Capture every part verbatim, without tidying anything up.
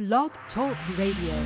Blog Talk Radio.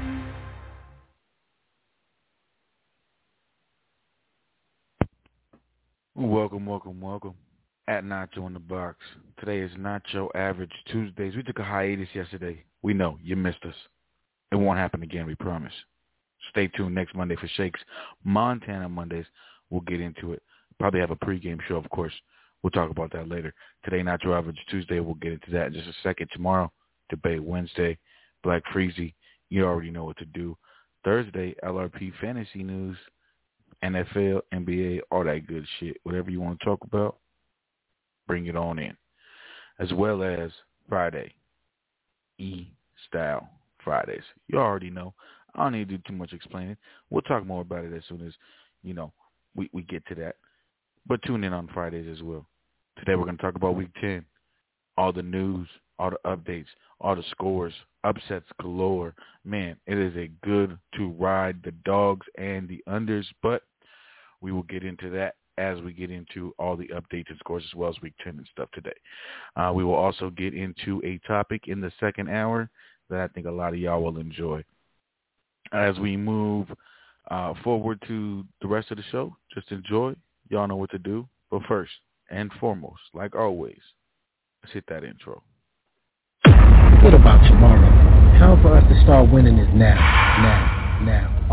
Welcome, welcome, welcome. At Nacho in the Box. Today is Nacho Average Tuesdays. We took a hiatus yesterday. We know you missed us. It won't happen again, we promise. Stay tuned next Monday for Shakes Montana Mondays. We'll get into it. Probably have a pregame show, of course. We'll talk about that later. Today, Nacho Average Tuesday. We'll get into that in just a second. Tomorrow, Debate Wednesday, Black Freezy. You already know what to do. Thursday, L R P Fantasy News, N F L, N B A, all that good shit. Whatever you want to talk about, bring it on in. As well as Friday, E-Style Fridays. You already know. I don't need to do too much explaining. We'll talk more about it as soon as, you know, we, we get to that. But tune in on Fridays as well. Today we're going to talk about Week ten. All the news, all the updates, all the scores, upsets galore. Man, it is a good to ride the dogs and the unders, but we will get into that as we get into all the updates and scores as well as Week ten and stuff today. Uh, we will also get into a topic in the second hour that I think a lot of y'all will enjoy. As we move uh, forward to the rest of the show, just enjoy. Y'all know what to do. But first and foremost, like always, let's hit that intro. What about tomorrow? Time for us to start winning is now, now, now,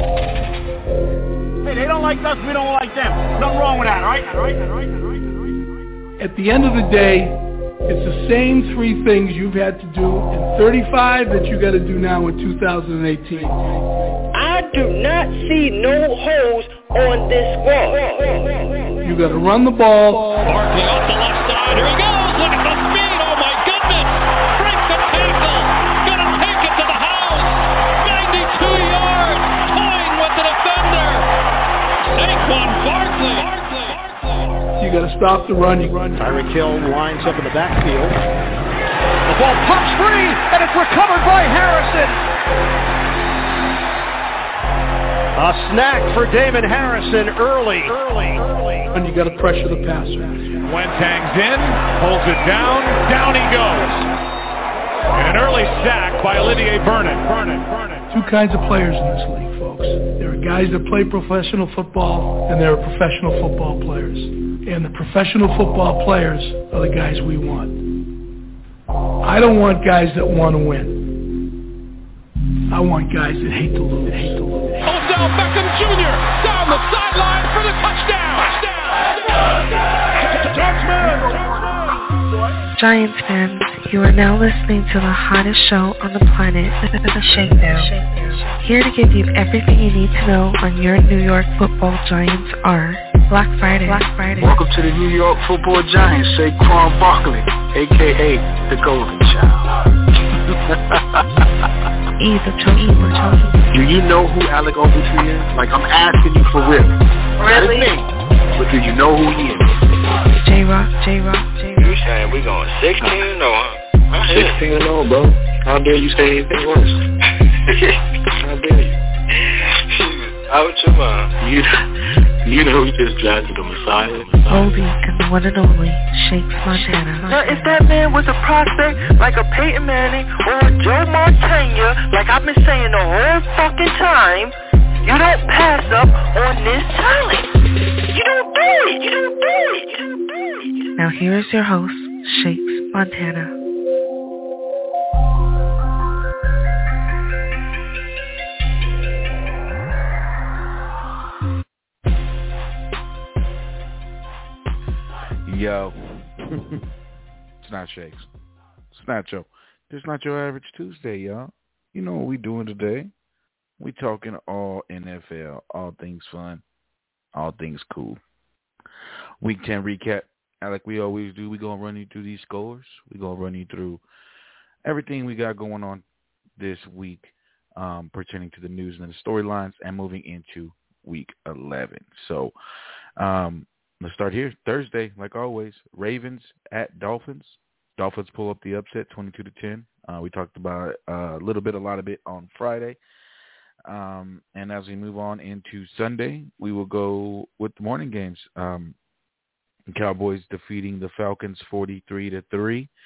now. Hey, they don't like us, we don't like them. Nothing wrong with that, all right? All right, all right, all right. At the end of the day, it's the same three things you've had to do in thirty-five that you got to do now in two thousand eighteen. I do not see no holes on this squad. You got to run the ball. Barkley off the left side. Here he goes. Look at the speed. Oh, my goodness. Break the tackle. Gonna take it to the house. ninety-two yards. Toying with the defender. Saquon Barkley. You got to stop the run. You run. Tyreek Hill lines up in the backfield. The ball pops free, and it's recovered by Harrison. A snack for Damon Harrison early. early, early. And you got to pressure the passer. Wentang's in, pulls it down, down he goes. And an early sack by Olivier Vernon. Vernon, Vernon. Two kinds of players in this league, folks. There are guys that play professional football, and there are professional football players. And the professional football players are the guys we want. I don't want guys that want to win. I want guys that hate to lose. That hate to lose. Odell Beckham Junior down the sideline for the touchdown. Touchdown. Giants fans, you are now listening to the hottest show on the planet, The Shakedown. Here to give you everything you need to know on your New York football Giants are Black Friday. Black Friday. Welcome to the New York football Giants, Saquon Barkley, a k a. the Golden Child. Either chosen. Do you know who Alec Ogletree is? Like, I'm asking you for real. Really? But do you know who he is? J-Rock, J-Rock, J-Rock. You saying we going sixteen and oh, huh? sixteen and oh, bro. How dare you say anything worse? How dare you? Out your mind. You, you know who just drafted the Messiah? Goldie and the one and only Shakes Montana. Now, if that man was a prospect like a Peyton Manning or a Joe Montana, like I've been saying the whole fucking time, you don't pass up on this talent. You don't do it. You don't do it. You don't do it. Now here is your host, Shakes Montana. Yo, it's not Shakes. It's Nacho. It's not your average Tuesday, y'all. You know what we doing today? We talking all N F L, all things fun, all things cool. Week ten recap. Like we always do, we gonna run you through these scores. We gonna run you through everything we got going on this week um, pertaining to the news and the storylines, and moving into week eleven. So. Um, Let's start here. Thursday, like always, Ravens at Dolphins. Dolphins pull up the upset, twenty-two to ten. Uh, we talked about it uh, a little bit, a lot of it on Friday. Um, and as we move on into Sunday, we will go with the morning games. Um, Cowboys defeating the Falcons forty-three to three,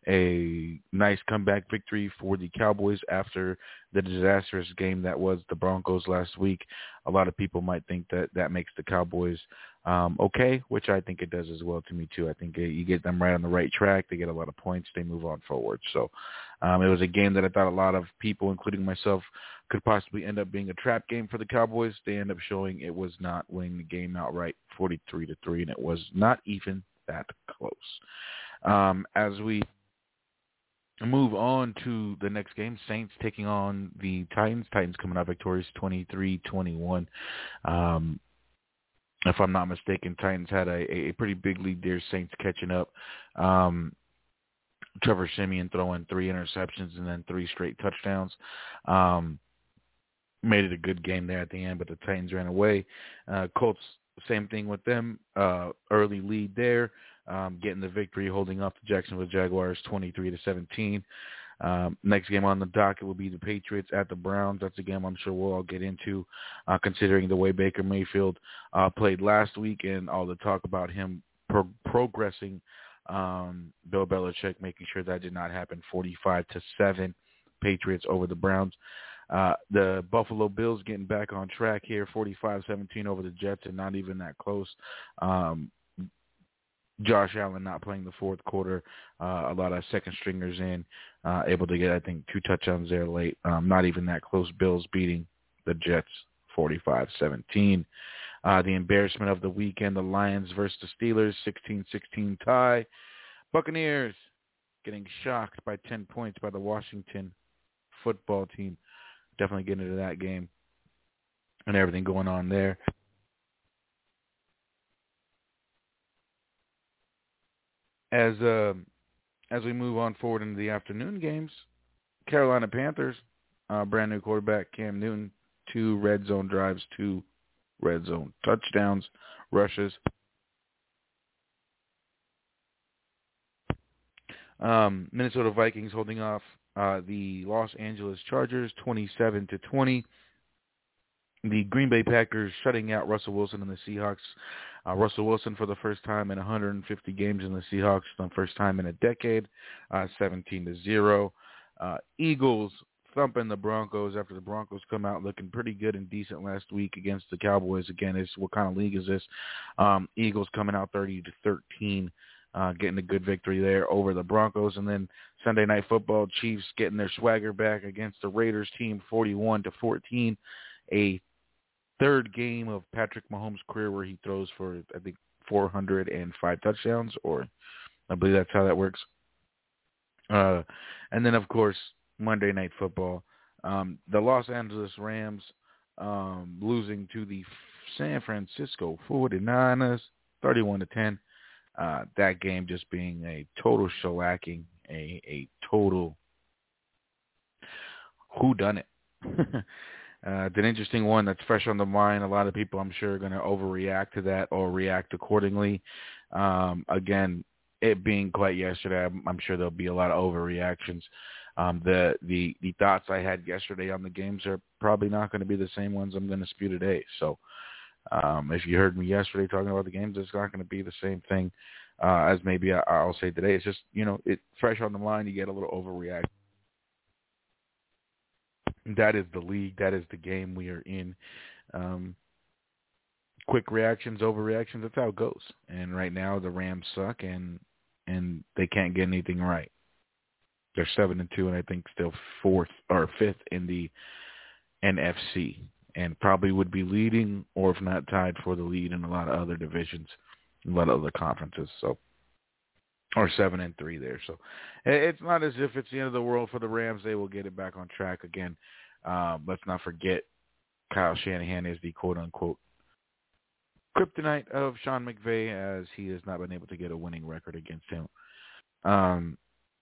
a nice comeback victory for the Cowboys after the disastrous game that was the Broncos last week. A lot of people might think that that makes the Cowboys um, okay, which I think it does as well to me too. I think you get them right on the right track. They get a lot of points. They move on forward. So um, it was a game that I thought a lot of people, including myself, could possibly end up being a trap game for the Cowboys. They end up showing it was not, winning the game outright forty-three to three, and it was not even that close. Um, as we move on to the next game, Saints taking on the Titans. Titans coming out victorious twenty-three twenty-one. Um, if I'm not mistaken, Titans had a, a pretty big lead there, Saints catching up. Um, Trevor Siemian throwing three interceptions and then three straight touchdowns. Um, made it a good game there at the end, but the Titans ran away. Uh, Colts, same thing with them. Uh, early lead there, um, getting the victory, holding off the Jacksonville Jaguars twenty-three to seventeen. Um, next game on the docket will be the Patriots at the Browns. That's a game I'm sure we'll all get into, uh, considering the way Baker Mayfield uh, played last week and all the talk about him pro- progressing. Um, Bill Belichick making sure that did not happen. forty-five to seven, Patriots over the Browns. Uh, the Buffalo Bills getting back on track here, forty-five seventeen over the Jets, and not even that close. Um, Josh Allen not playing the fourth quarter, uh, a lot of second stringers in, uh, able to get, I think, two touchdowns there late. Um, not even that close. Bills beating the Jets forty-five seventeen. Uh, the embarrassment of the weekend, the Lions versus the Steelers, sixteen sixteen tie. Buccaneers getting shocked by ten points by the Washington football team. Definitely get into that game and everything going on there. As uh, as we move on forward into the afternoon games, Carolina Panthers, uh, brand new quarterback Cam Newton, two red zone drives, two red zone touchdowns, rushes. Um, Minnesota Vikings holding off uh, the Los Angeles Chargers twenty-seven to twenty. The Green Bay Packers shutting out Russell Wilson and the Seahawks. Uh, Russell Wilson for the first time in one hundred fifty games in the Seahawks, the first time in a decade, uh, seventeen to zero. Uh, Eagles thumping the Broncos after the Broncos come out looking pretty good and decent last week against the Cowboys. Again, it's, what kind of league is this? Um, Eagles coming out thirty to thirteen, uh, getting a good victory there over the Broncos. And then Sunday Night Football, Chiefs getting their swagger back against the Raiders team, forty-one to fourteen. A third game of Patrick Mahomes' career where he throws for, I think, four hundred five touchdowns, or I believe that's how that works. Uh, and then, of course, Monday Night Football. Um, the Los Angeles Rams um, losing to the San Francisco forty-niners, thirty-one to ten. Uh, that game just being a total shellacking, a, a total whodunit. Uh, it's an interesting one that's fresh on the mind. A lot of people, I'm sure, are going to overreact to that or react accordingly. Um, again, it being quite yesterday, I'm, I'm sure there'll be a lot of overreactions. Um, the, the the thoughts I had yesterday on the games are probably not going to be the same ones I'm going to spew today. So um, if you heard me yesterday talking about the games, it's not going to be the same thing uh, as maybe I, I'll say today. It's just, you know, it fresh on the mind. You get a little overreaction. That is the league. That is the game we are in. Um, quick reactions, overreactions, that's how it goes. And right now the Rams suck, and and they can't get anything right. They're seven and two, and I think still fourth or fifth in the N F C, and probably would be leading, or if not tied for the lead in a lot of other divisions, a lot of other conferences. So, or seven and three there. So it's not as if it's the end of the world for the Rams. They will get it back on track again. Um, let's not forget Kyle Shanahan is the quote-unquote kryptonite of Sean McVay, as he has not been able to get a winning record against him. Um,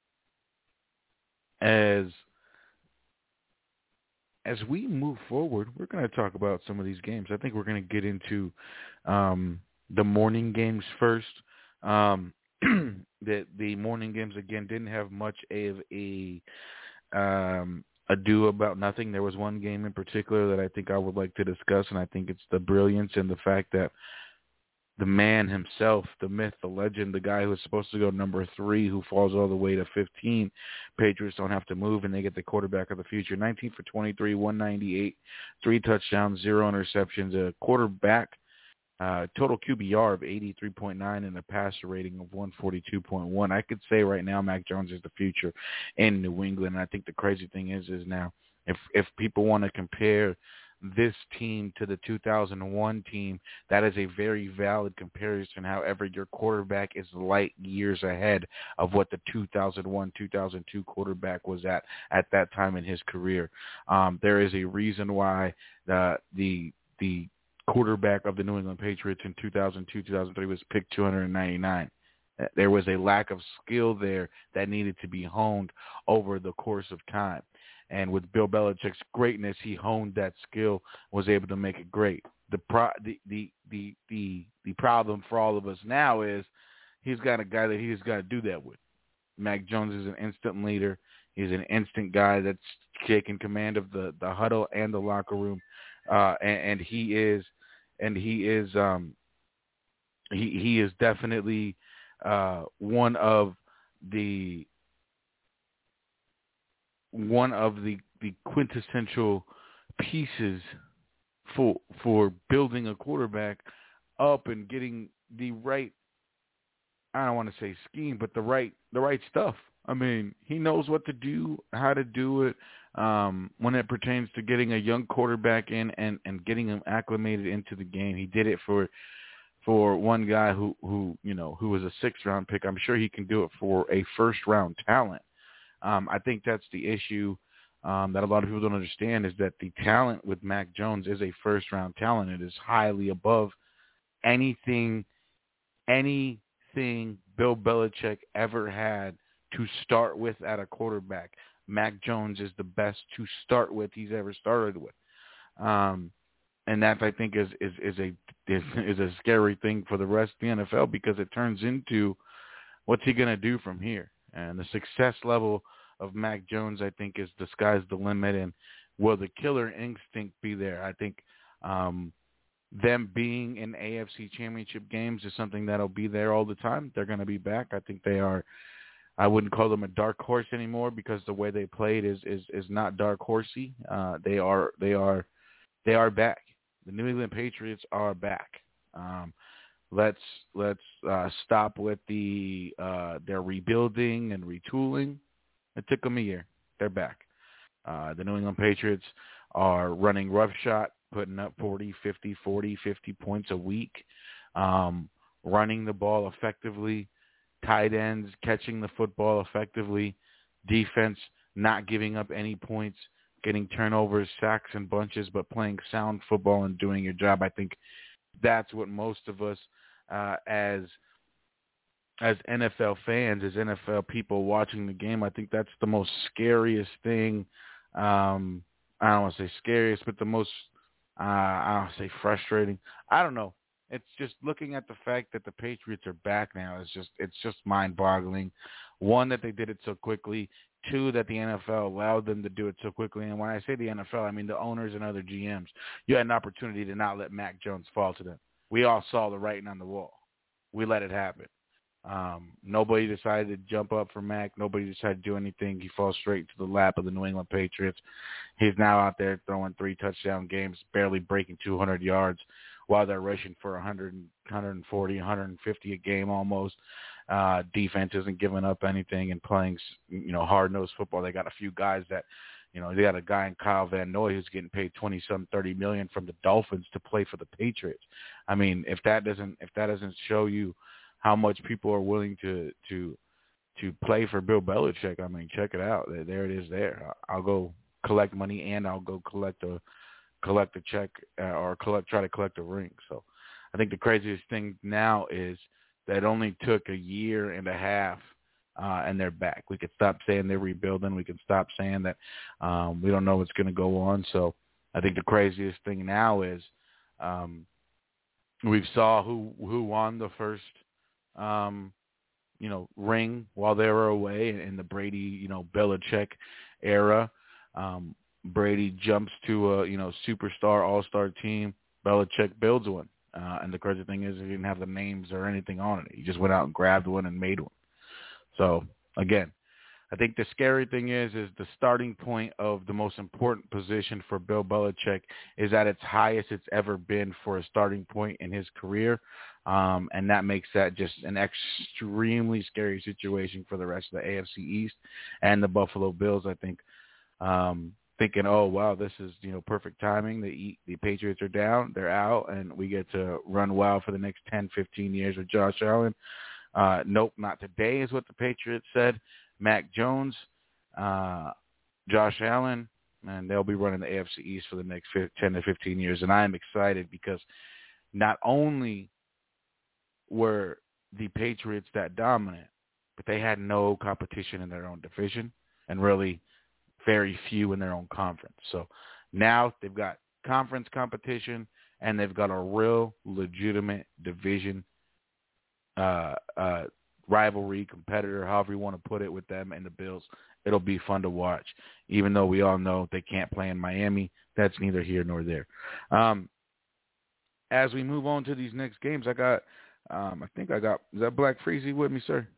as as we move forward, we're going to talk about some of these games. I think we're going to get into um, the morning games first. Um, the the morning games again didn't have much of a um, ado about nothing. There was one game in particular that I think I would like to discuss, and I think it's the brilliance and the fact that the man himself, the myth, the legend, the guy who was supposed to go number three, who falls all the way to fifteen. Patriots don't have to move, and they get the quarterback of the future. nineteen for twenty-three, one ninety-eight, three touchdowns, zero interceptions, a quarterback, uh, total Q B R of eighty-three point nine, and a passer rating of one forty-two point one. I could say right now Mac Jones is the future in New England, and I think the crazy thing is, is now if if people want to compare this team to the two thousand one team, that is a very valid comparison. However, your quarterback is light years ahead of what the two thousand one, two thousand two quarterback was at at that time in his career. Um, there is a reason why the the the quarterback of the New England Patriots in two thousand two, two thousand three was picked two hundred ninety-nine. There was a lack of skill there that needed to be honed over the course of time. And with Bill Belichick's greatness, he honed that skill, was able to make it great. The pro, the, the the the the problem for all of us now is he's got a guy that he's got to do that with. Mac Jones is an instant leader. He's an instant guy that's taking command of the, the huddle and the locker room, uh, and, and he is and he is um, he he is definitely uh, one of the. one of the, the quintessential pieces for for building a quarterback up and getting the right, I don't want to say scheme, but the right the right stuff. I mean, he knows what to do, how to do it um, when it pertains to getting a young quarterback in and, and getting him acclimated into the game. He did it for for one guy who, who you know who was a sixth round pick. I'm sure he can do it for a first round talent. Um, I think that's the issue um, that a lot of people don't understand, is that the talent with Mac Jones is a first-round talent. It is highly above anything, anything Bill Belichick ever had to start with at a quarterback. Mac Jones is the best to start with he's ever started with, um, and that I think is is is a is, is a scary thing for the rest of the N F L, because it turns into what's he going to do from here. And the success level of Mac Jones, I think, is the sky's the limit. And will the killer instinct be there? I think um, them being in A F C championship games is something that'll be there all the time. They're going to be back. I think they are. I wouldn't call them a dark horse anymore, because the way they played is is, is not dark horsey. Uh, they are they are they are back. The New England Patriots are back. Um, Let's let's uh, stop with the uh, their rebuilding and retooling. It took them a year. They're back. Uh, the New England Patriots are running roughshod, putting up forty, fifty, forty, fifty points a week, um, running the ball effectively, tight ends catching the football effectively, defense not giving up any points, getting turnovers, sacks, and bunches, but playing sound football and doing your job. I think that's what most of us uh, as as N F L fans, as N F L people watching the game, I think that's the most scariest thing. Um, I don't want to say scariest, but the most, uh, I don't say frustrating. I don't know. It's just looking at the fact that the Patriots are back now. It's just it's just mind-boggling. One, that they did it so quickly. Two, that the N F L allowed them to do it so quickly. And when I say the N F L, I mean the owners and other G Ms. You had an opportunity to not let Mac Jones fall to them. We all saw the writing on the wall. We let it happen. Um, nobody decided to jump up for Mac. Nobody decided to do anything. He falls straight to the lap of the New England Patriots. He's now out there throwing three touchdown games, barely breaking two hundred yards, while they're rushing for one hundred, one forty, one fifty a game almost. Uh, defense isn't giving up anything and playing, you know, hard-nosed football. They got a few guys that, you know, they got a guy in Kyle Van Noy who's getting paid twenty-some, thirty million from the Dolphins to play for the Patriots. I mean, if that doesn't if that doesn't show you how much people are willing to to to play for Bill Belichick, I mean, check it out. There it is. There, I'll go collect money and I'll go collect a collect a check uh, or collect try to collect a ring. So, I think the craziest thing now is that it only took a year and a half, uh, and they're back. We could stop saying they're rebuilding. We can stop saying that um, we don't know what's going to go on. So, I think the craziest thing now is um, we saw who who won the first. Um, you know, ring while they were away in the Brady, you know, Belichick era. Um, Brady jumps to a, you know, superstar all-star team. Belichick builds one. Uh, and the crazy thing is, he didn't have the names or anything on it. He just went out and grabbed one and made one. So, again, I think the scary thing is, is the starting point of the most important position for Bill Belichick is at its highest it's ever been for a starting point in his career. Um, and that makes that just an extremely scary situation for the rest of the A F C East and the Buffalo Bills, I think. Um, thinking, oh, wow, this is, you know, perfect timing. The the Patriots are down, they're out, and we get to run wild for the next ten, fifteen years with Josh Allen. Uh, nope, not today is what the Patriots said. Mac Jones, uh, Josh Allen, and they'll be running the A F C East for the next ten to fifteen years. And I am excited because not only were the Patriots that dominant, but they had no competition in their own division and really very few in their own conference. So now they've got conference competition and they've got a real legitimate division uh, uh, rivalry, competitor, however you want to put it, with them and the Bills. It'll be fun to watch, even though we all know they can't play in Miami. That's neither here nor there. Um, as we move on to these next games, I got, um, I think I got, is that Black Freezy with me, sir?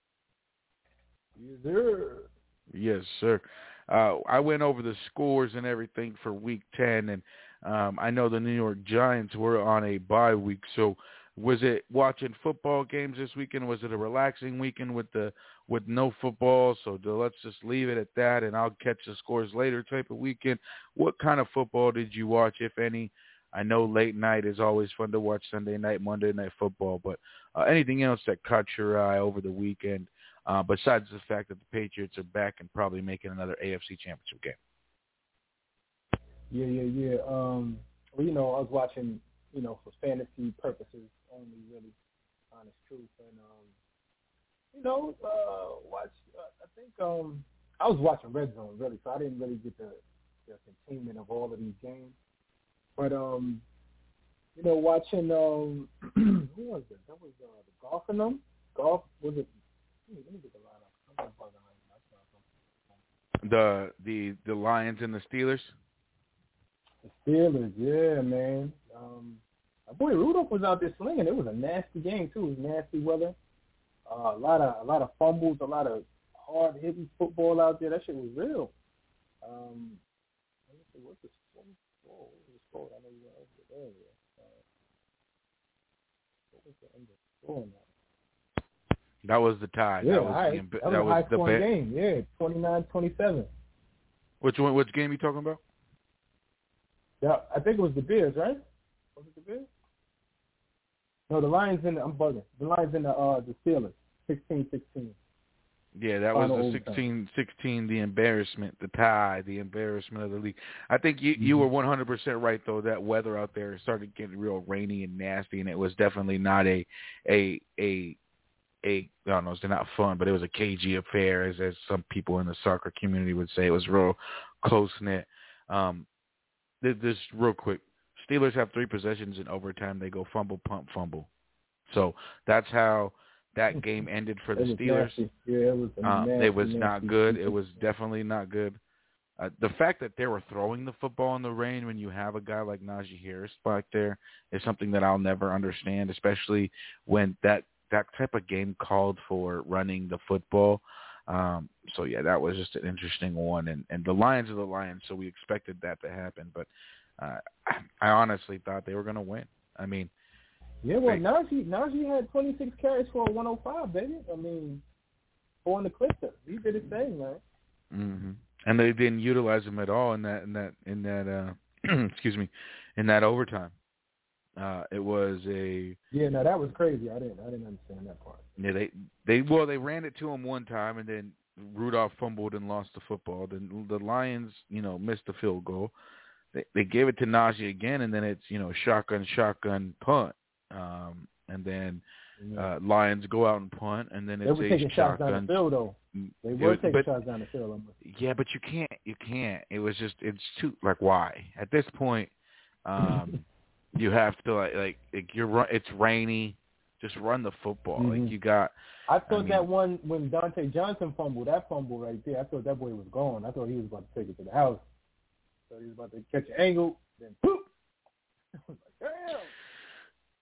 Yes, sir. Yes, sir. Uh, I went over the scores and everything for Week ten, and um, I know the New York Giants were on a bye week. So, was it watching football games this weekend? Was it a relaxing weekend with the with no football? So the, let's just leave it at that, and I'll catch the scores later type of weekend. What kind of football did you watch, if any? I know late night is always fun to watch, Sunday night, Monday night football, but uh, anything else that caught your eye over the weekend? Uh, besides the fact that the Patriots are back and probably making another A F C Championship game. Yeah, yeah, yeah. Um, well, you know, I was watching, you know, for fantasy purposes only, really, honest truth. And, um, you know, uh, watch, uh, I think um, I was watching Red Zone, really, so I didn't really get the, the containment of all of these games. But, um, you know, watching, um, who was it? That was uh, the golf in them? Golf, was it? Let me get the line up. The the the Lions and the Steelers. The Steelers, yeah, man. Um, my boy Rudolph was out there slinging. It was a nasty game too. It was nasty weather. Uh, a lot of a lot of fumbles, a lot of hard hitting football out there. That shit was real. Um, let me see what's the score. What was the score? I know you went over it earlier. Uh, what was the end of the score now? That was the tie. Yeah, that was high, the, that that was, was a the high-scoring ba- game. Yeah, twenty-nine twenty-seven. Which one? Which game are you talking about? Yeah, I think it was the Bears, right? Was it the Bears? No, the Lions in the, I'm bugging. The Lions in the uh the Steelers, sixteen sixteen. Yeah, that was the sixteen sixteen, the embarrassment, the tie, the embarrassment of the league. I think you, mm-hmm. you were one hundred percent right, though. That weather out there started getting real rainy and nasty, and it was definitely not a a a a I don't know, it's not fun, but it was a cagey affair, as as some people in the soccer community would say. It was real close knit. Um, this real quick, Steelers have three possessions in overtime. They go fumble, punt, fumble. So that's how that game ended for the Steelers. Yeah, it was, uh, nasty, it was nasty, not good. nasty. It was definitely not good. Uh, the fact that they were throwing the football in the rain when you have a guy like Najee Harris back there is something that I'll never understand, especially when that, that type of game called for running the football. Um, so, yeah, that was just an interesting one. And, and the Lions are the Lions, so we expected that to happen. But uh, I honestly thought they were going to win. I mean, yeah, well, they, Najee, Najee had twenty-six carries for one oh five, baby. I mean, on the Clippers, he did his thing, man. Mm-hmm. And they didn't utilize him at all in that in that in that uh, excuse me, in that overtime. Uh, it was a yeah. No, that was crazy. I didn't I didn't understand that part. Yeah, they they well they ran it to him one time, and then Rudolph fumbled and lost the football. Then the Lions, you know, missed the field goal. They they gave it to Najee again, and then it's you know shotgun shotgun punt. Um, and then uh, Lions go out and punt, and then it's they were a taking shots shotgun. down the field, though. They were was, taking but, shots down the field. Almost. Yeah, but you can't. You can't. It was just. It's too. Like, why? At this point, um, you have to like like, like you're. It's rainy. Just run the football. Mm-hmm. Like you got. I thought I mean, that one when Dante Johnson fumbled, that fumble right there. I thought that boy was gone. I thought he was about to take it to the house. So he was about to catch an angle, then poof. I was like, damn.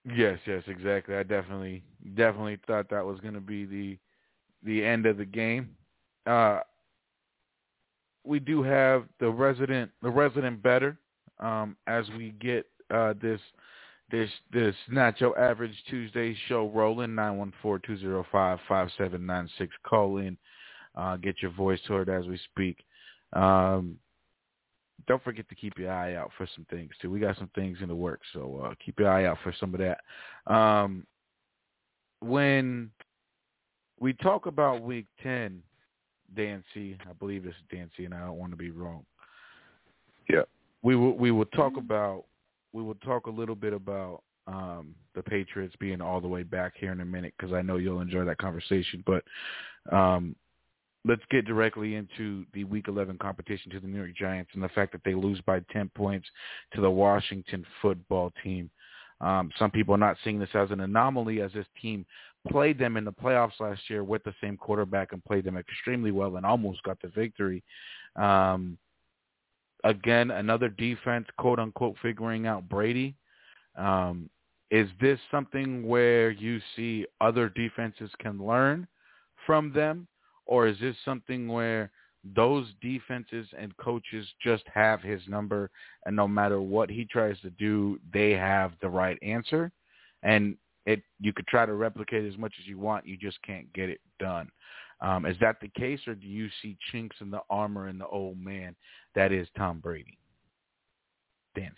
Yes, yes, exactly. I definitely, definitely thought that was going to be the the end of the game. Uh, we do have the resident, the resident better um, as we get uh, this this this Nacho Average Tuesday show rolling. nine one four, two zero five, five seven nine six. Call in, uh, get your voice heard as we speak. Um, don't forget to keep your eye out for some things too. We got some things in the works, so uh, keep your eye out for some of that. Um, when we talk about Week ten, Dan C, I believe this is Dan C, and I don't want to be wrong. Yeah, we will we will talk about we will talk a little bit about um, the Patriots being all the way back here in a minute because I know you'll enjoy that conversation. But um, let's get directly into the Week eleven competition to the New York Giants and the fact that they lose by ten points to the Washington football team. Um, some people are not seeing this as an anomaly as this team played them in the playoffs last year with the same quarterback and played them extremely well and almost got the victory. Um, again, another defense, quote-unquote, figuring out Brady. Um, is this something where you see other defenses can learn from them, or is this something where those defenses and coaches just have his number, and no matter what he tries to do, they have the right answer? And it you could try to replicate as much as you want, you just can't get it done. Um, is that the case, or do you see chinks in the armor in the old man that is Tom Brady? Dancy.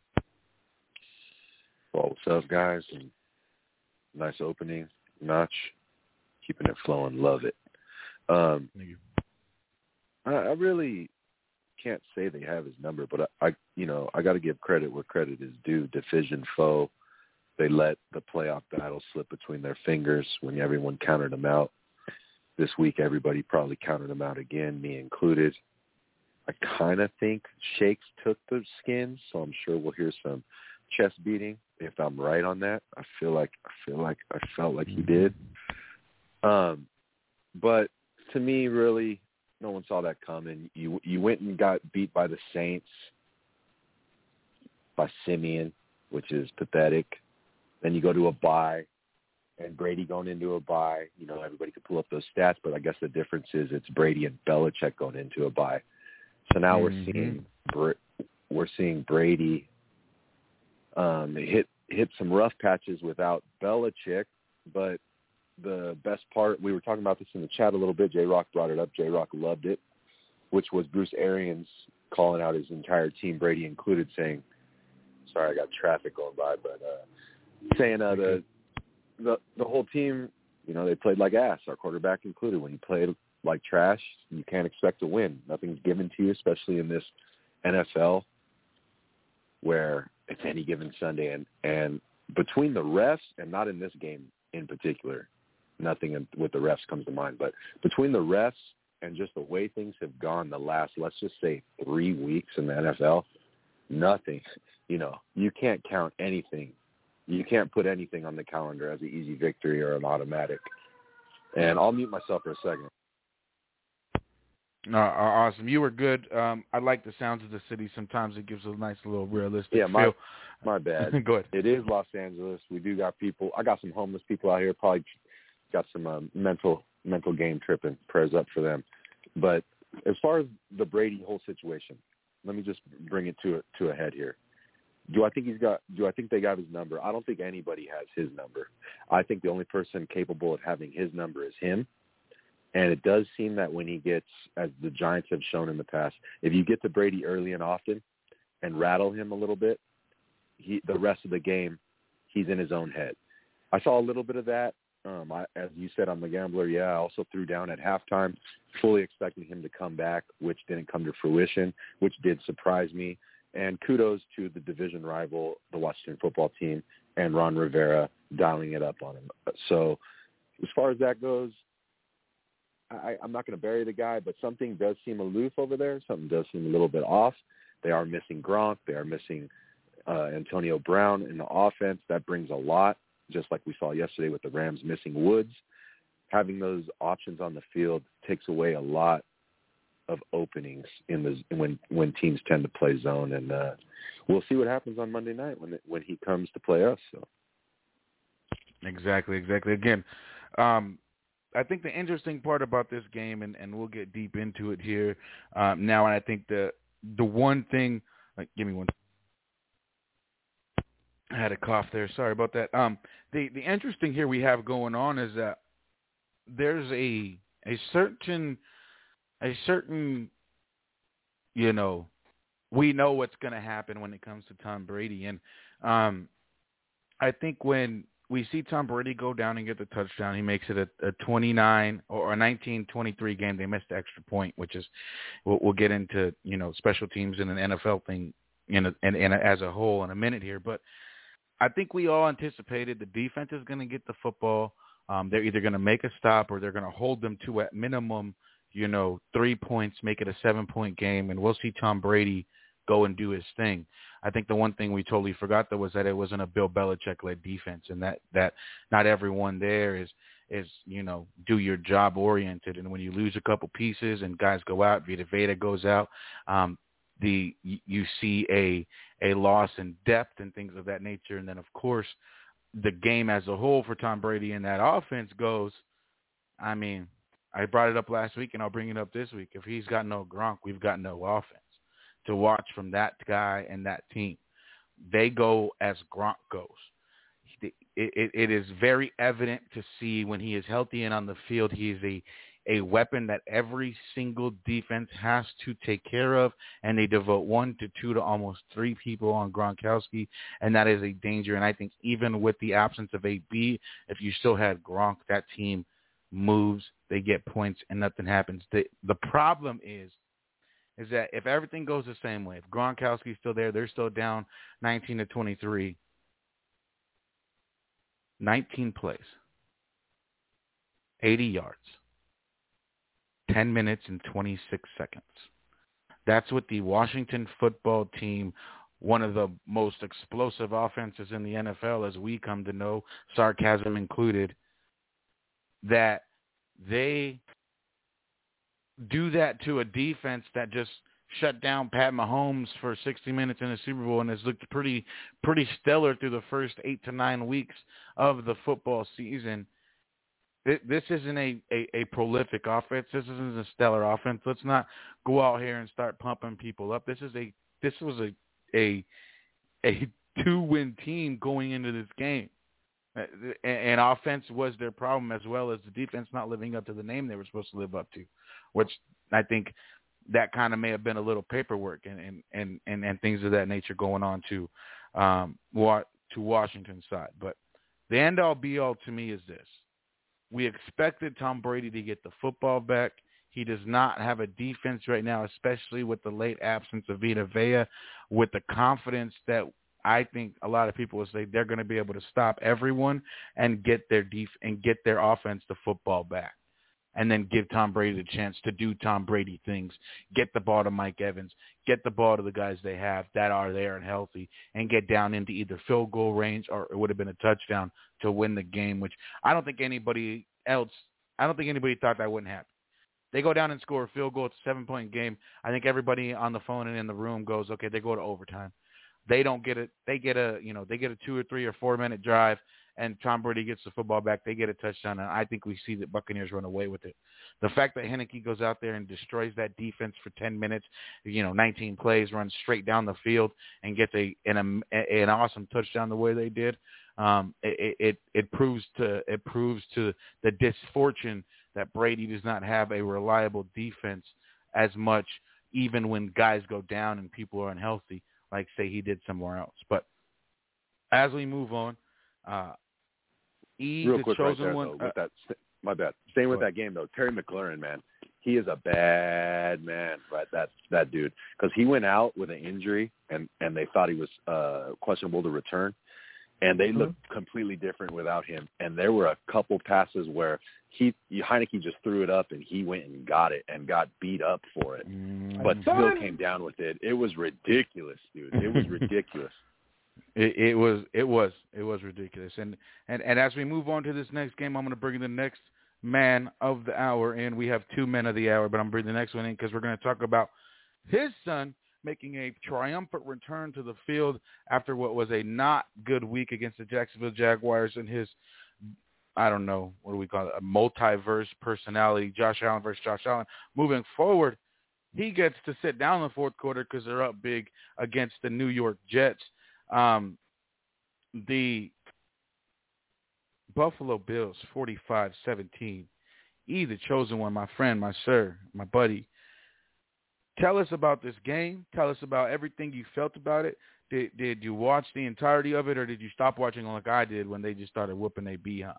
Well, what's up, guys? And nice opening, Notch. Keeping it flowing. Love it. Um, I, I really can't say they have his number, but I, I you know, I got to give credit where credit is due. Division foe. They let the playoff battle slip between their fingers when everyone counted them out. This week, everybody probably counted them out again, me included. I kind of think Shakes took the skins, so I'm sure we'll hear some chest beating if I'm right on that. I feel like I feel like I felt like he did. Um, but to me, really, no one saw that coming. You you went and got beat by the Saints, by Simeon, which is pathetic. Then you go to a bye, and Brady going into a bye. You know, everybody could pull up those stats, but I guess the difference is it's Brady and Belichick going into a bye. So now mm-hmm. we're seeing we're seeing Brady um, hit hit some rough patches without Belichick, but the best part, we were talking about this in the chat a little bit. J-Rock brought it up. J-Rock loved it, which was Bruce Arians calling out his entire team, Brady included, saying, sorry, I got traffic going by, but uh, saying uh, the, the the whole team, you know, they played like ass, our quarterback included. When you play like trash, you can't expect to win. Nothing's given to you, especially in this N F L where it's any given Sunday. And, and between the refs, and not in this game in particular, nothing with the refs comes to mind, but between the refs and just the way things have gone the last, let's just say, three weeks in the N F L, nothing. You know, you can't count anything. You can't put anything on the calendar as an easy victory or an automatic. And I'll mute myself for a second. No, awesome. You were good. Um, I like the sounds of the city. Sometimes it gives a nice little realistic yeah, my, feel. My bad. Go ahead. It is Los Angeles. We do got people. I got some homeless people out here. Probably got some um, mental mental game tripping. Prayers up for them. But as far as the Brady whole situation, let me just bring it to a, to a head here. Do I think he's got? Do I think they got his number? I don't think anybody has his number. I think the only person capable of having his number is him. And it does seem that when he gets, as the Giants have shown in the past, if you get to Brady early and often and rattle him a little bit, he, the rest of the game, he's in his own head. I saw a little bit of that. Um, I, as you said, I'm the gambler. Yeah, I also threw down at halftime, fully expecting him to come back, which didn't come to fruition, which did surprise me. And kudos to the division rival, the Washington football team, and Ron Rivera dialing it up on him. So as far as that goes, I, I'm not going to bury the guy, but something does seem aloof over there. Something does seem a little bit off. They are missing Gronk. They are missing uh, Antonio Brown in the offense. That brings a lot, just like we saw yesterday with the Rams missing Woods. Having those options on the field takes away a lot of openings in the when when teams tend to play zone, and uh, we'll see what happens on Monday night when it, when he comes to play us. So. Exactly, exactly. Again, um, I think the interesting part about this game, and, and we'll get deep into it here um, now, and I think the the one thing, like, give me one. I had a cough there. Sorry about that. Um, the the interesting here we have going on is that there's a a certain a certain you know we know what's going to happen when it comes to Tom Brady, and um, I think when we see Tom Brady go down and get the touchdown, he makes it a, a twenty-nine or a nineteen twenty-three game. They missed the extra point, which is we'll, we'll get into you know special teams and an N F L thing in a, in, in a, as a whole in a minute here, but I think we all anticipated the defense is going to get the football. Um, they're either going to make a stop or they're going to hold them to at minimum, you know, three points, make it a seven-point game, and we'll see Tom Brady go and do his thing. I think the one thing we totally forgot, though, was that it wasn't a Bill Belichick-led defense, and that, that not everyone there is, is, you know, do your job oriented. And when you lose a couple pieces and guys go out, Vita Veda goes out, um, the you see a a loss in depth and things of that nature. And then, of course, the game as a whole for Tom Brady and that offense goes, I mean, I brought it up last week and I'll bring it up this week. If he's got no Gronk, we've got no offense to watch from that guy and that team. They go as Gronk goes. It, it, it is very evident to see when he is healthy and on the field, he is a a weapon that every single defense has to take care of, and they devote one to two to almost three people on Gronkowski, and that is a danger. And I think even with the absence of A B, if you still had Gronk, that team moves, they get points, and nothing happens. The, the problem is, is that if everything goes the same way, if Gronkowski's still there, they're still down nineteen to twenty-three, nineteen plays, eighty yards. ten minutes and twenty-six seconds. That's what the Washington football team, one of the most explosive offenses in the N F L, as we come to know, sarcasm included, that they do that to a defense that just shut down Pat Mahomes for sixty minutes in the Super Bowl and has looked pretty pretty stellar through the first eight to nine weeks of the football season. This isn't a, a, a prolific offense. This isn't a stellar offense. Let's not go out here and start pumping people up. This is a this was a a a two-win team going into this game, and offense was their problem as well as the defense not living up to the name they were supposed to live up to, which I think that kind of may have been a little paperwork and and, and, and, and things of that nature going on to um to Washington's side. But the end-all be-all to me is this. We expected Tom Brady to get the football back. He does not have a defense right now, especially with the late absence of Vita Vea, with the confidence that I think a lot of people will say they're going to be able to stop everyone and get their def- and get their offense the football back, and then give Tom Brady the chance to do Tom Brady things, get the ball to Mike Evans, get the ball to the guys they have that are there and healthy, and get down into either field goal range or it would have been a touchdown to win the game, which I don't think anybody else, I don't think anybody thought that wouldn't happen. They go down and score a field goal. It's a seven-point game. I think everybody on the phone and in the room goes, okay, they go to overtime. They don't get it. They get a, you know, they get a two or three or four-minute drive, and Tom Brady gets the football back. They get a touchdown, and I think we see the Buccaneers run away with it. The fact that Heineke goes out there and destroys that defense for ten minutes, you know, nineteen plays, runs straight down the field, and gets a an, an awesome touchdown the way they did, um, it, it it proves to it proves to the disfortune that Brady does not have a reliable defense as much, even when guys go down and people are unhealthy, like say he did somewhere else. But as we move on, uh, E, Real the quick, chosen right there, one. though, with uh, that, my bad. Staying with that game though, Terry McLaurin, man, he is a bad man, right? That that dude, because he went out with an injury, and and they thought he was uh, questionable to return, and they mm-hmm. looked completely different without him. And there were a couple passes where he Heineke just threw it up, and he went and got it and got beat up for it, mm-hmm. but still came down with it. It was ridiculous, dude. It was ridiculous. It, it was, it was, it was ridiculous. And, and, and as we move on to this next game, I'm going to bring the next man of the hour in. We have two men of the hour, but I'm bringing the next one in because we're going to talk about his son making a triumphant return to the field after what was a not good week against the Jacksonville Jaguars, and his I don't know, what do we call it, a multiverse personality, Josh Allen versus Josh Allen. Moving forward, he gets to sit down in the fourth quarter because they're up big against the New York Jets. Um, the Buffalo Bills, forty-five seventeen. E, the chosen one, my friend, my sir, my buddy. Tell us about this game. Tell us about everything you felt about it. Did, did you watch the entirety of it, or did you stop watching like I did when they just started whooping their behind?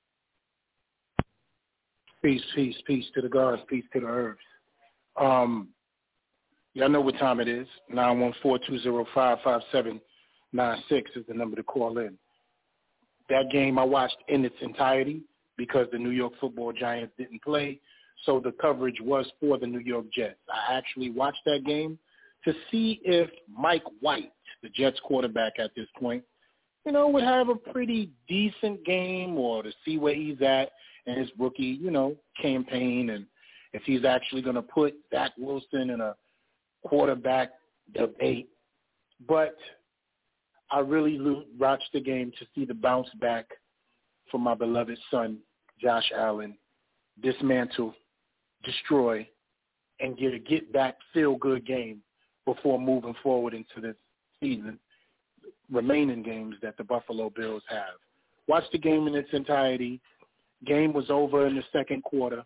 Peace, peace, peace to the gods, peace to the earth. Um, y'all know what time it is. nine one four, two zero five, five seven nine six is the number to call in. That game I watched in its entirety because the New York Football Giants didn't play, so the coverage was for the New York Jets. I actually watched that game to see if Mike White, the Jets quarterback at this point, you know, would have a pretty decent game, or to see where he's at in his rookie, you know, campaign, and if he's actually going to put Zach Wilson in a quarterback debate. But I really watched the game to see the bounce back for my beloved son, Josh Allen, dismantle, destroy, and get a get-back, feel-good game before moving forward into the season, remaining games that the Buffalo Bills have. Watched the game in its entirety. Game was over in the second quarter.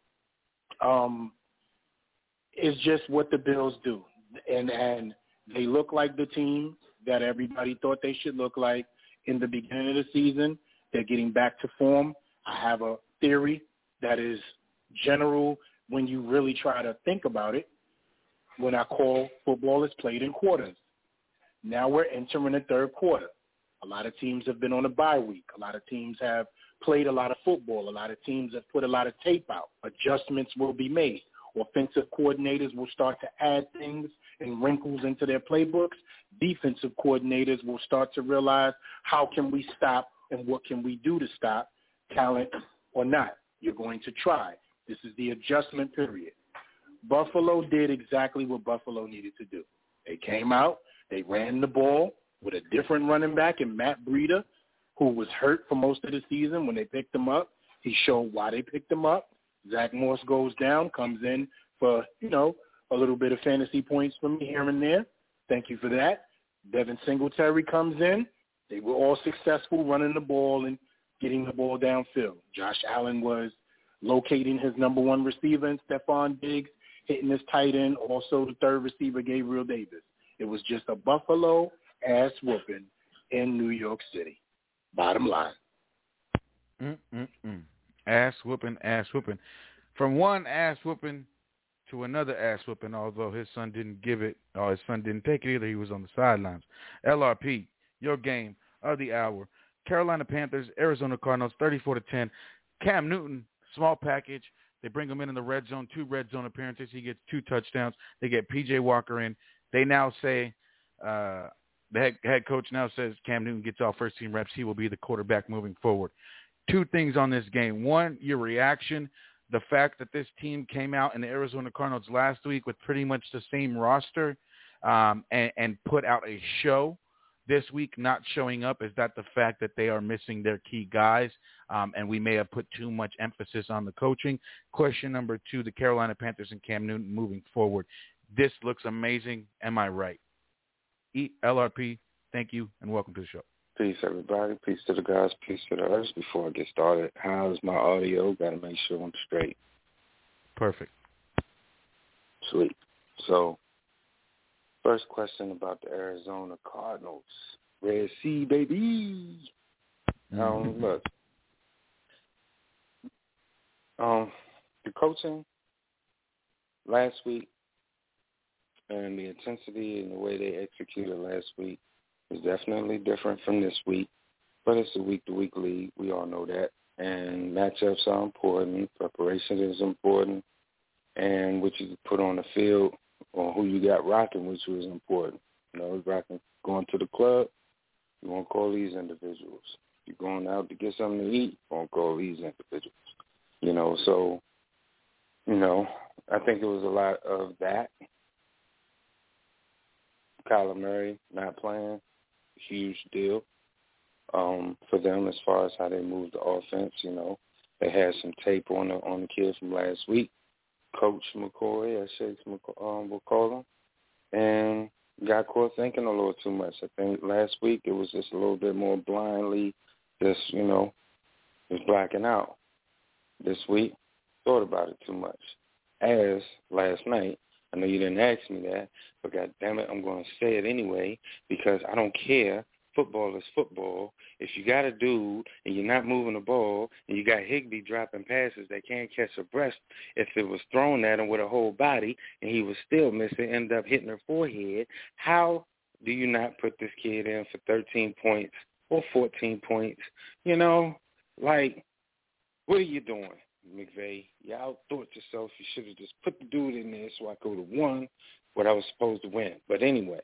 Um, it's just what the Bills do. And, and they look like the team that everybody thought they should look like in the beginning of the season. They're getting back to form. I have a theory that is general when you really try to think about it, when I call football is played in quarters. Now we're entering the third quarter. A lot of teams have been on a bye week. A lot of teams have played a lot of football. A lot of teams have put a lot of tape out. Adjustments will be made. Offensive coordinators will start to add things and wrinkles into their playbooks. Defensive coordinators will start to realize, how can we stop and what can we do to stop, talent or not. You're going to try. This is the adjustment period. Buffalo did exactly what Buffalo needed to do. They came out, they ran the ball with a different running back in Matt Breida, who was hurt for most of the season. When they picked him up, he showed why they picked him up. Zach Morris goes down, comes in for, you know, a little bit of fantasy points for me here and there. Thank you for that. Devin Singletary comes in. They were all successful running the ball and getting the ball downfield. Josh Allen was locating his number one receiver in Stephon Diggs, hitting his tight end, also the third receiver, Gabriel Davis. It was just a Buffalo ass whooping in New York City. Bottom line. Mm-mm-mm. Ass whooping, ass whooping. From one ass whooping to another ass whooping, although his son didn't give it, or his son didn't take it either. He was on the sidelines. L R P, your game of the hour. Carolina Panthers, Arizona Cardinals, thirty-four to ten. Cam Newton, small package. They bring him in in the red zone, two red zone appearances. He gets two touchdowns. They get P J Walker in. They now say, uh, the head, head coach now says Cam Newton gets all first-team reps. He will be the quarterback moving forward. Two things on this game. One, your reaction. The fact that this team came out in the Arizona Cardinals last week with pretty much the same roster um, and, and put out a show this week, not showing up. Is that the fact that they are missing their key guys um, and we may have put too much emphasis on the coaching? Question number two, the Carolina Panthers and Cam Newton moving forward. This looks amazing. Am I right? E- L R P, thank you, and welcome to the show. Peace, everybody. Peace to the guys. Peace to the earth. Before I get started, how's my audio? Got to make sure I'm straight. Perfect. Sweet. So, first question about the Arizona Cardinals. Red Sea, baby. Mm-hmm. Um, look. Um, the coaching last week and the intensity and the way they executed last week is definitely different from this week, but it's a week-to-week league. We all know that. And matchups are important. Preparation is important. And what you put on the field or who you got rocking, which was important. You know, rocking, going to the club, you won't call these individuals. You're going out to get something to eat, you won't call these individuals. You know, so, you know, I think it was a lot of that. Kyler Murray not playing, huge deal. um, for them as far as how they move the offense. You know, they had some tape on the on the kid from last week, Coach McCoy, as Shakes um, will call him, and got caught thinking a little too much. I think last week it was just a little bit more blindly, just, you know, just blacking out. This week, thought about it too much. As last night, I know you didn't ask me that, but God damn it, I'm going to say it anyway because I don't care. Football is football. If you got a dude and you're not moving the ball and you got Higbee dropping passes that can't catch a breath, if it was thrown at him with a whole body and he was still missing, end up hitting her forehead, how do you not put this kid in for thirteen points or fourteen points? You know, like, what are you doing, McVay? You outthought yourself. You should have just put the dude in there so I could have won what I was supposed to win. But anyway,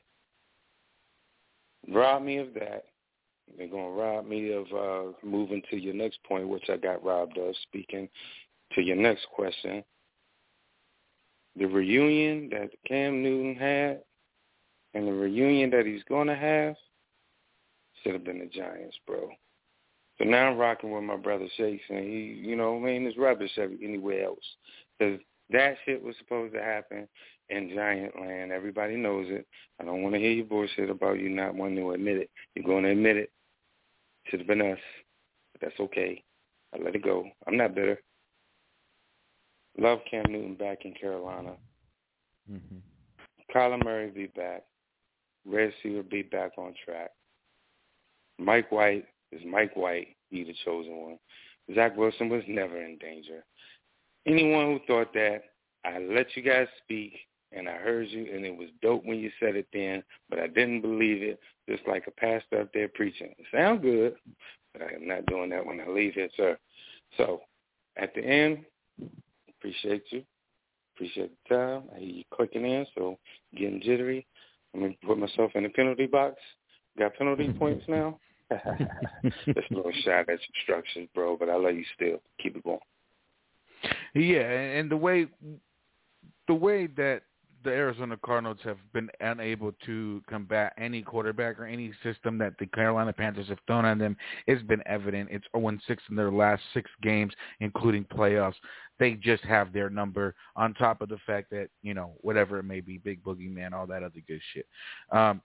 rob me of that. They're going to rob me of uh, moving to your next point, which I got robbed of, speaking to your next question. The reunion that Cam Newton had and the reunion that he's going to have should have been the Giants, bro. So now I'm rocking with my brother Shakes, and he, you know, I mean, it's rubbish anywhere else. Because that shit was supposed to happen in Giant Land. Everybody knows it. I don't want to hear your bullshit about you not wanting to admit it. You're going to admit it. Should have been us. But that's okay. I let it go. I'm not bitter. Love Cam Newton back in Carolina. Mm-hmm. Kyler Murray be back. Red Sea will be back on track. Mike White is Mike White. He the chosen one. Zach Wilson was never in danger. Anyone who thought that, I let you guys speak, and I heard you, and it was dope when you said it then, but I didn't believe it, just like a pastor up there preaching. It sounds good, but I am not doing that when I leave here, sir. So, at the end, appreciate you. Appreciate the time. I hear you clicking in, so getting jittery. I'm going to put myself in the penalty box. Got penalty points now? Just a little shot at instructions, bro, but I love you still. Keep it going. Yeah, and the way the way that the Arizona Cardinals have been unable to combat any quarterback or any system that the Carolina Panthers have thrown on them, it's been evident. It's oh and six in their last six games, including playoffs. They just have their number on top of the fact that, you know, whatever it may be, big boogeyman, all that other good shit. Um,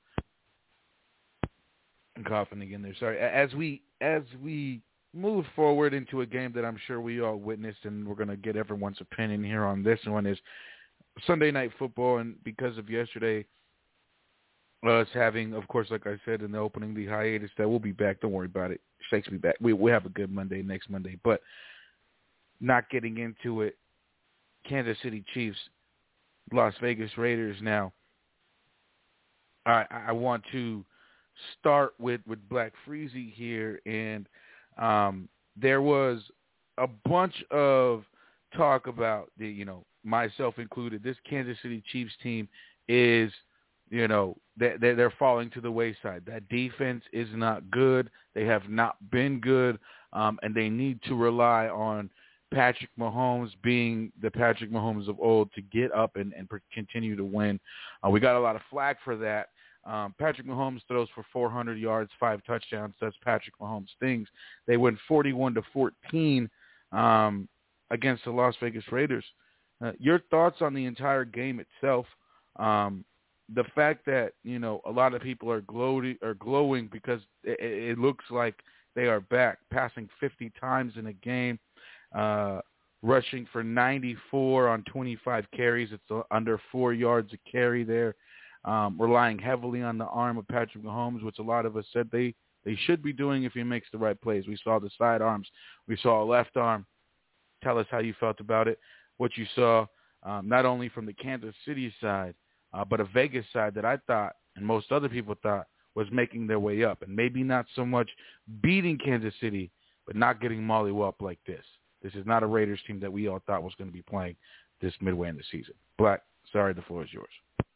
I'm coughing again there. Sorry. As we as we move forward into a game that I'm sure we all witnessed, and we're going to get everyone's opinion here on this one, is Sunday Night Football. And because of yesterday, us having, of course, like I said in the opening, the hiatus, that we'll be back. Don't worry about it. Shakes will be back. We we have a good Monday next Monday. But not getting into it, Kansas City Chiefs, Las Vegas Raiders now. I, I want to start with, with Black Freezy here, and um, there was a bunch of talk about, the, you know, myself included, this Kansas City Chiefs team is, you know, they, they're falling to the wayside. That defense is not good. They have not been good, um, and they need to rely on Patrick Mahomes being the Patrick Mahomes of old to get up and, and continue to win. Uh, we got a lot of flack for that. Um, Patrick Mahomes throws for four hundred yards, five touchdowns. That's Patrick Mahomes things. They win forty-one to fourteen um, against the Las Vegas Raiders. Uh, your thoughts on the entire game itself? Um, the fact that, you know, a lot of people are glowing, are glowing because it, it looks like they are back, passing fifty times in a game, uh, rushing for ninety-four on twenty-five carries. It's under four yards a carry there. Um, relying heavily on the arm of Patrick Mahomes, which a lot of us said they, they should be doing if he makes the right plays. We saw the side arms. We saw a left arm. Tell us how you felt about it, what you saw, um, not only from the Kansas City side, uh, but a Vegas side that I thought, and most other people thought, was making their way up. And maybe not so much beating Kansas City, but not getting mollywhopped like this. This is not a Raiders team that we all thought was going to be playing this midway in the season. Black, sorry, the floor is yours.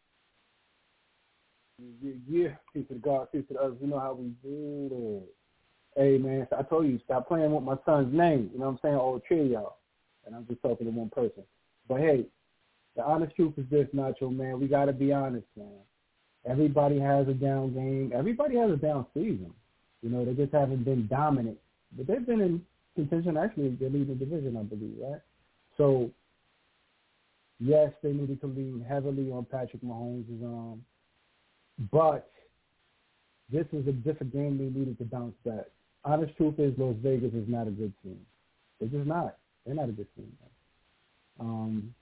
Yeah, yeah, peace to the God, peace to the others. You know how we do it. Hey, man, I told you, stop playing with my son's name. You know what I'm saying? All three of y'all. And I'm just talking to one person. But, hey, the honest truth is this, Nacho, man. We got to be honest, man. Everybody has a down game. Everybody has a down season. You know, they just haven't been dominant. But they've been in contention. Actually, they're leading the division, I believe, right? So, yes, they needed to lean heavily on Patrick Mahomes' arm. But this was a different game they needed to bounce back. Honest truth is Las Vegas is not a good team. They're just not. They're not a good team. Um,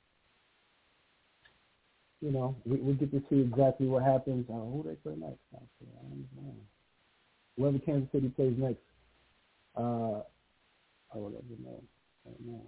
you know, we, we get to see exactly what happens. Uh, who they play next? Actually, I don't know. Whoever Kansas City plays next. Uh, I will let you know. Right now.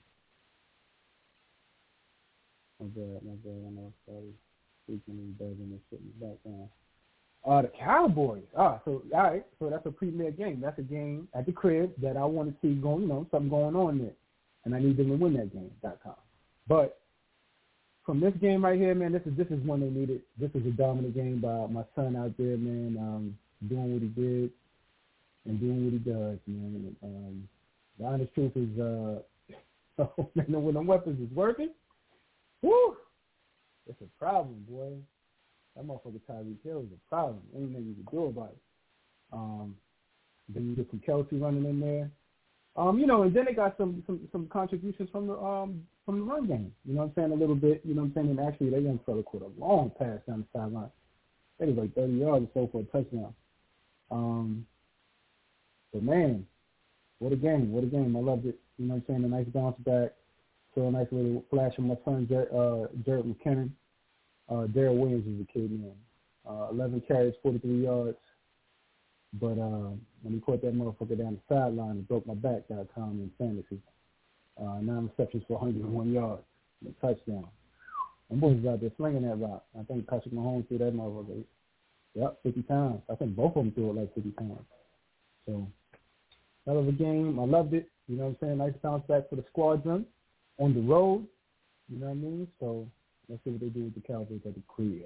My bad, my bad. I know I started speaking and buzzing and shit in the background. Uh, the Cowboys. Ah, so all right. So that's a premier game. That's a game at the crib that I want to see going. You know, something going on there, and I need them to win that game. Dot com. But from this game right here, man, this is this is one they needed. This is a dominant game by my son out there, man, um, doing what he did and doing what he does, man. And, um, the honest truth is, uh, when the weapons is working, woo, it's a problem, boy. That motherfucker Tyreek Hill is a problem. Anything you can do about it. Um, then you get some Kelsey running in there. Um, you know, and then they got some, some, some contributions from the um from the run game. You know what I'm saying? A little bit. You know what I'm saying? And actually, that young fella caught a long pass down the sideline. I think it was like thirty yards or so for a touchdown. Um, but man, what a game! What a game! I loved it. You know what I'm saying? A nice bounce back. So a nice little flash from my son, Jared, uh, Jared McKinnon. Uh, Darrell Williams is a kid, man. Uh, eleven carries, forty-three yards. But uh, when he caught that motherfucker down the sideline, it broke my back. Dot com in fantasy. Uh, nine receptions for one hundred one yards, and a touchdown. Them boys is out there slinging that rock. I think Patrick Mahomes threw that motherfucker. Yep, fifty times. I think both of them threw it like fifty times. So, hell of a game. I loved it. You know what I'm saying? Nice bounce back for the squadron on the road. You know what I mean? So, let's see what they do with the Cowboys at the crib.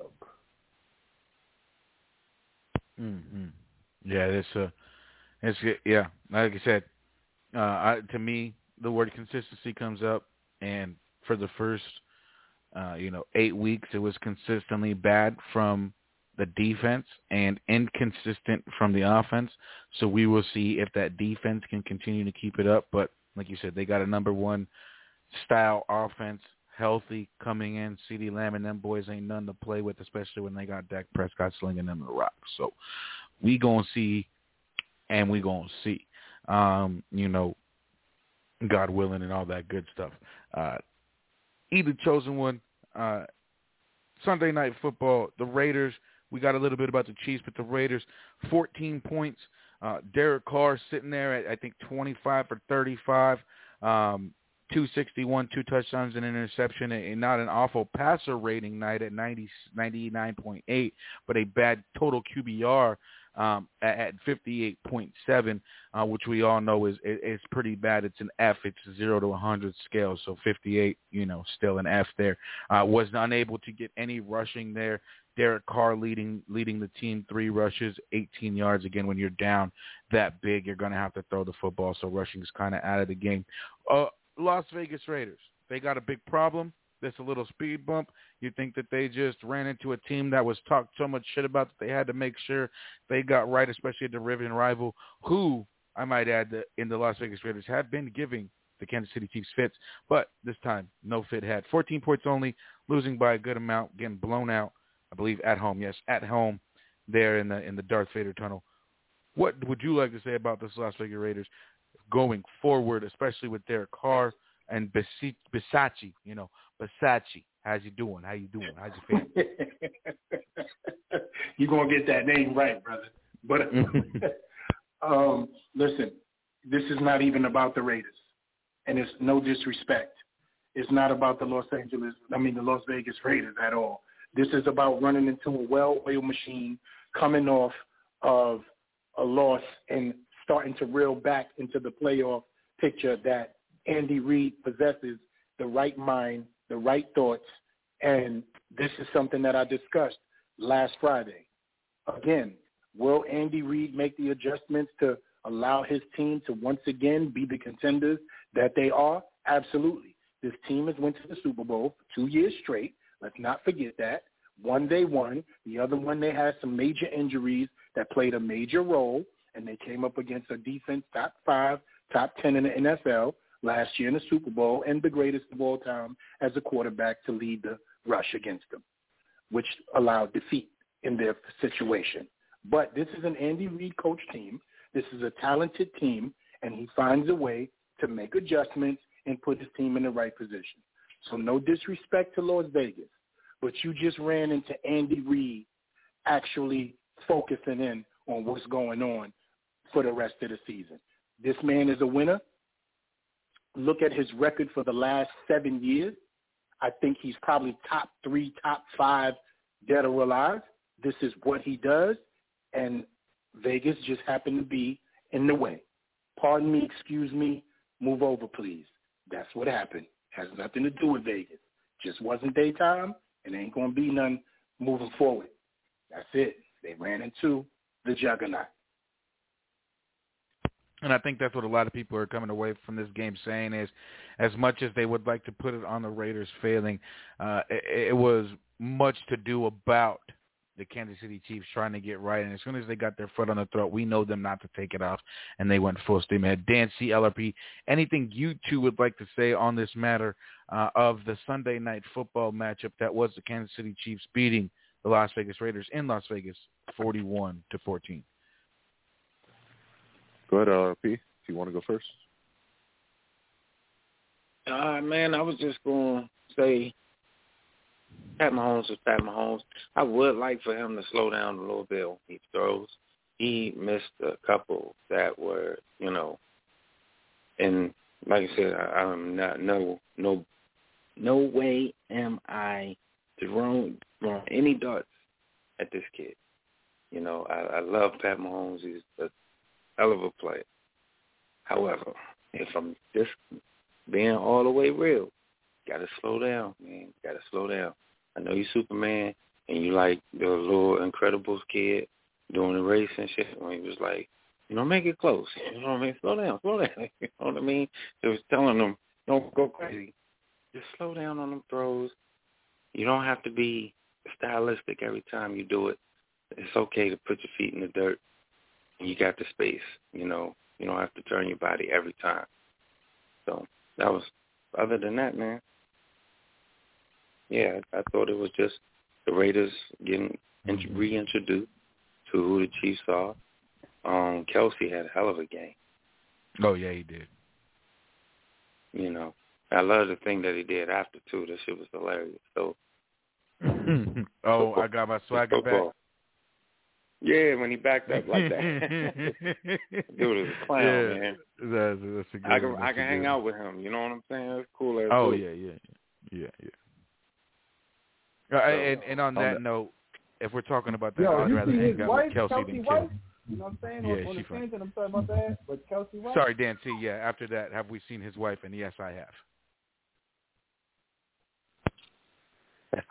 Mm-hmm. Yeah, it's uh, it's yeah. Like I said, uh, I, to me, the word consistency comes up, and for the first, uh, you know, eight weeks, it was consistently bad from the defense and inconsistent from the offense. So we will see if that defense can continue to keep it up. But like you said, they got a number one style offense. Healthy coming in, CeeDee Lamb and them boys ain't none to play with, especially when they got Dak Prescott slinging them the rock. So we gonna see, and we gonna see, um, you know, God willing and all that good stuff. Uh, either chosen one, uh, Sunday Night Football, the Raiders. We got a little bit about the Chiefs, but the Raiders, fourteen points. Uh, Derek Carr sitting there at I think twenty-five for thirty-five. Um, two sixty-one, two touchdowns and an interception, and not an awful passer rating night at ninety, ninety-nine point eight, but a bad total Q B R um, at, at fifty-eight point seven, uh, which we all know is is pretty bad. It's an F. It's a zero to one hundred scale, so fifty-eight, you know, still an F there. Uh, was unable to get any rushing there. Derek Carr leading leading the team, three rushes, eighteen yards. Again, when you're down that big, you're going to have to throw the football, so rushing is kind of out of the game. Uh, Las Vegas Raiders, they got a big problem. There's a little speed bump. You think that they just ran into a team that was talked so much shit about that they had to make sure they got right, especially a division rival who, I might add, that in the Las Vegas Raiders have been giving the Kansas City Chiefs fits, but this time no fit had. fourteen points only, losing by a good amount, getting blown out, I believe, at home. Yes, at home there in the in the Darth Vader tunnel. What would you like to say about this Las Vegas Raiders going forward, especially with Derek Carr and Bisaccia, you know, Bisaccia? How's you doing? How you doing? How's you feeling? You're going to get that name right, brother. But um, listen, this is not even about the Raiders, and it's no disrespect. It's not about the Los Angeles, I mean the Las Vegas Raiders at all. This is about running into a well-oiled machine, coming off of a loss and starting to reel back into the playoff picture that Andy Reid possesses the right mind, the right thoughts, and this is something that I discussed last Friday. Again, will Andy Reid make the adjustments to allow his team to once again be the contenders that they are? Absolutely. This team has went to the Super Bowl for two years straight. Let's not forget that. One they won. The other one they had some major injuries that played a major role. and they came up against a defense top five, top ten in the N F L last year in the Super Bowl, and the greatest of all time as a quarterback to lead the rush against them, which allowed defeat in their situation. But this is an Andy Reid coach team. This is a talented team, and he finds a way to make adjustments and put his team in the right position. So no disrespect to Las Vegas, but you just ran into Andy Reid actually focusing in on what's going on for the rest of the season. This man is a winner. Look at his record for the last seven years. I think he's probably top three, top five, dead or alive. This is what he does, and Vegas just happened to be in the way. Pardon me, excuse me, move over, please. That's what happened. Has nothing to do with Vegas. Just wasn't their time, and ain't going to be none moving forward. That's it. They ran into the juggernaut. And I think that's what a lot of people are coming away from this game saying is, as much as they would like to put it on the Raiders failing, uh, it, it was much to do about the Kansas City Chiefs trying to get right. And as soon as they got their foot on the throat, we know them not to take it off, and they went full steam ahead. Dan C, L R P, anything you two would like to say on this matter uh, of the Sunday night football matchup that was the Kansas City Chiefs beating the Las Vegas Raiders in Las Vegas forty-one to fourteen? Go ahead, L R P, if you want to go first. Uh, man, I was just going to say Pat Mahomes is Pat Mahomes. I would like for him to slow down a little bit when he throws. He missed a couple that were, you know, and like I said, I, I'm not, no, no, no way am I throwing, throwing any darts at this kid. You know, I, I love Pat Mahomes. He's a hell of a player. However, if I'm just being all the way real, got to slow down, man. Got to slow down. I know you Superman, and you like the little Incredibles kid doing the race and shit when he was like, you know, make it close. You know what I mean? Slow down, slow down. You know what I mean? It was telling them, don't go crazy. Just slow down on them throws. You don't have to be stylistic every time you do it. It's okay to put your feet in the dirt. You got the space, you know. You don't have to turn your body every time. So that was, other than that, man, yeah, I thought it was just the Raiders getting reintroduced to who the Chiefs are. Um, Kelsey had a hell of a game. Oh, yeah, he did. You know, I love the thing that he did after, too. That shit was hilarious. So, oh, I got my swagger back. Yeah, when he backed up like that. Dude is a clown, yeah, man. That's, that's a good I can, one. I can hang out with him. You know what I'm saying? It's cool as Oh, dude. yeah, yeah, yeah, yeah. Uh, so, and, and on that um, note, if we're talking about that, Yo, I'd you rather see hang his out wife, with Kelsey, Kelsey than White? Kelsey. You know what I'm saying? Yeah, on, on she the fine. tangent, I'm sorry about that, but Kelsey White? Sorry, Dan T. Yeah, after that, have we seen his wife? And yes, I have.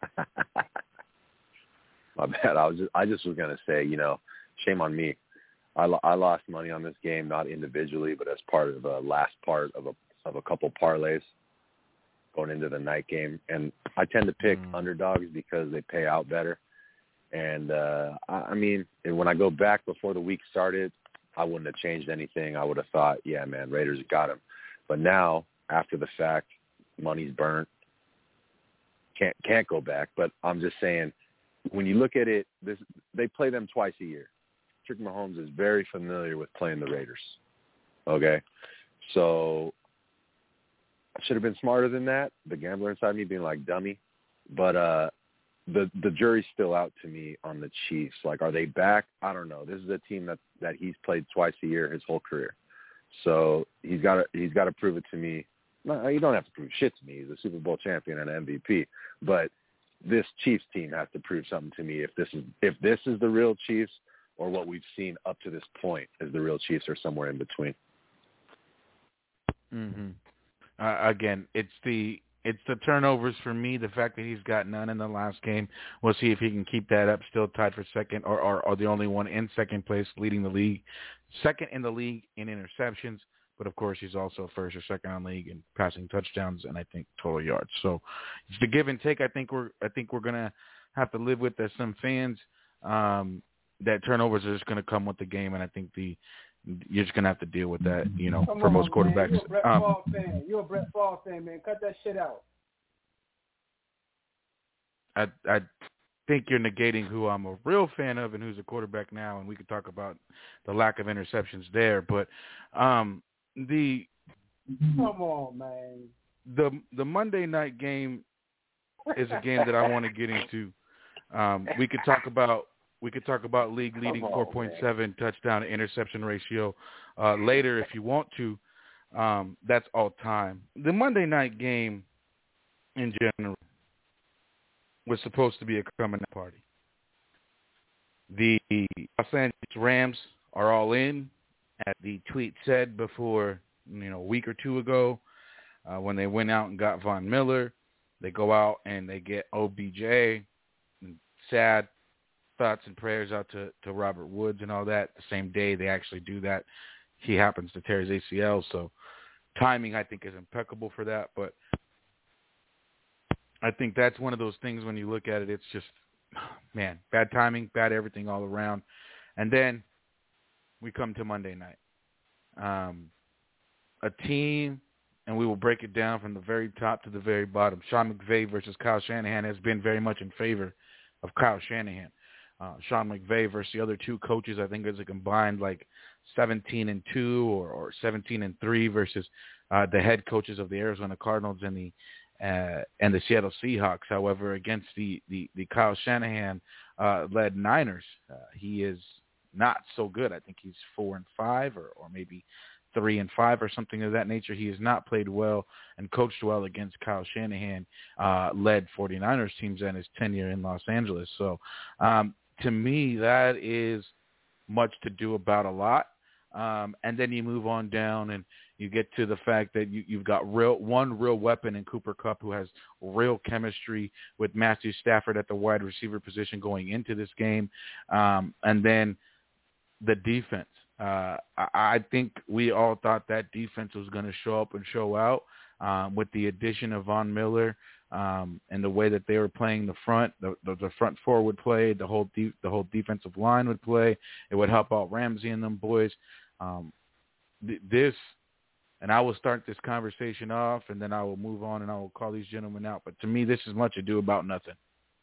My bad. I was just, I just was gonna say, you know, shame on me. I, lo- I lost money on this game, not individually, but as part of the last part of a of a couple parlays going into the night game. And I tend to pick mm. underdogs because they pay out better. And uh, I, I mean, and when I go back before the week started, I wouldn't have changed anything. I would have thought, yeah, man, Raiders got him. But now, after the fact, money's burnt. Can't can't go back. But I'm just saying, when you look at it, this they play them twice a year. Patrick Mahomes is very familiar with playing the Raiders. Okay? So I should have been smarter than that. The gambler inside me being like, dummy. But uh, the the jury's still out to me on the Chiefs. Like, are they back? I don't know. This is a team that, that he's played twice a year his whole career. So he's got to he's got to prove it to me. No, you don't have to prove shit to me. He's a Super Bowl champion and an M V P. But this Chiefs team has to prove something to me if this is if this is the real Chiefs or what we've seen up to this point is the real Chiefs or somewhere in between. Mm-hmm. Uh, again, it's the it's the turnovers for me. The fact that he's got none in the last game. We'll see if he can keep that up. Still tied for second, or or, or the only one in second place, leading the league, second in the league in interceptions. But of course, he's also first or second on league in passing touchdowns and I think total yards. So it's the give and take. I think we're I think we're gonna have to live with as some fans. Um, that turnovers are just going to come with the game, and I think the you're just going to have to deal with that, you know, Come for on, most quarterbacks. Man. You're a Brett um, Favre fan. You're a Brett Favre fan, man. Cut that shit out. I I think you're negating who I'm a real fan of and who's a quarterback now, and we could talk about the lack of interceptions there. But um, the come on, man. The the Monday night game is a game that I want to get into. Um, we could talk about we could talk about league leading four point seven touchdown to interception ratio uh, later if you want to. Um, that's all time. The Monday night game in general was supposed to be a coming out party. The Los Angeles Rams are all in, as the tweet said before, you know, a week or two ago, uh, when they went out and got Von Miller. They go out and they get O B J. And sad thoughts and prayers out to, to Robert Woods and all that. The same day they actually do that, he happens to tear his A C L. So timing, I think, is impeccable for that. But I think that's one of those things when you look at it, it's just, man, bad timing, bad everything all around. And then we come to Monday night. Um, a team, and we will break it down from the very top to the very bottom. Sean McVay versus Kyle Shanahan has been very much in favor of Kyle Shanahan. Uh, Sean McVay versus the other two coaches, I think, is a combined like seventeen and two or, or seventeen and three versus uh, the head coaches of the Arizona Cardinals and the Uh, and the Seattle Seahawks. However, against the, the, the Kyle Shanahan-led uh, Niners, uh, he is not so good. I think he's four and five or, or maybe three and five or something of that nature. He has not played well and coached well against Kyle Shanahan-led uh, 49ers teams in his tenure in Los Angeles. So um, to me, that is much to do about a lot. Um, and then you move on down and you get to the fact that you, you've got real one real weapon in Cooper Kupp who has real chemistry with Matthew Stafford at the wide receiver position going into this game. Um, and then the defense. Uh, I, I think we all thought that defense was going to show up and show out um, with the addition of Von Miller um, and the way that they were playing the front, the, the, the front four would play, the whole de- the whole defensive line would play. It would help out Ramsey and them boys. Um, th- this, and I will start this conversation off, and then I will move on, and I will call these gentlemen out. But to me, this is much ado about nothing.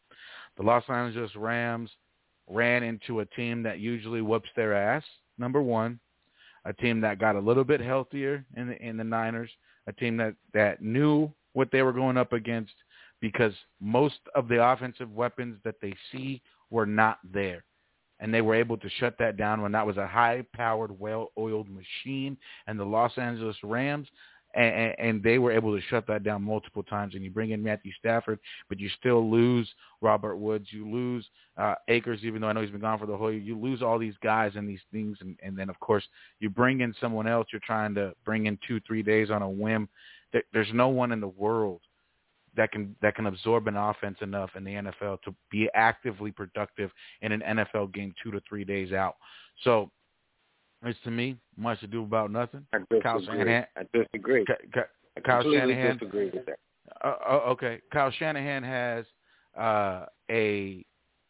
The Los Angeles Rams ran into a team that usually whoops their ass, number one, a team that got a little bit healthier in the, in the Niners, a team that, that knew what they were going up against because most of the offensive weapons that they see were not there. And they were able to shut that down when that was a high-powered, well-oiled machine. And the Los Angeles Rams, and, and they were able to shut that down multiple times. And you bring in Matthew Stafford, but you still lose Robert Woods. You lose uh, Akers, even though I know he's been gone for the whole year. You lose all these guys and these things. And, and then, of course, you bring in someone else. You're trying to bring in two, three days on a whim. There, there's no one in the world that can that can absorb an offense enough in the N F L to be actively productive in an N F L game two to three days out. So it's, to me, much ado about nothing. I disagree. Kyle Shanahan, I disagree. Kyle I completely Shanahan, disagree with that. Uh, okay, Kyle Shanahan has uh, a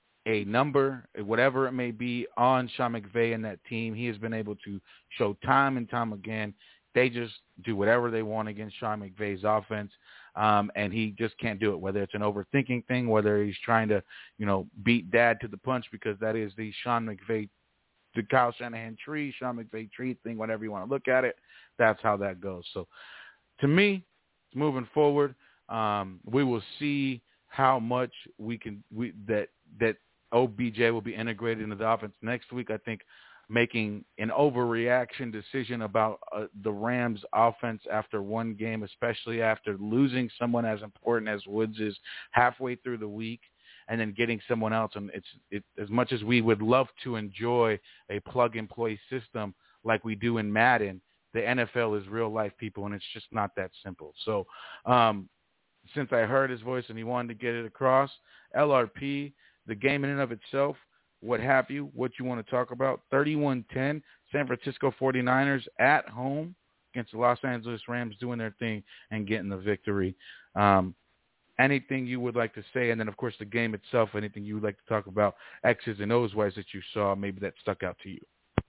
a number, whatever it may be, on Sean McVay and that team. He has been able to show time and time again they just do whatever they want against Sean McVay's offense, um, and he just can't do it, whether it's an overthinking thing, whether he's trying to, you know, beat dad to the punch, because that is the Sean McVay, the Kyle Shanahan tree, Sean McVay tree thing, whatever you want to look at it. That's how that goes. So to me, moving forward, um, we will see how much we can we, that that O B J will be integrated into the offense next week. I think making an overreaction decision about uh, the Rams offense after one game, especially after losing someone as important as Woods is halfway through the week, and then getting someone else. And it's it, as much as we would love to enjoy a plug-and-play system like we do in Madden, the N F L is real life, people, and it's just not that simple. So um, since I heard his voice and he wanted to get it across, L R P, the game in and of itself, what have you, what you want to talk about, thirty-one ten, San Francisco forty-niners at home against the Los Angeles Rams doing their thing and getting the victory. Um, anything you would like to say, and then, of course, the game itself, anything you would like to talk about, X's and O's wise that you saw, maybe that stuck out to you.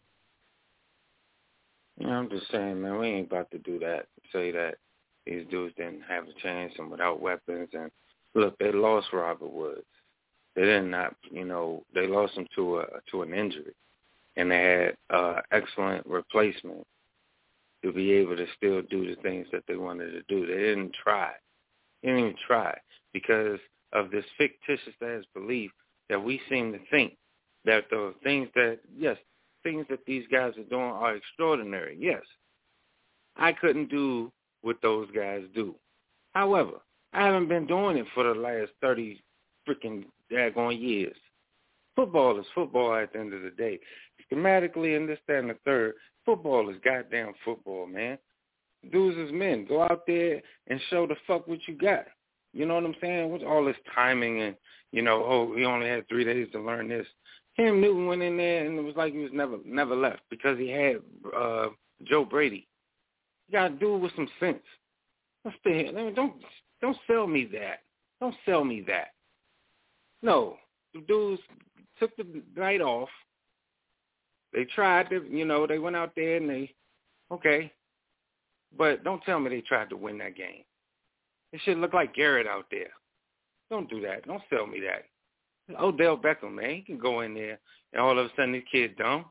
Yeah, I'm just saying, man, we ain't about to do that, say that these dudes didn't have a chance and without weapons. And, look, they lost Robert Woods. They did not, you know, they lost him to a to an injury. And they had uh, excellent replacement to be able to still do the things that they wanted to do. They didn't try. They didn't even try because of this fictitious-ass belief that we seem to think that the things that, yes, things that these guys are doing are extraordinary. Yes, I couldn't do what those guys do. However, I haven't been doing it for the last thirty freaking daggone years. Football is football at the end of the day. Schematically and this, that, and the third, football is goddamn football, man. Dudes is men. Go out there and show the fuck what you got. You know what I'm saying? With all this timing and, you know, oh, he only had three days to learn this. Cam Newton went in there and it was like he was never never left because he had uh, Joe Brady. You got to do it with some sense. Don't, stay, don't, don't sell me that. Don't sell me that. No. The dudes took the night off. They tried to, you know, they went out there and they, okay. But don't tell me they tried to win that game. It should look like Garrett out there. Don't do that. Don't sell me that. Odell Beckham, man, he can go in there and all of a sudden this kid dumb.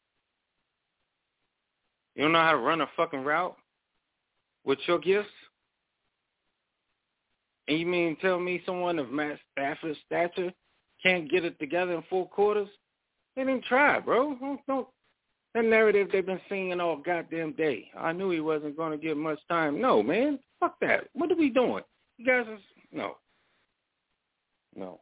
You don't know how to run a fucking route with your gifts? And you mean tell me someone of Matt Stafford's stature can't get it together in four quarters? They didn't try, bro. Don't, don't. That narrative they've been singing all goddamn day. I knew he wasn't going to get much time. No, man. Fuck that. What are we doing? You guys are, no. No.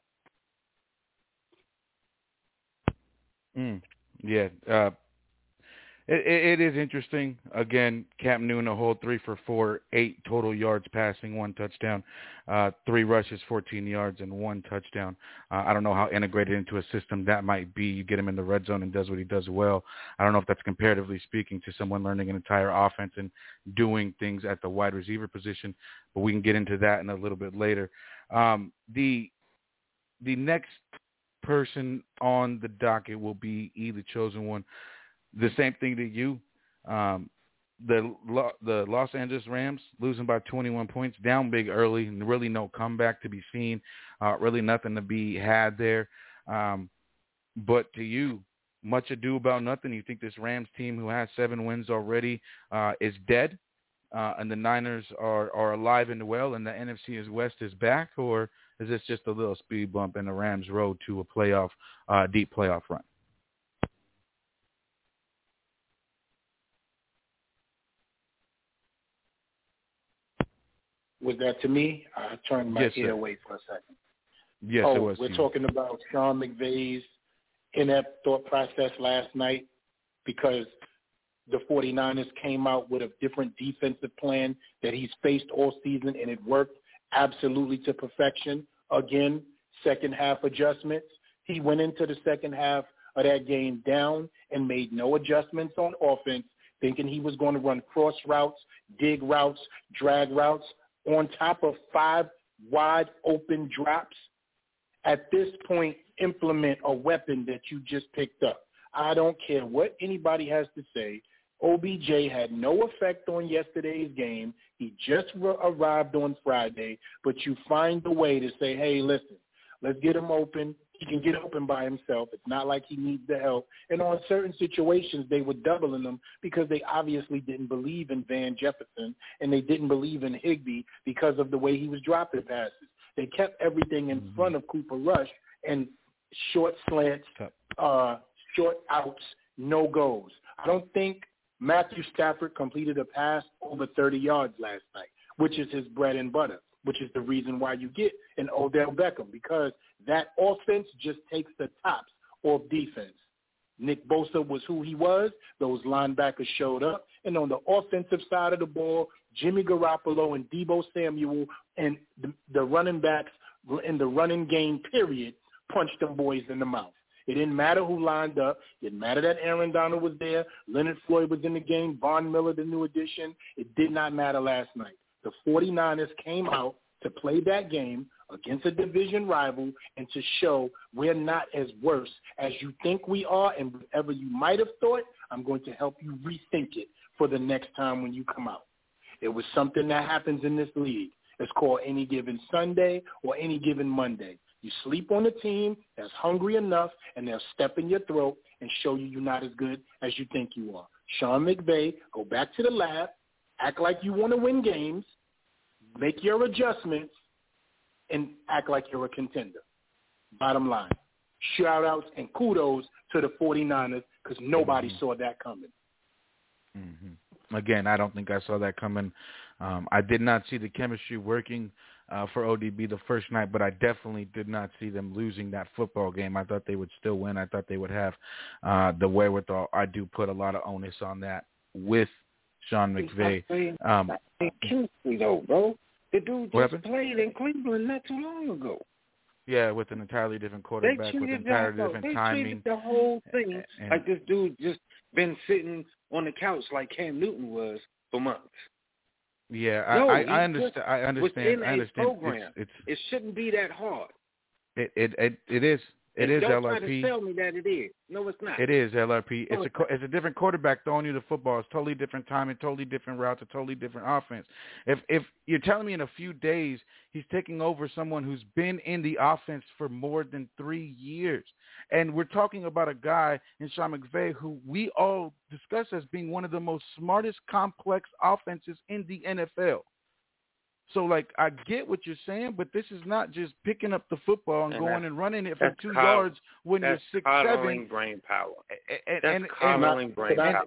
Mm, yeah. Uh, it, it, it is interesting. Again, Cam Newton, a whole three for four, eight total yards passing, one touchdown, uh, three rushes, fourteen yards, and one touchdown. Uh, I don't know how integrated into a system that might be. You get him in the red zone and does what he does well. I don't know if that's comparatively speaking to someone learning an entire offense and doing things at the wide receiver position, but we can get into that in a little bit later. Um, the the next person on the docket will be E, the chosen one. The same thing to you. Um, the the Los Angeles Rams losing by twenty-one points, down big early, and really no comeback to be seen. Uh, really nothing to be had there. Um, but to you, much ado about nothing. You think this Rams team, who has seven wins already, uh, is dead, uh, and the Niners are, are alive and well, and the N F C West is back, or is this just a little speed bump in the Rams' road to a playoff, uh, deep playoff run? Was that to me? I turned my yes, ear sir. away for a second. Yes, oh, it was. We're talking about Sean McVay's inept thought process last night because the 49ers came out with a different defensive plan that he's faced all season, and it worked absolutely to perfection. Again, second half adjustments. He went into the second half of that game down and made no adjustments on offense, thinking he was going to run cross routes, dig routes, drag routes, on top of five wide open drops. At this point, implement a weapon that you just picked up. I don't care what anybody has to say. O B J had no effect on yesterday's game. He just re- arrived on Friday, but you find a way to say, hey, listen, let's get him open. He can get open by himself. It's not like he needs the help. And on certain situations, they were doubling him because they obviously didn't believe in Van Jefferson and they didn't believe in Higbee because of the way he was dropping passes. They kept everything in front of Cooper Rush and short slants, uh, short outs, no goes. I don't think Matthew Stafford completed a pass over thirty yards last night, which is his bread and butter, which is the reason why you get an Odell Beckham, because that offense just takes the tops off defense. Nick Bosa was who he was. Those linebackers showed up. And on the offensive side of the ball, Jimmy Garoppolo and Deebo Samuel and the, the running backs in the running game, period, punched them boys in the mouth. It didn't matter who lined up. It didn't matter that Aaron Donald was there. Leonard Floyd was in the game. Von Miller, the new addition. It did not matter last night. The 49ers came out to play that game against a division rival and to show we're not as worse as you think we are, and whatever you might have thought, I'm going to help you rethink it for the next time when you come out. It was something that happens in this league. It's called any given Sunday or any given Monday. You sleep on a team that's hungry enough, and they'll step in your throat and show you you're not as good as you think you are. Sean McVay, go back to the lab, act like you want to win games, make your adjustments, and act like you're a contender. Bottom line, shout-outs and kudos to the 49ers because nobody mm-hmm. saw that coming. Mm-hmm. Again, I don't think I saw that coming. Um, I did not see the chemistry working uh, for O D B the first night, but I definitely did not see them losing that football game. I thought they would still win. I thought they would have uh, the wherewithal. I do put a lot of onus on that with Sean McVay. Um, chemistry, though, bro. The dude just played in Cleveland not too long ago. Yeah, with an entirely different quarterback, with entirely different they timing. Treated the whole thing and, and, like this dude just been sitting on the couch like Cam Newton was for months. Yeah, no, I, I understand. I understand. I understand. Program. It's, it it's, shouldn't be that hard. It it it, it is. It and is don't L R P. Try to tell me that it is. No, it's not. It is L R P. No, it's a it's a different quarterback throwing you the football. It's totally different timing, totally different routes, a totally different offense. If if you're telling me in a few days he's taking over someone who's been in the offense for more than three years, and we're talking about a guy in Sean McVay who we all discuss as being one of the most smartest, complex offenses in the N F L. So, like, I get what you're saying, but this is not just picking up the football and, and going and running it for two col- yards when you're six seven. brain power. And, that's and, coddling brain power.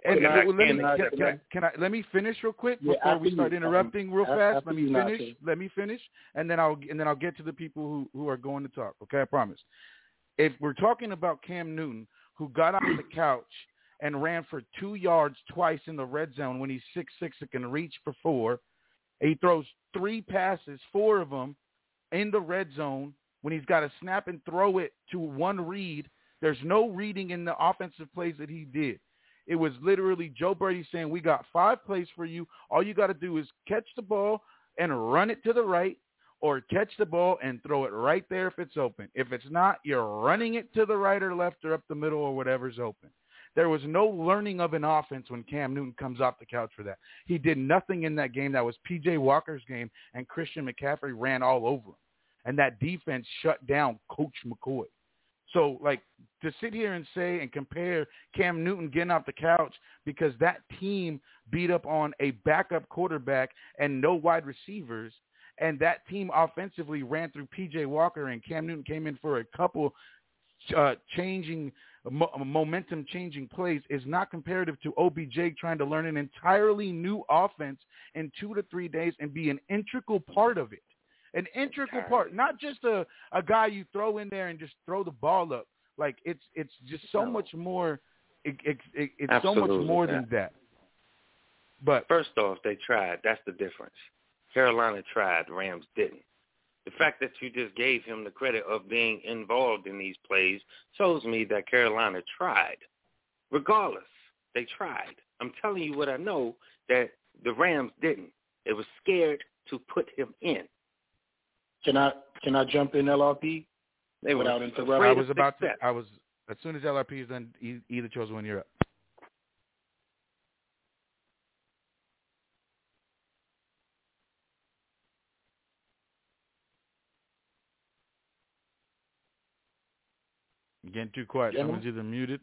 Can I let me finish real quick before yeah, we start you, interrupting real fast? Let me finish. Not, let me finish, and then I'll and then I'll get to the people who, who are going to talk. Okay, I promise. If we're talking about Cam Newton, who got off the couch and ran for two yards twice in the red zone when he's six six and can reach for four. He throws three passes, four of them, in the red zone when he's got to snap and throw it to one read. There's no reading in the offensive plays that he did. It was literally Joe Brady saying, we got five plays for you. All you got to do is catch the ball and run it to the right, or catch the ball and throw it right there if it's open. If it's not, you're running it to the right or left or up the middle or whatever's open. There was no learning of an offense when Cam Newton comes off the couch for that. He did nothing in that game. That was P J Walker's game, and Christian McCaffrey ran all over him. And that defense shut down Coach McCoy. So, like, to sit here and say and compare Cam Newton getting off the couch because that team beat up on a backup quarterback and no wide receivers, and that team offensively ran through P J Walker and Cam Newton came in for a couple uh, changing – Mo- momentum-changing plays is not comparative to O B J trying to learn an entirely new offense in two to three days and be an integral part of it. An integral part, not just a, a guy you throw in there and just throw the ball up. Like, it's it's just so much more. It, it, it, it's Absolutely, so much more yeah. than that. But first off, they tried. That's the difference. Carolina tried. The Rams didn't. The fact that you just gave him the credit of being involved in these plays shows me that Carolina tried. Regardless, they tried. I'm telling you what I know, that the Rams didn't. They were scared to put him in. Can I can I jump in, L R P? They without interrupting. I was about to. I was as soon as L R P is done. Either chose when you're up. You're getting too quiet. Yeah, Someone's either muted.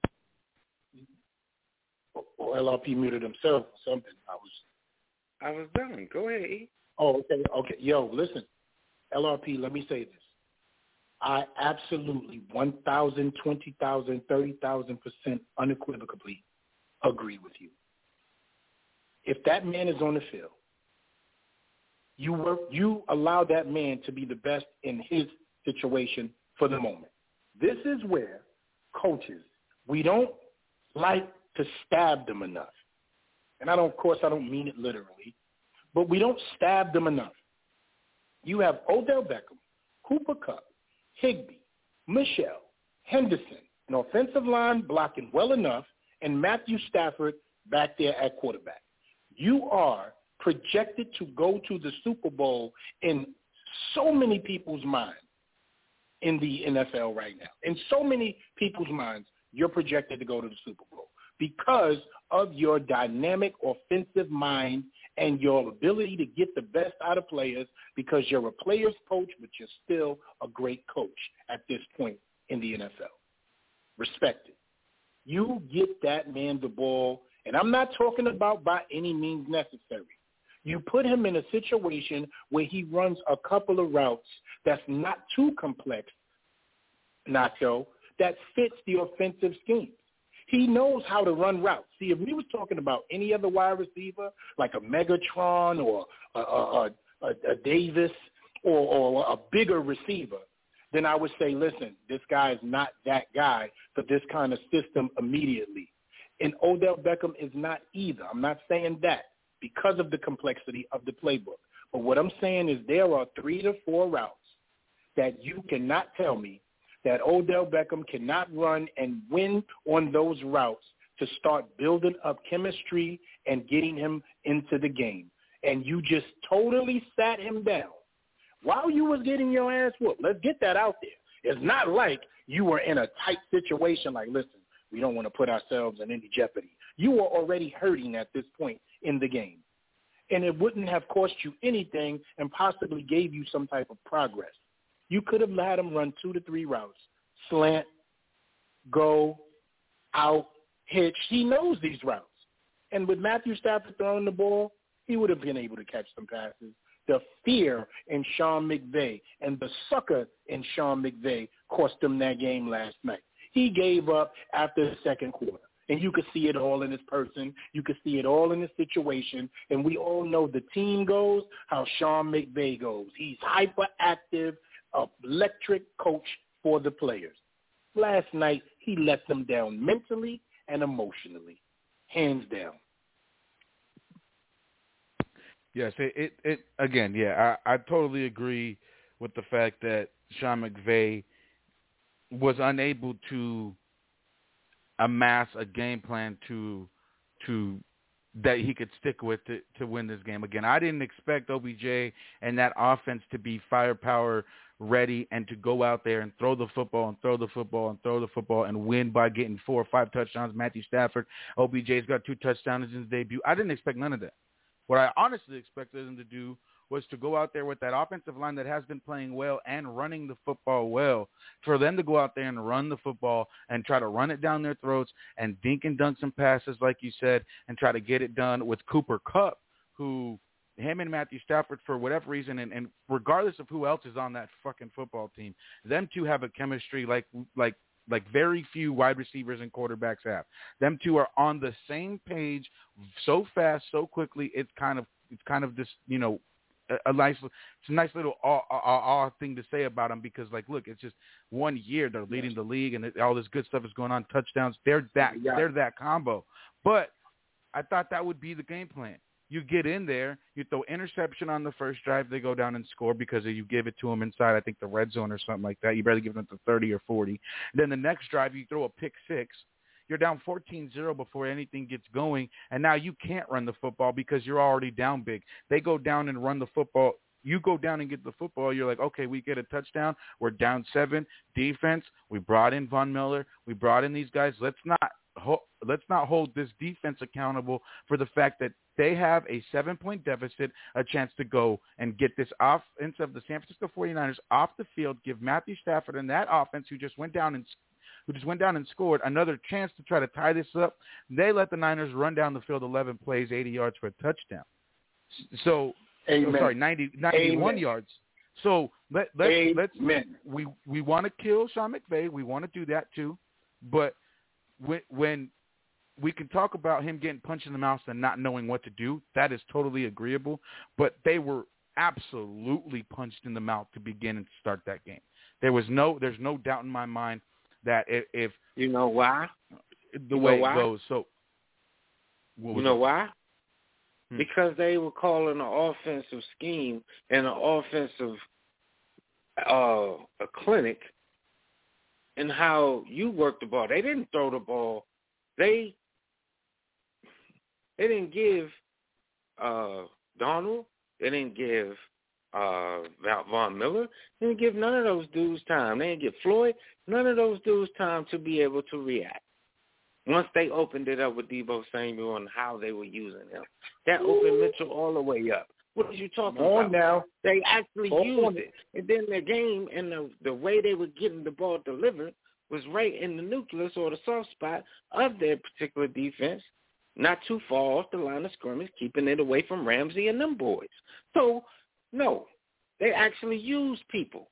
Or L R P muted himself or something. I was I was done. Go ahead, E. Oh, okay. Okay. Yo, listen. L R P, let me say this. I absolutely one thousand, twenty thousand, thirty thousand percent unequivocally agree with you. If that man is on the field, you work, you allow that man to be the best in his situation for the moment. This is where coaches, we don't like to stab them enough. And I don't, of course, I don't mean it literally, but we don't stab them enough. You have Odell Beckham, Cooper Kupp, Higbee, Michelle, Henderson, an offensive line blocking well enough, and Matthew Stafford back there at quarterback. You are projected to go to the Super Bowl in so many people's minds in the N F L right now. In so many people's minds, you're projected to go to the Super Bowl because of your dynamic offensive mind and your ability to get the best out of players because you're a player's coach, but you're still a great coach at this point in the N F L. Respect it. You get that man the ball, and I'm not talking about by any means necessary. You put him in a situation where he runs a couple of routes that's not too complex, Nacho, that fits the offensive scheme. He knows how to run routes. See, if we was talking about any other wide receiver, like a Megatron or a, a, a, a Davis or, or a bigger receiver, then I would say, listen, this guy is not that guy for this kind of system immediately. And Odell Beckham is not either. I'm not saying that because of the complexity of the playbook. But what I'm saying is there are three to four routes that you cannot tell me that Odell Beckham cannot run and win on those routes to start building up chemistry and getting him into the game. And you just totally sat him down while you was getting your ass whooped. Let's get that out there. It's not like you were in a tight situation like, listen, we don't want to put ourselves in any jeopardy. You were already hurting at this point in the game. And it wouldn't have cost you anything and possibly gave you some type of progress. You could have had him run two to three routes, slant, go, out, hitch. He knows these routes. And with Matthew Stafford throwing the ball, he would have been able to catch some passes. The fear in Sean McVay and the sucker in Sean McVay cost him that game last night. He gave up after the second quarter. And you could see it all in his person. You could see it all in his situation. And we all know the team goes, how Sean McVay goes. He's hyperactive, electric coach for the players. Last night, he let them down mentally and emotionally, hands down. Yes, it, it, it again, yeah, I, I totally agree with the fact that Sean McVay was unable to amass a game plan to to that he could stick with to, to win this game. Again, I didn't expect O B J and that offense to be firepower ready and to go out there and throw the football and throw the football and throw the football and win by getting four or five touchdowns. Matthew Stafford, O B J's got two touchdowns in his debut. I didn't expect none of that. What I honestly expected them to do was to go out there with that offensive line that has been playing well and running the football well, for them to go out there and run the football and try to run it down their throats and dink and dunk some passes, like you said, and try to get it done with Cooper Kupp, who him and Matthew Stafford, for whatever reason, and, and regardless of who else is on that fucking football team, them two have a chemistry like like like very few wide receivers and quarterbacks have. Them two are on the same page so fast, so quickly. It's kind of it's kind of this, you know, a, a nice it's a nice little aw, aw, aw thing to say about them because, like, look, it's just one year they're leading the league and it, all this good stuff is going on, touchdowns. They're that yeah. they're that combo. But I thought that would be the game plan. You get in there, you throw interception on the first drive, they go down and score because you give it to them inside, I think, the red zone or something like that. You better give them to thirty or forty. Then the next drive, you throw a pick six. You're down fourteen zero before anything gets going, and now you can't run the football because you're already down big. They go down and run the football. You go down and get the football. You're like, okay, we get a touchdown. We're down seven. Defense, we brought in Von Miller. We brought in these guys. Let's not ho- let's not hold this defense accountable for the fact that they have a seven-point deficit, a chance to go and get this offense of the San Francisco forty-niners off the field, give Matthew Stafford and that offense who just went down and who just went down and scored another chance to try to tie this up. They let the Niners run down the field eleven plays, eighty yards for a touchdown. So, oh, sorry, ninety, ninety-one Amen. Yards. So let let's Amen. let's we we want to kill Sean McVay. We want to do that too, but when when we can talk about him getting punched in the mouth and not knowing what to do. That is totally agreeable. But they were absolutely punched in the mouth to begin and start that game. There was no, there's no doubt in my mind that if, if you know why, the you way know why? it goes. So you know it? why? Hmm. Because they were calling an offensive scheme and an offensive uh, a clinic and how you work the ball. They didn't throw the ball. They They didn't give uh, Donald. They didn't give uh, Von Miller. They didn't give none of those dudes time. They didn't give Floyd, none of those dudes time to be able to react. Once they opened it up with Deebo Samuel and how they were using him, that opened Mitchell all the way up. What are you talking Come on about? now. They actually Come used on. it. And then the game and the, the way they were getting the ball delivered was right in the nucleus or the soft spot of their particular defense, not too far off the line of scrimmage, keeping it away from Ramsey and them boys. So, no, they actually used people.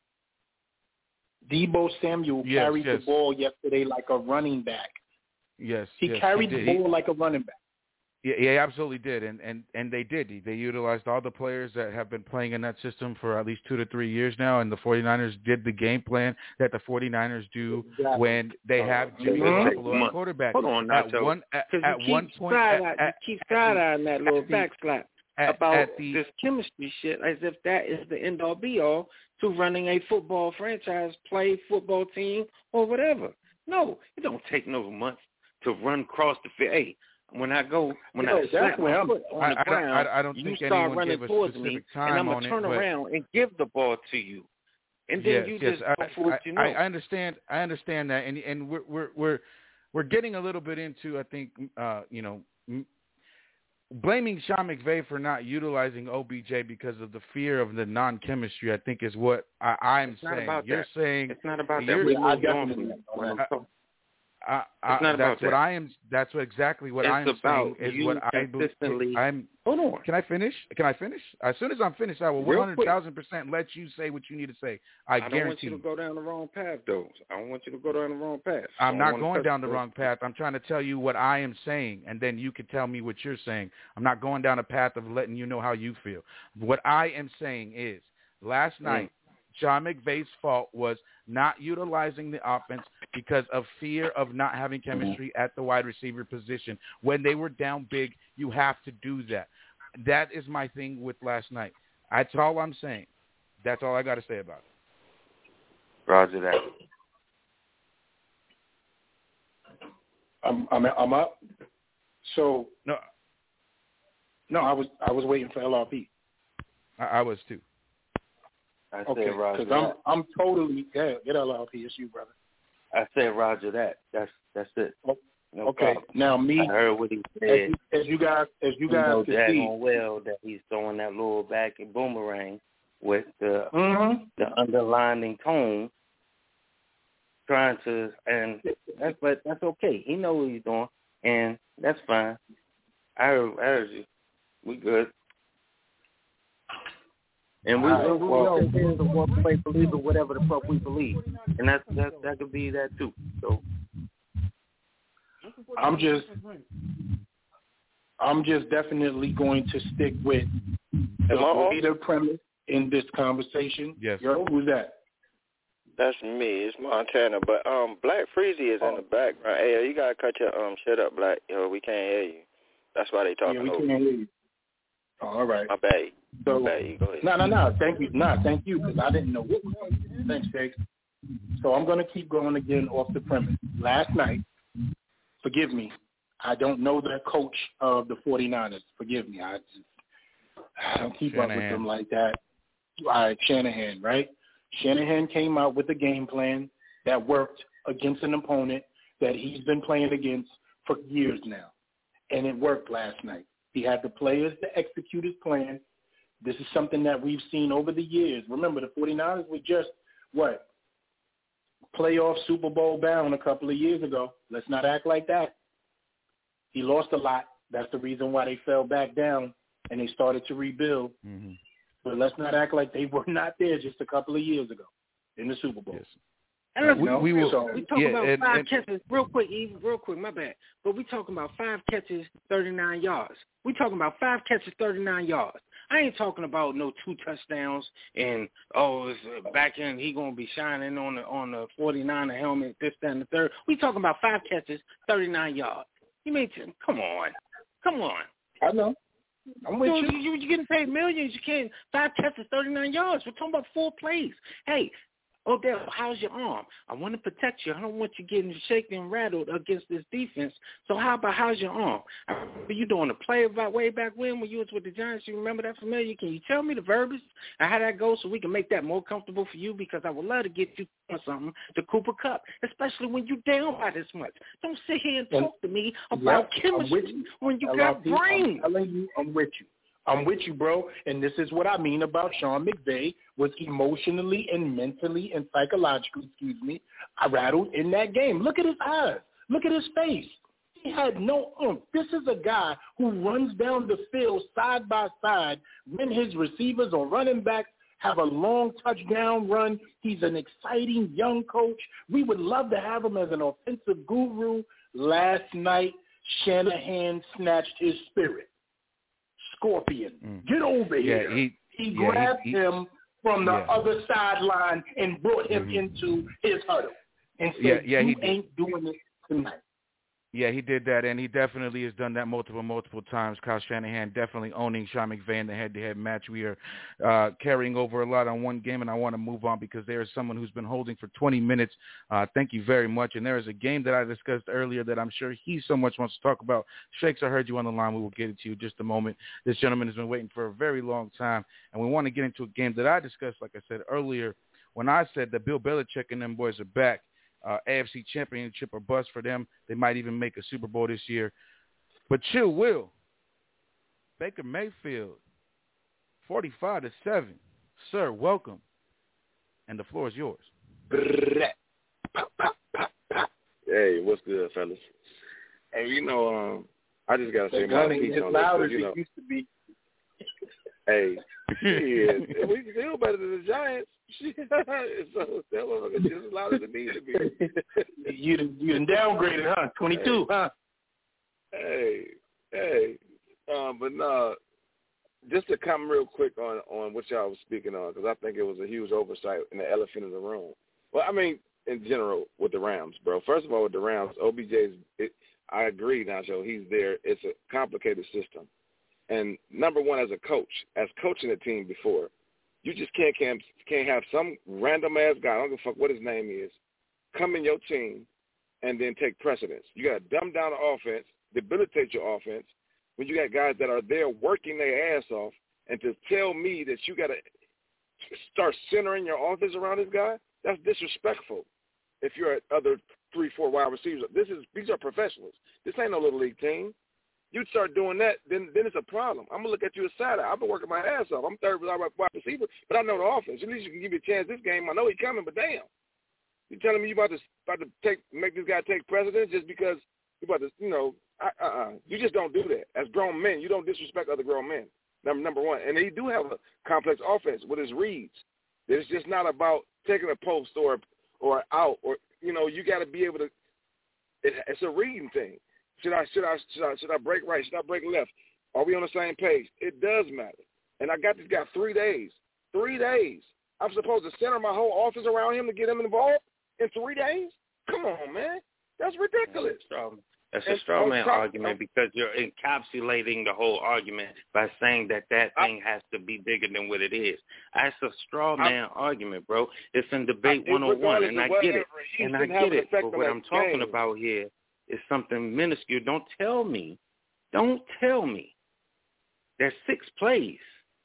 Deebo Samuel yes, carried yes. the ball yesterday like a running back. Yes, he yes, carried he the did. ball he, like a running back. Yeah, he absolutely did, and, and, and they did. They utilized all the players that have been playing in that system for at least two to three years now, and the 49ers did the game plan that the 49ers do exactly. when they have Jimmy mm-hmm. Garoppolo at quarterback. Hold on, at Nacho. one at, at you one keep point, side at, you at, keep at side the, eyeing that little the, backslap at, about at the, this chemistry shit, as if that is the end all be all to running a football franchise, play football team, or whatever. No, it don't take no months to run across the field. Hey, when I go, when no, I slap my I'm, foot on I, the ground, I, I don't you think start anyone running gave a towards specific me, time and I'm on gonna it, turn but, around and give the ball to you, and then yes, you yes, just I, go for what I, you know. I understand. I understand that, and and we're we're we're we're getting a little bit into, I think, uh, you know, m- blaming Sean McVay for not utilizing O B J because of the fear of the non-chemistry. I think is what I, I'm it's not saying. About you're that. saying it's not about you're, that. Yeah, I We're doing definitely when I'm talking. I, I, It's not that's about what that. I am. That's what exactly what It's I'm about saying is you what I consistently. I'm. Hold on. Can I finish? Can I finish? As soon as I'm finished, I will one hundred thousand percent let you say what you need to say. I, I don't guarantee. want you to go down the wrong path, though. I don't want you to go down the wrong path. I'm not going touch down the those. wrong path. I'm trying to tell you what I am saying, and then you can tell me what you're saying. I'm not going down a path of letting you know how you feel. What I am saying is, last Mm. night, Sean McVay's fault was not utilizing the offense because of fear of not having chemistry at the wide receiver position. When they were down big, you have to do that. That is my thing with last night. That's all I'm saying. That's all I got to say about it. Roger that. I'm I'm I'm up. So no, no, I was I was waiting for L R P. I, I was too. I okay, said Roger because I'm that. I'm totally yeah. Get L R P. It's you, brother. I said Roger that. That's that's it. No okay. problem. Now me. I heard what he said. As you, as you guys as you guys know can see, daggone well that he's throwing that little back and boomerang with the mm-hmm. the underlining tone, trying to, and that's but that's okay. He knows what he's doing, and that's fine. I heard, I heard you. We good. And we, right, we, we well, know fans of one play believe in whatever the fuck we believe, and that's that that could be that too. So I'm just I'm just definitely going to stick with the greater premise in this conversation. Yes. Yo, who's that? That's me. It's Montana. But um, Black Freezy is oh. in the background. Hey, you gotta cut your um shit up, Black. Yo, we can't hear you. That's why they talking Yeah, we over. can't hear you. Oh, all right. My bad. So, My bad. You go ahead. no, no, no. Thank you. No, thank you, because I didn't know what was going on. Thanks, Jake. So I'm going to keep going again off the premise. Last night, forgive me, I don't know the coach of the 49ers. Forgive me. I just, I don't keep Shanahan. up with them like that. All right, Shanahan, right? Shanahan came out with a game plan that worked against an opponent that he's been playing against for years now, and it worked last night. He had the players to execute his plan. This is something that we've seen over the years. Remember, the 49ers were just, what, playoff Super Bowl bound a couple of years ago. Let's not act like that. He lost a lot. That's the reason why they fell back down and they started to rebuild. Mm-hmm. But let's not act like they were not there just a couple of years ago in the Super Bowl. Yes. And look, we, we, we will. So, we talking yeah, about and, five and, catches real quick, Eve, real quick, my bad. But we talking about five catches, thirty-nine yards. We talking about five catches, thirty-nine yards. I ain't talking about no two touchdowns and oh, it's uh, back end he gonna be shining on the on the 49er helmet, this, that, and the third. We talking about five catches, thirty-nine yards. You mean come on, come on. I know. I'm with you. you. you. You're getting paid millions. You can't five catches, thirty-nine yards. We're talking about four plays. Hey. Odell, how's your arm? I want to protect you. I don't want you getting shaken and rattled against this defense. So how about how's your arm? I remember you doing a play about way back when when you was with the Giants. You remember that familiar? Can you tell me the verbiage and how that goes so we can make that more comfortable for you? Because I would love to get you something to Cooper Kupp, especially when you down by this much. Don't sit here and talk to me about yep, chemistry you. when you I got brains. I'm telling you, I'm with you. I'm with you, bro, and this is what I mean about Sean McVay was emotionally and mentally and psychologically, excuse me, I rattled in that game. Look at his eyes. Look at his face. He had no oomph. This is a guy who runs down the field side by side when his receivers or running backs have a long touchdown run. He's an exciting young coach. We would love to have him as an offensive guru. Last night, Shanahan snatched his spirit. Scorpion, mm. get over yeah, here. He, he yeah, grabbed he, he, him from the yeah. other sideline and brought him mm-hmm. into his huddle and said, yeah, yeah, you he ain't did. doing it tonight. Yeah, he did that, and he definitely has done that multiple, multiple times. Kyle Shanahan definitely owning Sean McVay in the head-to-head match. We are uh, carrying over a lot on one game, and I want to move on because there is someone who's been holding for twenty minutes. Uh, thank you very much. And there is a game that I discussed earlier that I'm sure he so much wants to talk about. Shakes, I heard you on the line. We will get it to you in just a moment. This gentleman has been waiting for a very long time, and we want to get into a game that I discussed, like I said earlier, when I said that Bill Belichick and them boys are back. Uh, A F C championship or bust for them. They might even make a Super Bowl this year. But chill, Will. Baker Mayfield, forty-five to seven. Sir, welcome. And the floor is yours. Hey, what's good, fellas? Hey, you know, um, I just got to say my piece on loud this. as You know, it used to be. Hey, shit, we still better than the Giants. Shit, so that motherfucker just as loud as it needs to be. you done, you done downgraded, huh? twenty-two, hey. huh? Hey, hey, um, but no, just to come real quick on, on what y'all was speaking on, because I think it was a huge oversight in the elephant in the room. Well, I mean, in general, with the Rams, bro. First of all, with the Rams, O B J's, it, I agree, Nacho, he's there. It's a complicated system. And number one, as a coach, as coaching a team before, you just can't can't, can't have some random-ass guy, I don't give a fuck what his name is, come in your team and then take precedence. You got to dumb down the offense, debilitate your offense, when you got guys that are there working their ass off, and to tell me that you got to start centering your offense around this guy, that's disrespectful if you're at other three, four wide receivers. This is These are professionals. This ain't no little league team. You start doing that, then then it's a problem. I'm going to look at you as side eye. I've been working my ass off. I'm third wide receiver, but I know the offense. At least you can give me a chance this game. I know he's coming, but damn. You telling me you about to about to take make this guy take precedence just because you about to, you know, uh-uh. You just don't do that. As grown men, you don't disrespect other grown men, number, number one. And he do have a complex offense with his reads. It's just not about taking a post or or out. or You know, you got to be able to it, – it's a reading thing. Should I, should I should I should I break right? Should I break left? Are we on the same page? It does matter. And I got this guy three days. Three days. I'm supposed to center my whole office around him to get him involved in three days? Come on, man. That's ridiculous. That's a straw man argument because you're encapsulating the whole argument by saying that that thing has to be bigger than what it is. That's a straw man argument, bro. It's in debate one oh one, and I get it. And I get it. But what I'm talking about here is something minuscule. Don't tell me, don't tell me there's six plays,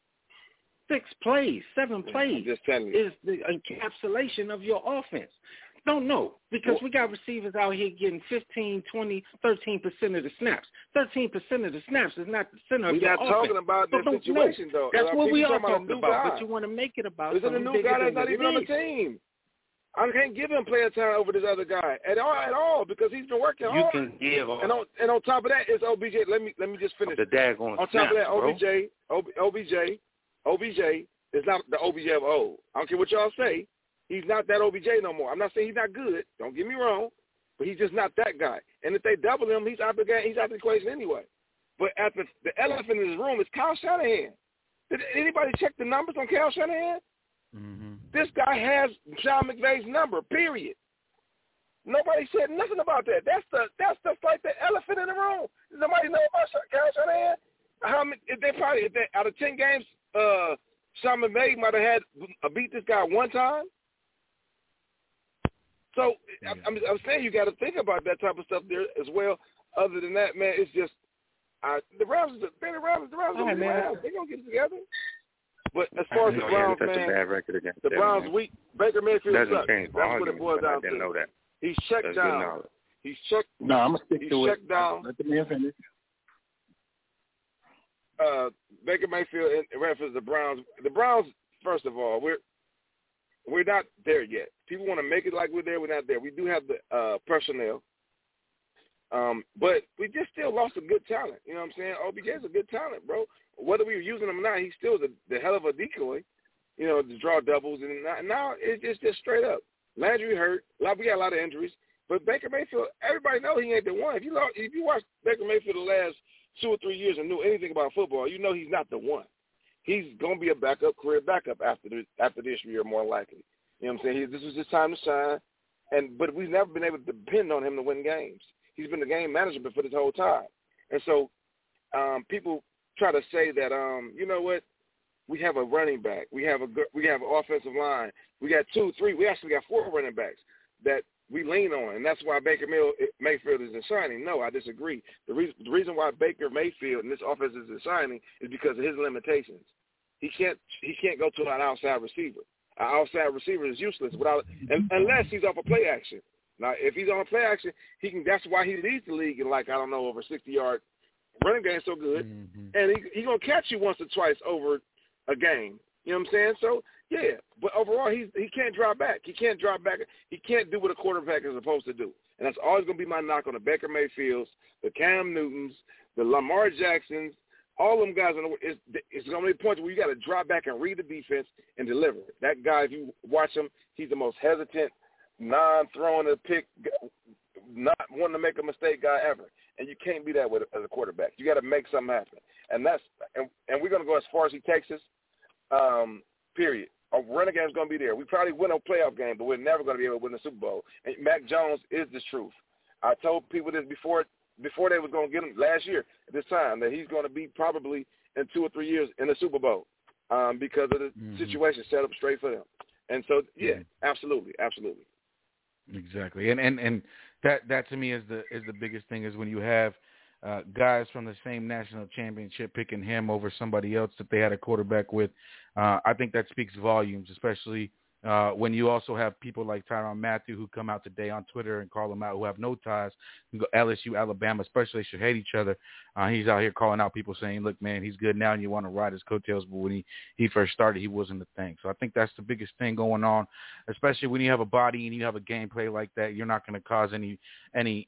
six plays, seven plays just telling you. Is the encapsulation of your offense. Don't know because we got receivers out here getting fifteen, twenty, thirteen percent of the snaps. thirteen percent of the snaps is not the center of We're your not offense. talking about so that situation, know. though. That's what we are talking talking about, about but you want to make it about There's something a new bigger guy than that's not what even it on the is. team. I can't give him playing time over this other guy at all, at all, because he's been working You hard. can give and on and on top of that, it's O B J. Let me let me just finish. The daggone on top snaps, of that, bro. O B J, O B J, O B J is not the O B J of old. I don't care what y'all say. He's not that O B J no more. I'm not saying he's not good. Don't get me wrong, but he's just not that guy. And if they double him, he's out the game. He's out the equation anyway. But at the the elephant in his room is Kyle Shanahan. Did anybody check the numbers on Kyle Shanahan? Mm-hmm. This guy has Sean McVay's number, period. Nobody said nothing about that. That's the that's the like the elephant in the room. Does somebody know about Kyle Shanahan? How many? If they probably if they, out of ten games, uh, Sean McVay might have had uh, beat this guy one time. So yeah. I'm, I'm saying you got to think about that type of stuff there as well. Other than that, man, it's just uh, the Rams. The Rams, the Rams, the Rams, right, they're gonna get it together. But as far as the Browns, man, the Browns man. weak. Baker Mayfield doesn't sucks. change That's what it boils down I didn't to. know that. He's checked That's down. He's checked. No, I'm gonna stick he's to checked it. down. Let the man finish. Uh, Baker Mayfield in reference to the Browns. The Browns, first of all, we're we're not there yet. People want to make it like we're there. We're not there. We do have the uh, personnel, um, but we just still lost a good talent. You know what I'm saying? O B J's a good talent, bro. Whether we were using him or not, he's still the, the hell of a decoy. You know, to draw doubles, and now, now it's just, just straight up. Landry hurt. A lot, we got a lot of injuries, but Baker Mayfield, everybody know he ain't the one. If you lost, if you watch Baker Mayfield the last two or three years and knew anything about football, you know he's not the one. He's gonna be a backup, career backup after the, after this year, more likely. You know what I'm saying? He, this is his time to shine, and but we've never been able to depend on him to win games. He's been the game manager for this whole time, and so um, people try to say that um, you know what? We have a running back. We have a we have an offensive line. We got two, three. We actually got four running backs that we lean on, and that's why Baker Mayfield isn't shining. No, I disagree. The reason the reason why Baker Mayfield and this offense isn't shining is because of his limitations. He can't he can't go to an outside receiver. An outside receiver is useless without unless he's off a play action. Now, if he's on a play action, he can. That's why he leads the league in like I don't know over sixty yard running game so good, mm-hmm. and he he gonna catch you once or twice over a game. You know what I'm saying? So, yeah. But overall, he's, he can't drop back. He can't drop back. He can't do what a quarterback is supposed to do. And that's always going to be my knock on the Baker Mayfields, the Cam Newtons, the Lamar Jacksons, all them guys. It's, it's going to be a point where you got to drop back and read the defense and deliver. That guy, if you watch him, he's the most hesitant, non-throwing a pick, not wanting to make a mistake guy ever. And you can't be that with as a quarterback. You got to make something happen. And that's and, and we're going to go as far as he takes us. Um, period. A running game is going to be there. We probably win a playoff game, but we're never going to be able to win the Super Bowl. And Mac Jones is the truth. I told people this before before they was going to get him last year at this time that he's going to be probably in two or three years in the Super Bowl um, because of the mm-hmm. situation set up straight for them. And so, yeah, mm-hmm. absolutely, absolutely. Exactly. And and and that that to me is the is the biggest thing is when you have Uh, guys from the same national championship picking him over somebody else that they had a quarterback with. Uh, I think that speaks volumes, especially uh, when you also have people like Tyrann Mathieu who come out today on Twitter and call him out who have no ties. L S U, Alabama, especially should hate each other. Uh, he's out here calling out people saying, look, man, he's good now and you want to ride his coattails, but when he, he first started, he wasn't the thing. So I think that's the biggest thing going on, especially when you have a body and you have a gameplay like that. You're not going to cause any any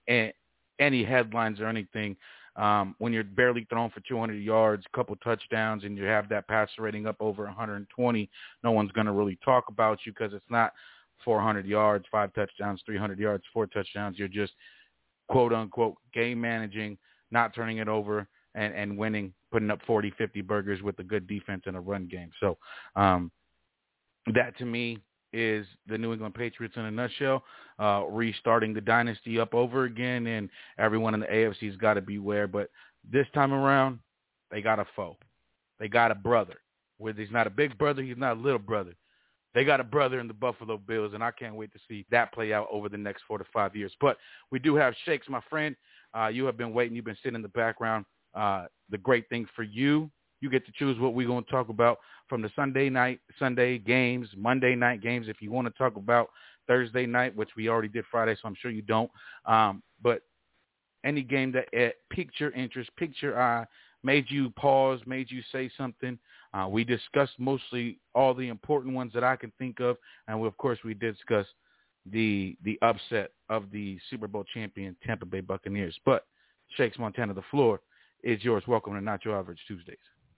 any headlines or anything um, when you're barely thrown for two hundred yards, a couple touchdowns, and you have that passer rating up over one hundred twenty. No one's going to really talk about you because it's not four hundred yards, five touchdowns, three hundred yards, four touchdowns. You're just, quote, unquote, game managing, not turning it over, and, and winning, putting up forty, fifty burgers with a good defense and a run game. So um, that, to me, is the New England Patriots in a nutshell, uh, restarting the dynasty up over again, and everyone in the A F C's got to beware. But this time around, they got a foe. They got a brother. Where he's not a big brother, he's not a little brother. They got a brother in the Buffalo Bills, and I can't wait to see that play out over the next four to five years. But we do have Shakes, my friend. Uh, you have been waiting. You've been sitting in the background. Uh, the great thing for you, you get to choose what we're going to talk about from the Sunday night, Sunday games, Monday night games. If you want to talk about Thursday night, which we already did Friday, so I'm sure you don't. Um, but any game that uh, piqued your interest, piqued your eye, made you pause, made you say something. Uh, we discussed mostly all the important ones that I can think of. And, we, of course, we discuss the the upset of the Super Bowl champion Tampa Bay Buccaneers. But, Shakes Montana, the floor is yours. Welcome to Not Your Average Tuesdays.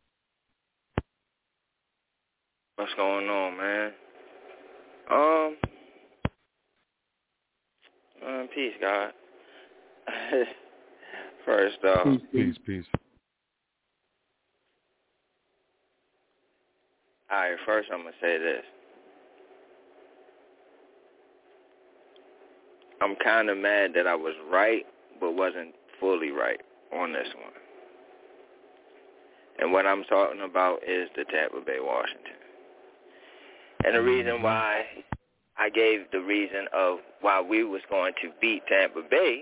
What's going on, man? Um, uh, peace, God. First off, peace, peace, peace. All right, first I'm gonna say this. I'm kind of mad that I was right, but wasn't fully right on this one. And what I'm talking about is the Tampa Bay Washington. And the reason why I gave the reason of why we was going to beat Tampa Bay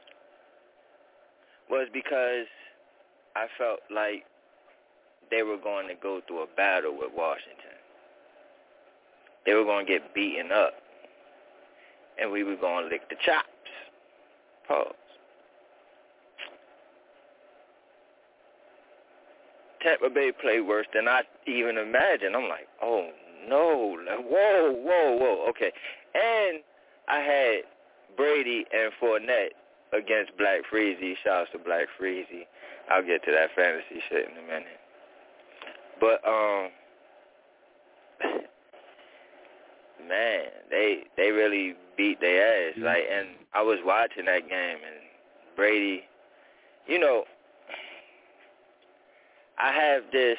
was because I felt like they were going to go through a battle with Washington. They were going to get beaten up, and we were going to lick the chops. Pause. Tampa Bay played worse than I even imagined. I'm like, oh, no. Whoa, whoa, whoa. Okay. And I had Brady and Fournette against Black Freezy. Shouts to Black Freezy. I'll get to that fantasy shit in a minute. But, um, man, they they really beat their ass. Like, and I was watching that game, and Brady, you know, I have this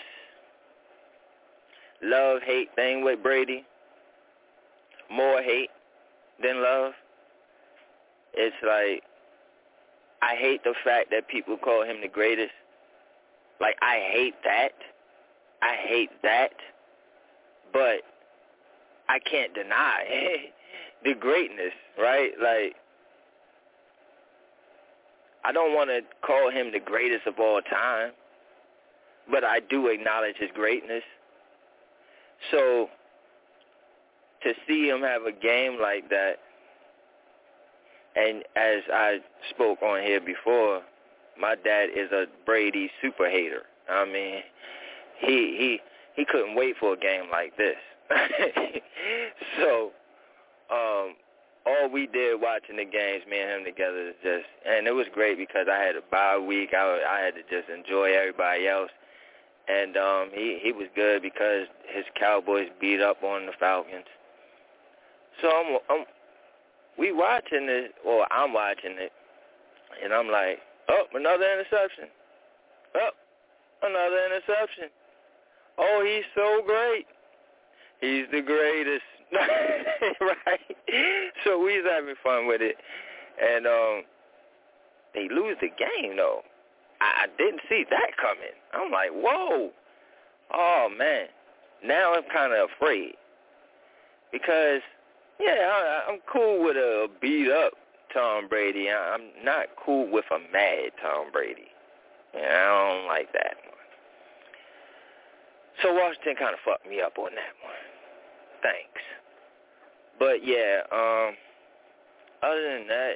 love-hate thing with Brady. More hate than love. It's like, I hate the fact that people call him the greatest. Like, I hate that. I hate that. But I can't deny the greatness, right? Like, I don't want to call him the greatest of all time, but I do acknowledge his greatness. So to see him have a game like that, and as I spoke on here before, my dad is a Brady super hater. I mean, he he he couldn't wait for a game like this. So um, all we did watching the games, me and him together, is just, and it was great because I had a bye week. I, I had to just enjoy everybody else. And um, he, he was good because his Cowboys beat up on the Falcons. So I'm, I'm we watching it, or I'm watching it, and I'm like, oh, another interception. Oh, another interception. Oh, he's so great. He's the greatest. Right? So we was having fun with it. And um, they lose the game, though. I didn't see that coming. I'm like, whoa. Oh, man. Now I'm kind of afraid. Because, yeah, I, I'm cool with a beat-up Tom Brady. I'm not cool with a mad Tom Brady. Yeah, I don't like that one. So Washington kind of fucked me up on that one. Thanks. But, yeah, um, other than that,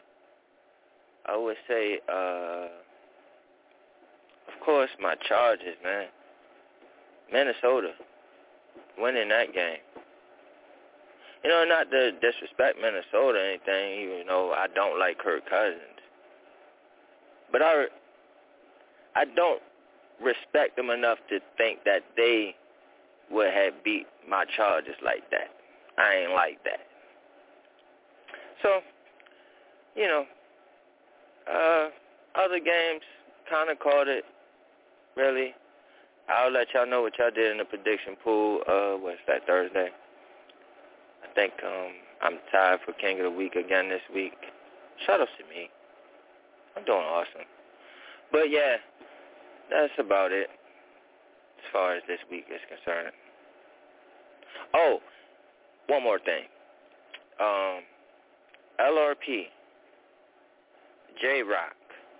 I would say, uh, of course, my Chargers, man. Minnesota winning that game. You know, not to disrespect Minnesota or anything, even though I don't like Kirk Cousins. But I, I don't respect them enough to think that they would have beat my Chargers like that. I ain't like that. So, you know, uh, other games kind of caught it, really. I'll let y'all know what y'all did in the prediction pool. Uh, what's that, Thursday? I think um, I'm tied for King of the Week again this week. Shout out to me. I'm doing awesome. But, yeah, that's about it as far as this week is concerned. Oh, one more thing. Um, L R P, J-Rock.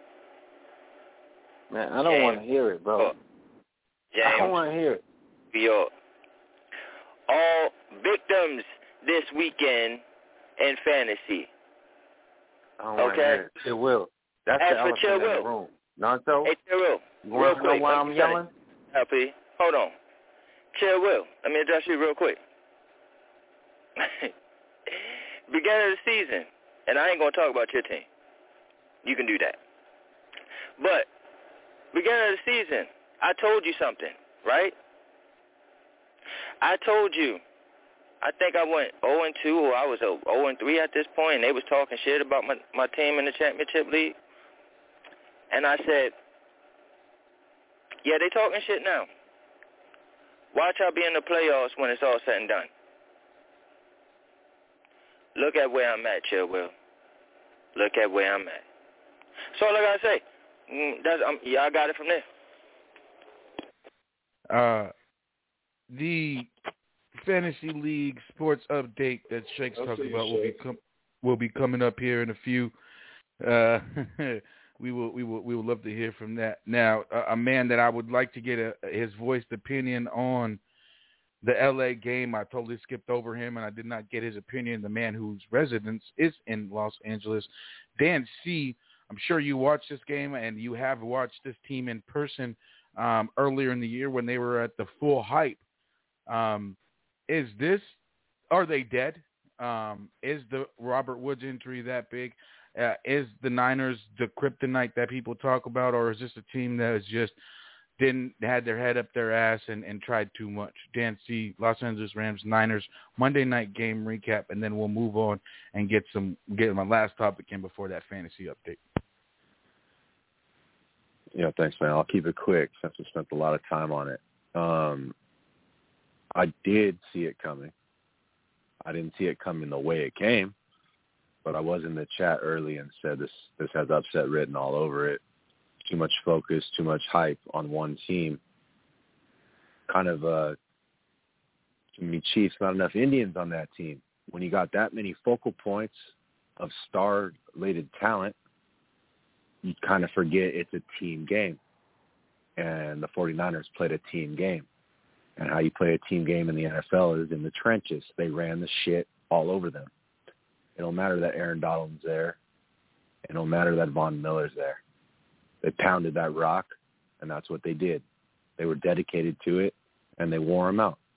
Man, I don't want to hear it, bro. James, I don't want to hear it. Yo, all victims this weekend in fantasy. I don't want to hear it. It will. That's As the for elephant Chill in Will. the room. Nonso? Hey, Chill Will. You Real want to know quick. why I'm yelling? L P, hold on. Chill Will. Let me address you real quick. Beginning of the season, and I ain't going to talk about your team. You can do that. But beginning of the season, I told you something, right? I told you, I think I went oh and two, or I was oh and three at this point, and they was talking shit about my, my team in the championship league. And I said, yeah, they talking shit now. Watch out be in the playoffs when it's all said and done. Look at where I'm at, Chill Will. Look at where I'm at. So like I say, that's, um, yeah, I got it from there. Uh, the fantasy league sports update that Shake's I'll talking see about you, will be Shakes. com- will be coming up here in a few. Uh, we will we will we will love to hear from that. Now, a, a man that I would like to get a, his voiced opinion on the L A game. I totally skipped over him, and I did not get his opinion. The man whose residence is in Los Angeles, Dan C. I'm sure you watched this game, and you have watched this team in person um, earlier in the year when they were at the full hype. Um, is this, are they dead? Um, is the Robert Woods injury that big? Uh, is the Niners the kryptonite that people talk about, or is this a team that is just didn't had their head up their ass and, and tried too much? Dan C., Los Angeles Rams, Niners, Monday night game recap, and then we'll move on and get some get my last topic in before that fantasy update. Yeah, thanks, man. I'll keep it quick since we spent a lot of time on it. Um, I did see it coming. I didn't see it coming the way it came, but I was in the chat early and said this this has upset written all over it. Too much focus, too much hype on one team. Kind of, uh, too many Chiefs, not enough Indians on that team. When you got that many focal points of star-related talent, you kind of forget it's a team game. And the 49ers played a team game. And how you play a team game in the N F L is in the trenches. They ran the shit all over them. It don't matter that Aaron Donald's there. It don't matter that Von Miller's there. They pounded that rock, and that's what they did. They were dedicated to it, and they wore them out.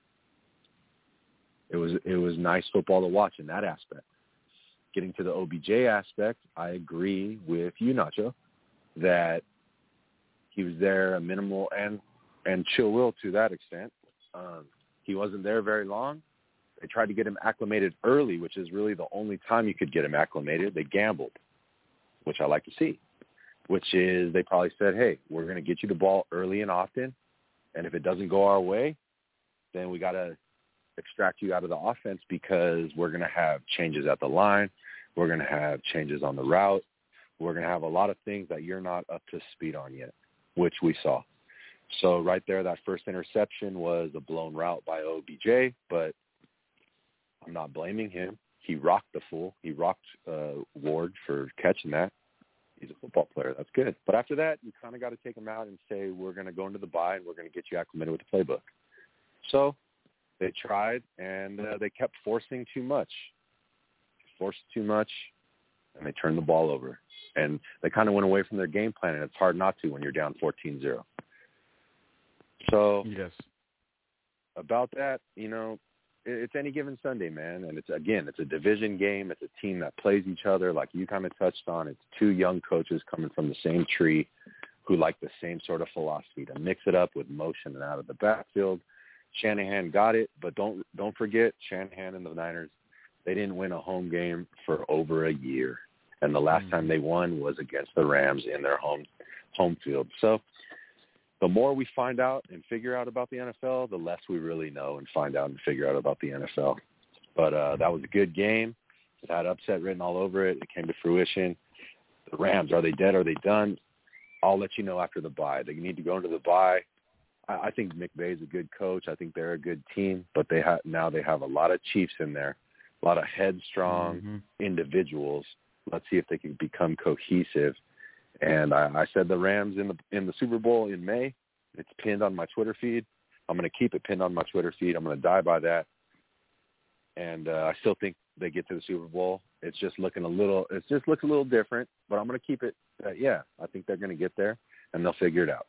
It was it was nice football to watch in that aspect. Getting to the O B J aspect, I agree with you, Nacho, that he was there a minimal and, and chill will to that extent. Um, he wasn't there very long. They tried to get him acclimated early, which is really the only time you could get him acclimated. They gambled, which I like to see, which is they probably said, hey, we're going to get you the ball early and often, and if it doesn't go our way, then we got to extract you out of the offense because we're going to have changes at the line. We're going to have changes on the route. We're going to have a lot of things that you're not up to speed on yet, which we saw. So right there, that first interception was a blown route by O B J, but I'm not blaming him. He rocked the fool. He rocked uh, Ward for catching that. He's a football player. That's good. But after that, you kind of got to take him out and say, we're going to go into the bye and we're going to get you acclimated with the playbook. So they tried, and uh, they kept forcing too much. Forced too much, and they turned the ball over. And they kind of went away from their game plan, and it's hard not to when you're down fourteen zero. So yes, about that, you know, it's any given Sunday, man. And it's, again, it's a division game. It's a team that plays each other like you kind of touched on. It's two young coaches coming from the same tree who like the same sort of philosophy to mix it up with motion and out of the backfield. Shanahan got it, but don't don't forget Shanahan and the Niners, they didn't win a home game for over a year. And the last mm-hmm. time they won was against the Rams in their home home field. So the more we find out and figure out about the N F L, the less we really know and find out and figure out about the N F L. But uh, that was a good game. It had upset written all over it. It came to fruition. The Rams, are they dead? Are they done? I'll let you know after the bye. They need to go into the bye. I, I think McVay is a good coach. I think they're a good team. But they ha- now they have a lot of Chiefs in there, a lot of headstrong mm-hmm. individuals. Let's see if they can become cohesive. And I, I said the Rams in the in the Super Bowl in May. It's pinned on my Twitter feed. I'm going to keep it pinned on my Twitter feed. I'm going to die by that. And uh, I still think they get to the Super Bowl. It's just looking a little. It just looks a little different. But I'm going to keep it. Uh, yeah, I think they're going to get there, and they'll figure it out.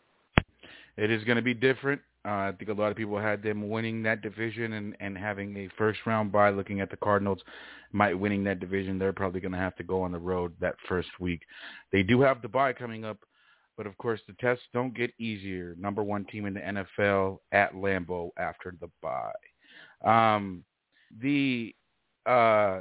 It is going to be different. Uh, I think a lot of people had them winning that division and, and having a first-round bye. Looking at the Cardinals, might winning that division, they're probably going to have to go on the road that first week. They do have the bye coming up, but, of course, the tests don't get easier. Number one team in the N F L at Lambeau after the bye. Um, the uh,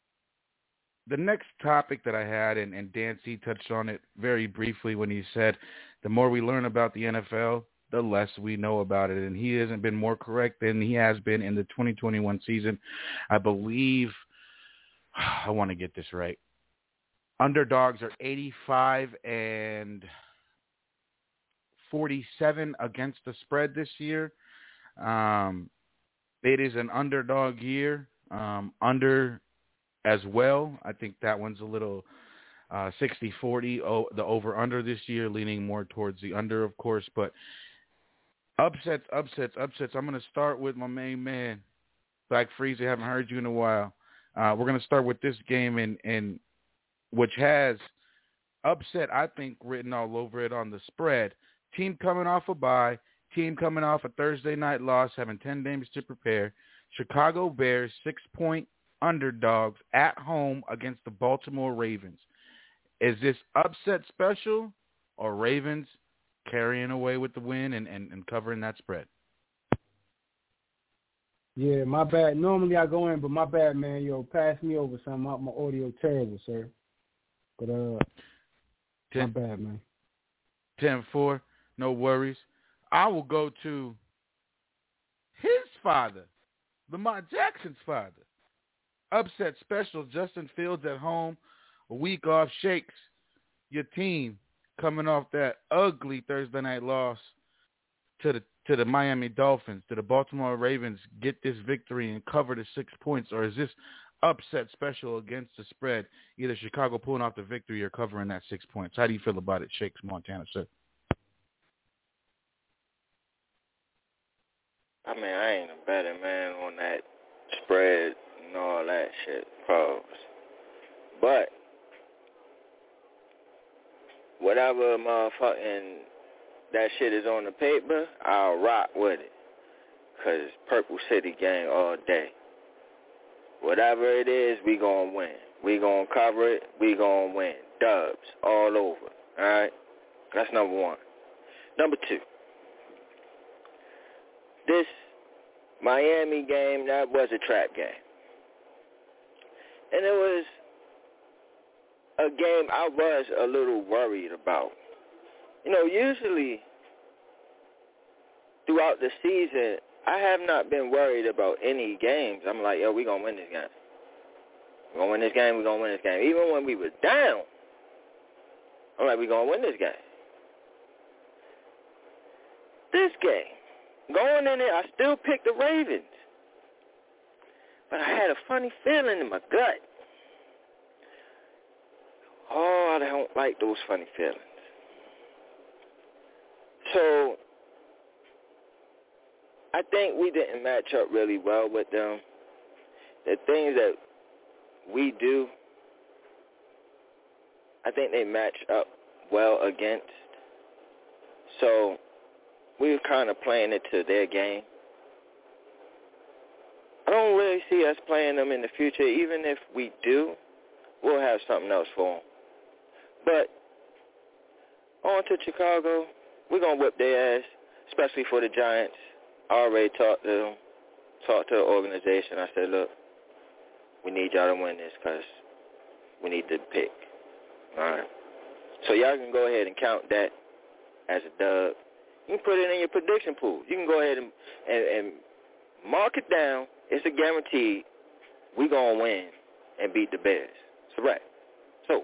the next topic that I had, and, and Dan C. touched on it very briefly when he said, the more we learn about the N F L, the less we know about it. And he hasn't been more correct than he has been in the twenty twenty-one season. I believe, I want to get this right. Underdogs are eighty-five and forty-seven against the spread this year. Um, It is an underdog year, um, under as well. I think that one's a little uh, sixty forty, oh, the over-under this year, leaning more towards the under, of course. But upsets, upsets, upsets. I'm going to start with my main man, Black Freezer. Haven't heard you in a while. Uh, we're going to start with this game, and, and which has upset, I think, written all over it on the spread. Team coming off a bye. Team coming off a Thursday night loss, having ten games to prepare. Chicago Bears, six-point underdogs at home against the Baltimore Ravens. Is this upset special or Ravens carrying away with the win and, and, and covering that spread? Yeah, my bad. Normally I go in, but my bad, man. Yo, pass me over something. My, my audio terrible, sir. But, uh, ten, my bad, man. ten four, no worries. I will go to his father, Lamar Jackson's father. Upset special, Justin Fields at home, a week off shakes. Your team coming off that ugly Thursday night loss to the to the Miami Dolphins, to the Baltimore Ravens, get this victory and cover the six points, or is this upset special against the spread, either Chicago pulling off the victory or covering that six points? How do you feel about it, Shakes Montana, sir? I mean, I ain't a better man on that spread and all that shit, pros. But whatever motherfucking that shit is on the paper, I'll rock with it. Because Purple City gang all day. Whatever it is, we gonna win. We gonna cover it. We gonna win. Dubs all over. All right? That's number one. Number two. This Miami game, that was a trap game. And it was a game I was a little worried about. You know, usually throughout the season, I have not been worried about any games. I'm like, yo, we going to win this game. We're going to win this game, we're going to win this game. Even when we were down, I'm like, we're going to win this game. This game, going in it, I still picked the Ravens. But I had a funny feeling in my gut. Oh, I don't like those funny feelings. So, I think we didn't match up really well with them. The things that we do, I think they match up well against. So, we were kind of playing it to their game. I don't really see us playing them in the future. Even if we do, we'll have something else for them. But on to Chicago, we're going to whip their ass, especially for the Giants. I already talked to them, talked to the organization. I said, look, we need y'all to win this because we need to pick. All right. So y'all can go ahead and count that as a dub. You can put it in your prediction pool. You can go ahead and, and, and mark it down. It's a guarantee we're going to win and beat the Bears. It's a wrap. So.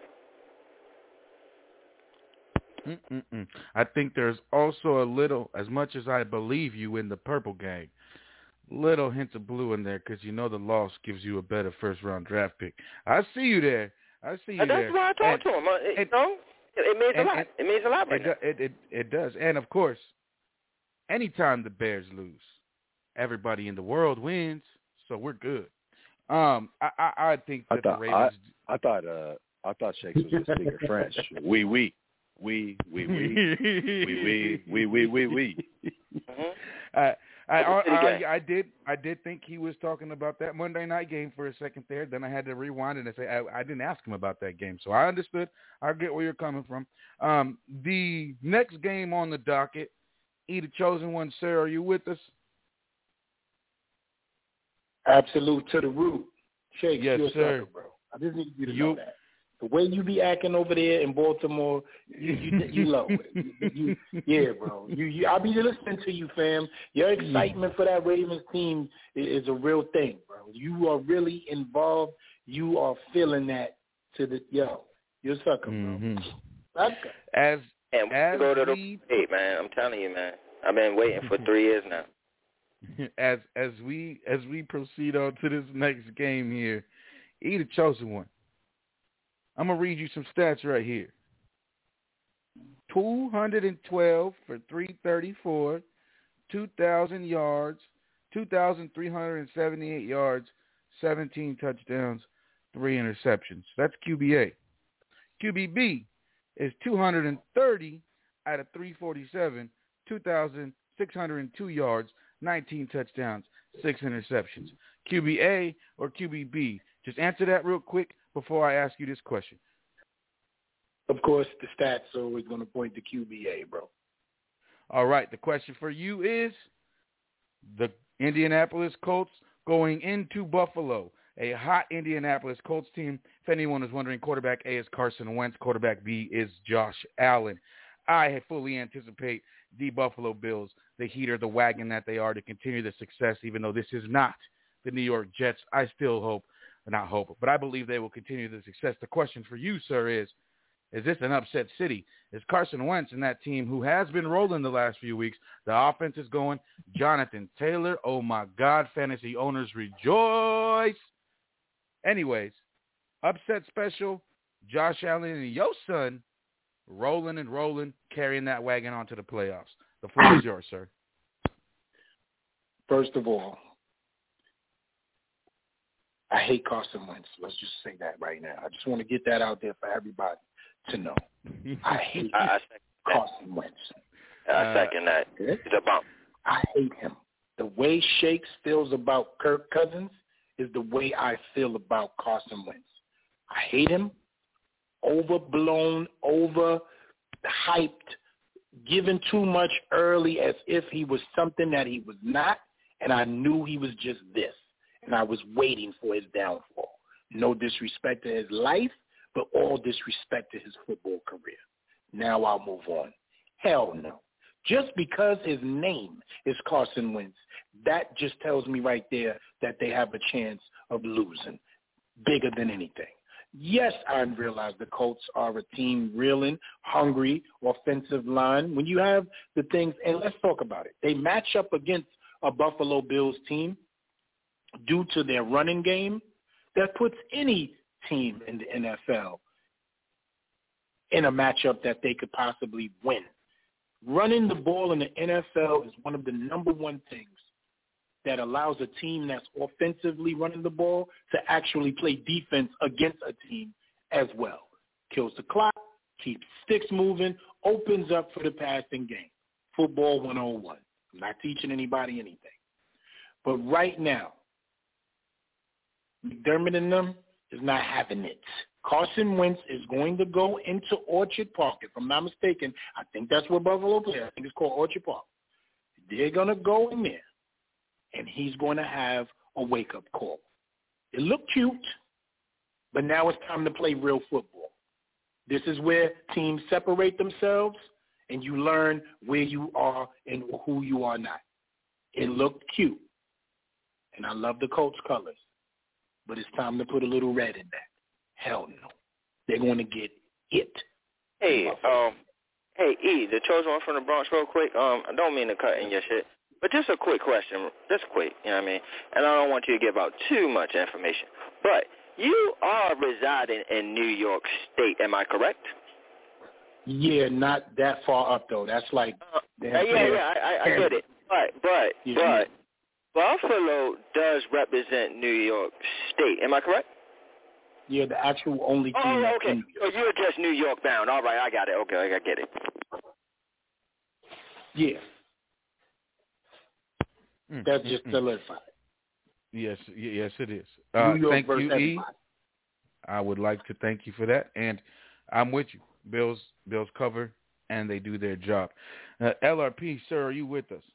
Mm-mm-mm. I think there's also a little, as much as I believe you in the purple gang, little hint of blue in there because you know the loss gives you a better first-round draft pick. I see you there. I see you and that's there. That's why I talked to him. It, and, you know, it means and, a lot. And, it means a lot right it, now. It, it, it does. And, of course, anytime the Bears lose, everybody in the world wins, so we're good. Um, I, I, I think that I thought, the Ravens... I, I thought, uh, I thought Shakes was just speaking French. Oui, oui. We, we, we, we, we, we, we, we. I, I, I, I did, I did think he was talking about that Monday night game for a second there. Then I had to rewind and say I, I didn't ask him about that game, so I understood. I get where you're coming from. Um, the next game on the docket, E the Chosen One, sir, are you with us? Absolute to the root, Shake. Yes, you're sir. Sucker, bro. I just need you to you, know that. The way you be acting over there in Baltimore, you you, you love it. You, you, yeah, bro. You, you, I'll be listening to you, fam. Your excitement for that Ravens team is, is a real thing, bro. You are really involved. You are feeling that to the yo. You're a sucker, bro. Mm-hmm. Sucker. As and we as go to we, the eight, man. I'm telling you, man. I've been waiting for three years now. as as we as we proceed on to this next game here, E, the chosen one. I'm gonna read you some stats right here. two hundred twelve for three thirty-four, two thousand yards, two thousand three hundred seventy-eight yards, seventeen touchdowns, three interceptions. That's Q B A. Q B B is two hundred thirty out of three forty-seven, two thousand six hundred two yards, nineteen touchdowns, six interceptions. Q B A or Q B B? Just answer that real quick before I ask you this question. Of course, the stats are always going to point to Q B A, bro. All right, the question for you is the Indianapolis Colts going into Buffalo, a hot Indianapolis Colts team. If anyone is wondering, quarterback A is Carson Wentz, quarterback B is Josh Allen. I fully anticipate the Buffalo Bills, the heater, the wagon that they are, to continue the success, even though this is not the New York Jets. I still hope, not hope, but I believe they will continue the success. The question for you, sir, is, is this an upset city? Is Carson Wentz and that team, who has been rolling the last few weeks, the offense is going, Jonathan Taylor, oh my God, fantasy owners rejoice. Anyways, upset special, Josh Allen and your son rolling and rolling, carrying that wagon onto the playoffs. The floor is yours, sir. First of all, I hate Carson Wentz. Let's just say that right now. I just want to get that out there for everybody to know. I hate I, Carson Wentz. I second that. It's a bump. I hate him. The way Shakes feels about Kirk Cousins is the way I feel about Carson Wentz. I hate him. Overblown, overhyped, given too much early as if he was something that he was not, and I knew he was just this, and I was waiting for his downfall. No disrespect to his life, but all disrespect to his football career. Now I'll move on. Hell no. Just because his name is Carson Wentz, that just tells me right there that they have a chance of losing, bigger than anything. Yes, I realize the Colts are a team reeling, hungry, offensive line. When you have the things, and let's talk about it, they match up against a Buffalo Bills team due to their running game that puts any team in the N F L in a matchup that they could possibly win. Running the ball in the N F L is one of the number one things that allows a team that's offensively running the ball to actually play defense against a team as well. Kills the clock, keeps sticks moving, opens up for the passing game. Football one oh one. I'm not teaching anybody anything. But right now, McDermott and them is not having it. Carson Wentz is going to go into Orchard Park. If I'm not mistaken, I think that's where Buffalo plays. I think it's called Orchard Park. They're going to go in there, and he's going to have a wake-up call. It looked cute, but now it's time to play real football. This is where teams separate themselves, and you learn where you are and who you are not. It looked cute, and I love the Colts colors, but it's time to put a little red in that. Hell no. They're going to get it. Hey, um, hey, E, the chosen one from the Bronx real quick. Um, I don't mean to cut in your shit, but just a quick question. Just quick, you know what I mean? And I don't want you to give out too much information. But you are residing in New York State, am I correct? Yeah, not that far up, though. That's like... Uh, yeah, yeah, yeah, I, I get it. But, but, yeah. but, Buffalo does represent New York State, am I correct? Yeah, the actual only team. Oh, okay. So you're just New York bound. All right, I got it. Okay, I get it. Yeah. Mm, That's mm, just mm. solidified. Yes, yes, it is. Uh, New York thank versus you, everybody. E. I would like to thank you for that, and I'm with you. Bills, Bills cover, and they do their job. Uh, L R P, sir, are you with us?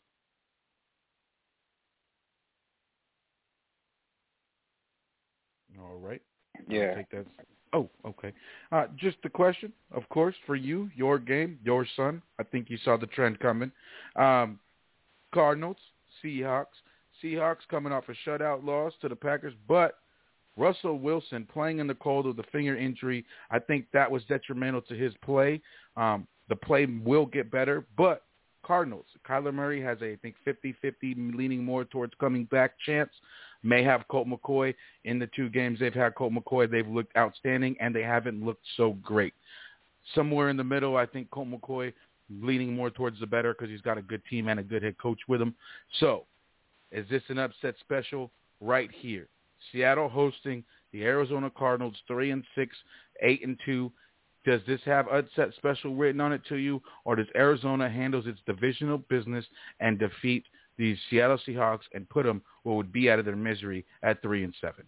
All right. Yeah. Take that. Oh, okay. Uh, just a question, of course, for you, your game, your son. I think you saw the trend coming. Um, Cardinals, Seahawks. Seahawks coming off a shutout loss to the Packers, but Russell Wilson playing in the cold with a finger injury, I think that was detrimental to his play. Um, the play will get better, but Cardinals. Kyler Murray has a, I think, fifty-fifty, leaning more towards coming back chance. May have Colt McCoy. In the two games they've had Colt McCoy, they've looked outstanding, and they haven't looked so great. Somewhere in the middle, I think Colt McCoy leaning more towards the better because he's got a good team and a good head coach with him. So, is this an upset special? Right here. Seattle hosting the Arizona Cardinals, three and six, eight and two. Does this have upset special written on it to you, or does Arizona handle its divisional business and defeat the Seattle Seahawks and put them what would be out of their misery at three and seven?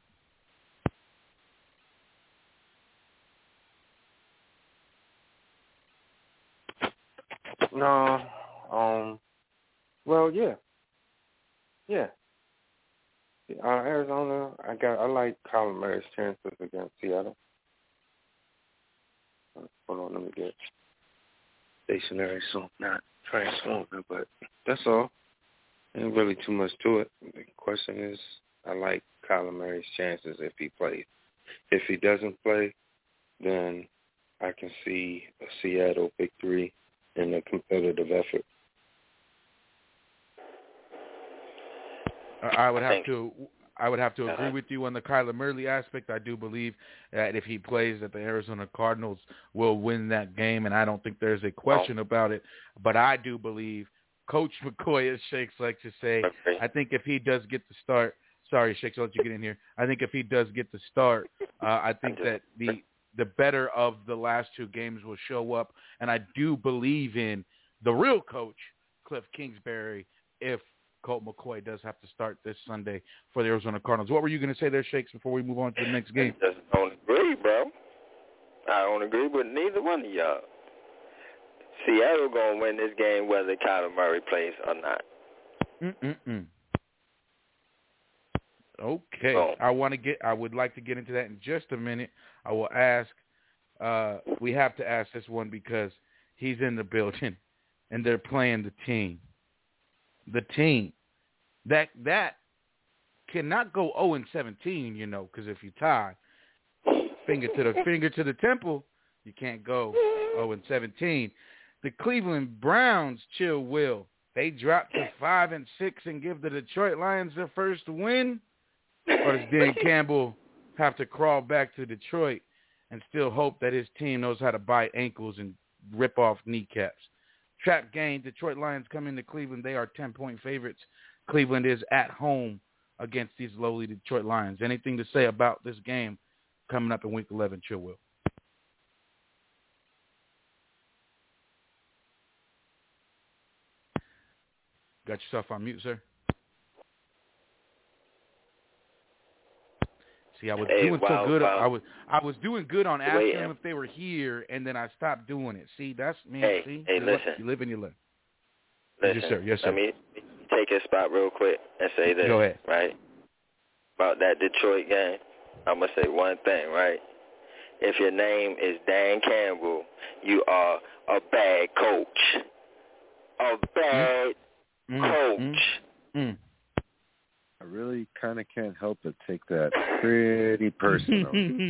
No, um, well, yeah, yeah. Uh, Arizona, I got. I like Kyler Murray's chances against Seattle. Hold on, let me get stationary so I'm not transforming, but that's all. Ain't really too much to it. The question is, I like Kyler Murray's chances if he plays. If he doesn't play, then I can see a Seattle victory in a competitive effort. I would have to I would have to agree with you on the Kyler Murray aspect. I do believe that if he plays, that the Arizona Cardinals will win that game, and I don't think there's a question about it. But I do believe Coach McCoy, as Shakes likes to say, I think if he does get the start, sorry, Shakes, I'll let you get in here. I think if he does get the start, uh, I think that the the better of the last two games will show up, and I do believe in the real coach, Cliff Kingsbury, if Colt McCoy does have to start this Sunday for the Arizona Cardinals. What were you going to say there, Shakes, before we move on to the next game? I just don't agree, bro. I don't agree with neither one of y'all. Seattle going to win this game whether Kyler Murray plays or not. Mm-mm-mm. Okay. Oh. I want to get, I would like to get into that in just a minute. I will ask, uh, we have to ask this one because he's in the building and they're playing the team. The team that that cannot go oh and seventeen, you know, because if you tie finger to the finger to the temple, you can't go oh and seventeen. The Cleveland Browns, chill will. They drop to five and six and give the Detroit Lions their first win, or does Dan Campbell have to crawl back to Detroit and still hope that his team knows how to bite ankles and rip off kneecaps? Trap game, Detroit Lions come into Cleveland. They are ten-point favorites. Cleveland is at home against these lowly Detroit Lions. Anything to say about this game coming up in Week eleven, Chill Will? Got yourself on mute, sir. See, I was hey, doing wow, so good. wow. I was I was doing good on asking Wait, them if they were here, and then I stopped doing it. See, that's me. Hey, see, hey, you listen. Live, you live and you learn. Listen, yes, sir. Yes, sir. Let me take a spot real quick and say this. Go ahead. Right about that Detroit game, I'm gonna say one thing. Right, if your name is Dan Campbell, you are a bad coach. A bad mm. coach. Mm. Mm. I really kind of can't help but take that pretty personal.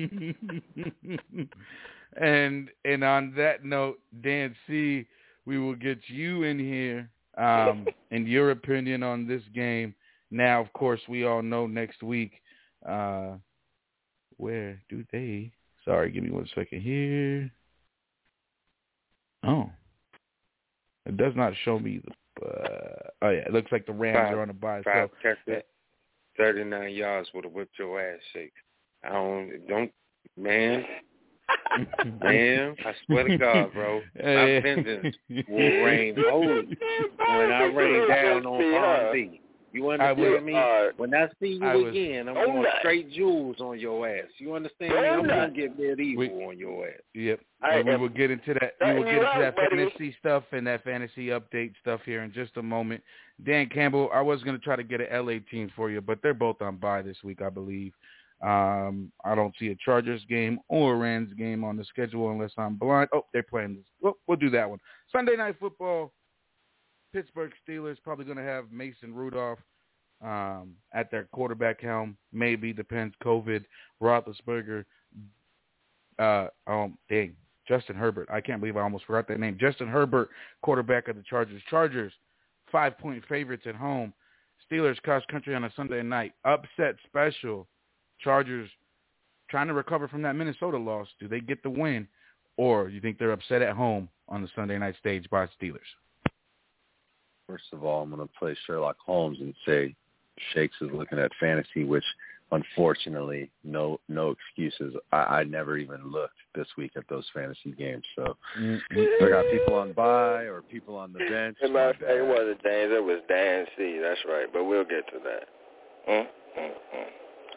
and and on that note, Dan C., we will get you in here um, and your opinion on this game. Now, of course, we all know next week. Uh, where do they? Sorry, give me one second here. Oh, it does not show me the. Uh, oh yeah, it looks like the Rams five, are on the bye. Five so, Texas, thirty-nine yards would have whipped your ass, Shake. I don't, don't, man, man. I swear to God, bro, my vengeance will rain holy when I rain down on Palm Beach. You understand me? Uh, when I see you I was, again, I'm going straight jewels on your ass. You understand me? I'm going to get medieval we, on your ass. Yep. And we will get into that. We will get into that fantasy stuff and that fantasy update stuff here in just a moment. Dan Campbell, I was going to try to get an L A team for you, but they're both on bye this week, I believe. Um, I don't see a Chargers game or a Rams game on the schedule unless I'm blind. Oh, they're playing this. Well, we'll do that one. Sunday Night Football. Pittsburgh Steelers probably going to have Mason Rudolph um, at their quarterback helm. Maybe, depends. COVID. Roethlisberger. Uh, um, dang. Justin Herbert. I can't believe I almost forgot that name. Justin Herbert, quarterback of the Chargers. Chargers, five-point favorites at home. Steelers cross country on a Sunday night. Upset special. Chargers trying to recover from that Minnesota loss. Do they get the win? Or you think they're upset at home on the Sunday night stage by Steelers? First of all, I'm going to play Sherlock Holmes and say Shakes is looking at fantasy, which unfortunately, no no excuses. I, I never even looked this week at those fantasy games. So I got people on bye or people on the bench. It, might, it wasn't James. It was Dan C. That's right. But we'll get to that. Mm, mm, mm.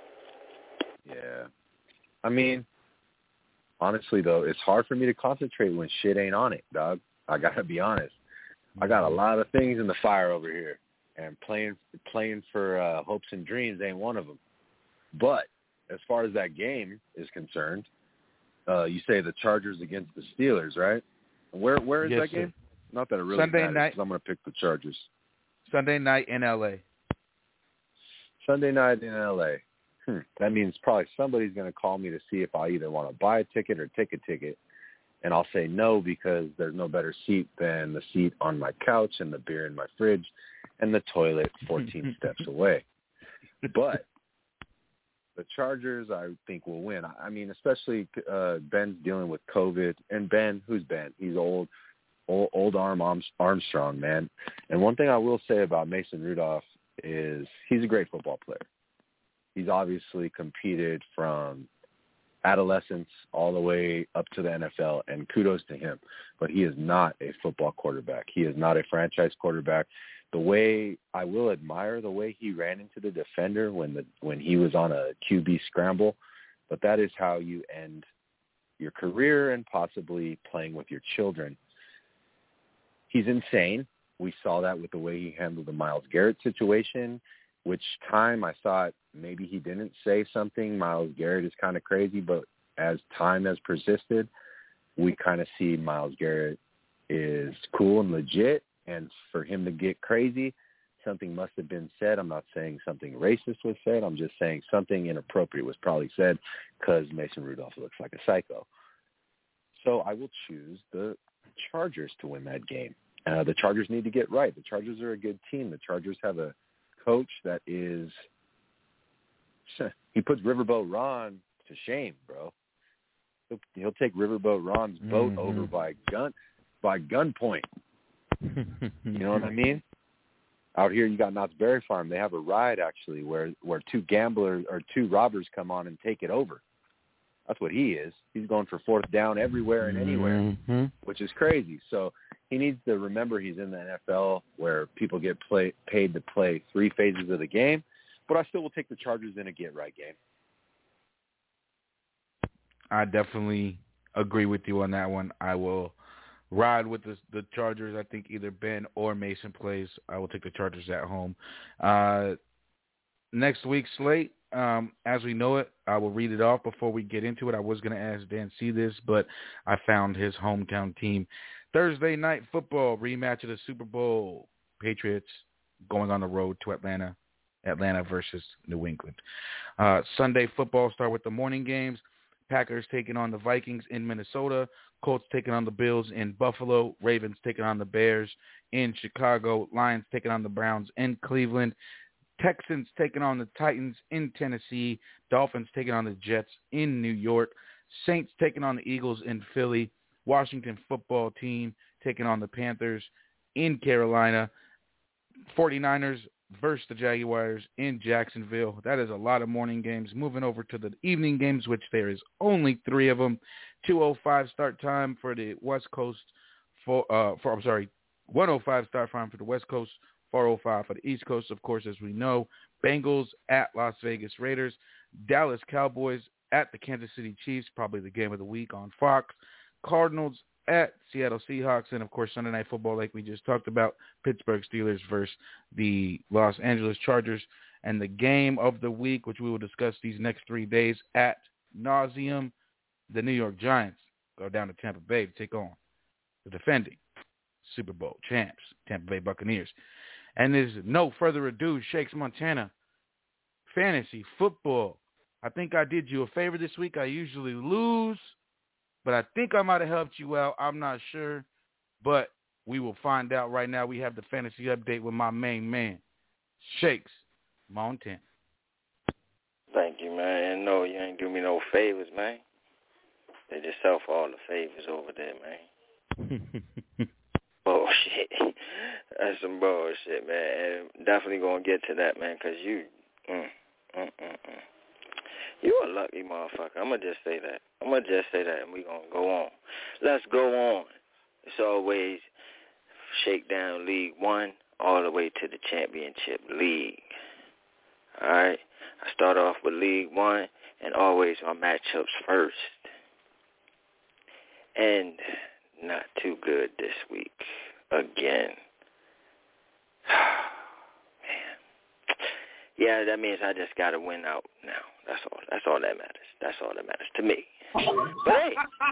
Yeah. I mean, honestly, though, it's hard for me to concentrate when shit ain't on it, dog. I got to be honest. I got a lot of things in the fire over here, and playing playing for uh, hopes and dreams ain't one of them. But as far as that game is concerned, uh, you say the Chargers against the Steelers, right? Where Where is yes, that game? Sir. Not that it really Sunday matters, night. 'cause I'm going to pick the Chargers. Sunday night in L A Sunday night in L A Hmm. That means probably somebody's going to call me to see if I either want to buy a ticket or take a ticket. And I'll say no because there's no better seat than the seat on my couch and the beer in my fridge and the toilet fourteen steps away. But the Chargers, I think, will win. I mean, especially uh, Ben's dealing with COVID. And Ben, who's Ben? He's old, old, old arm Armstrong, man. And one thing I will say about Mason Rudolph is he's a great football player. He's obviously competed from adolescence all the way up to the N F L, and kudos to him. But he is not a football quarterback. He is not a franchise quarterback. The way I will admire the way he ran into the defender when the when he was on a Q B scramble, but that is how you end your career and possibly playing with your children. He's insane. We saw that with the way he handled the Myles Garrett situation, which time I thought maybe he didn't say something. Myles Garrett is kind of crazy, but as time has persisted, we kind of see Myles Garrett is cool and legit, and for him to get crazy, something must have been said. I'm not saying something racist was said. I'm just saying something inappropriate was probably said because Mason Rudolph looks like a psycho. So I will choose the Chargers to win that game. Uh, the Chargers need to get right. The Chargers are a good team. The Chargers have a coach that is – he puts Riverboat Ron to shame, bro. He'll, he'll take Riverboat Ron's boat mm-hmm. over by gun by gunpoint. You know what I mean? Out here, you got Knott's Berry Farm. They have a ride, actually, where, where two gamblers or two robbers come on and take it over. That's what he is. He's going for fourth down everywhere and anywhere, mm-hmm. which is crazy. So he needs to remember he's in the N F L where people get play, paid to play three phases of the game. But I still will take the Chargers in a get-right game. I definitely agree with you on that one. I will ride with the, the Chargers. I think either Ben or Mason plays. I will take the Chargers at home. Uh, next week's slate, um, as we know it, I will read it off before we get into it. I was going to ask Dan C this, but I found his hometown team. Thursday night football, rematch of the Super Bowl. Patriots going on the road to Atlanta. Atlanta versus New England. Uh, Sunday football start with the morning games. Packers taking on the Vikings in Minnesota. Colts taking on the Bills in Buffalo. Ravens taking on the Bears in Chicago. Lions taking on the Browns in Cleveland. Texans taking on the Titans in Tennessee. Dolphins taking on the Jets in New York. Saints taking on the Eagles in Philly. Washington football team taking on the Panthers in Carolina. 49ers versus the Jaguars in Jacksonville. That is a lot of morning games. Moving over to the evening games, which there is only three of them. two oh five start time for the West Coast. For, uh, for I'm sorry, one oh five start time for the West Coast, four oh five for the East Coast. Of course, as we know, Bengals at Las Vegas Raiders. Dallas Cowboys at the Kansas City Chiefs, probably the game of the week on Fox. Cardinals at Seattle Seahawks, and, of course, Sunday Night Football, like we just talked about, Pittsburgh Steelers versus the Los Angeles Chargers. And the game of the week, which we will discuss these next three days at nauseum, the New York Giants go down to Tampa Bay to take on the defending Super Bowl champs, Tampa Bay Buccaneers. And there's no further ado, Shakes Montana, fantasy football. I think I did you a favor this week. I usually lose, but I think I might have helped you out. I'm not sure, but we will find out right now. We have the fantasy update with my main man, Shakes Mountain. Thank you, man. No, you ain't do me no favors, man. Did yourself all the favors over there, man. Bullshit. That's some bullshit, man. And definitely gonna get to that, man, because you, mm, mm, mm, mm. You a lucky motherfucker. I'm gonna just say that. I'm gonna just say that, and we gonna go on. Let's go on. It's always Shakedown League One all the way to the Championship League. All right. I start off with League One, and always my matchups first. And not too good this week. Again. Man. Yeah, that means I just got to win out now. That's all. That's all that matters. That's all that matters to me. But hey,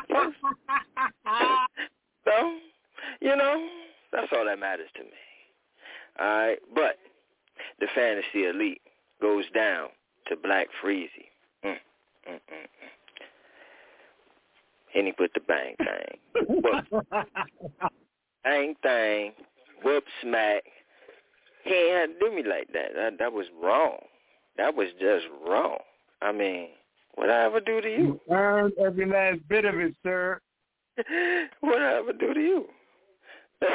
so, you know, that's all that matters to me. All right, but the Fantasy Elite goes down to Black Freezy. Mm, mm, mm, mm. And he put the bang thing. Whoop. Bang thing. Whoop smack. He ain't had to do me like that. That that was wrong. That was just wrong. I mean, what I ever do to you? You earned every last bit of it, sir. What I ever do to you? Like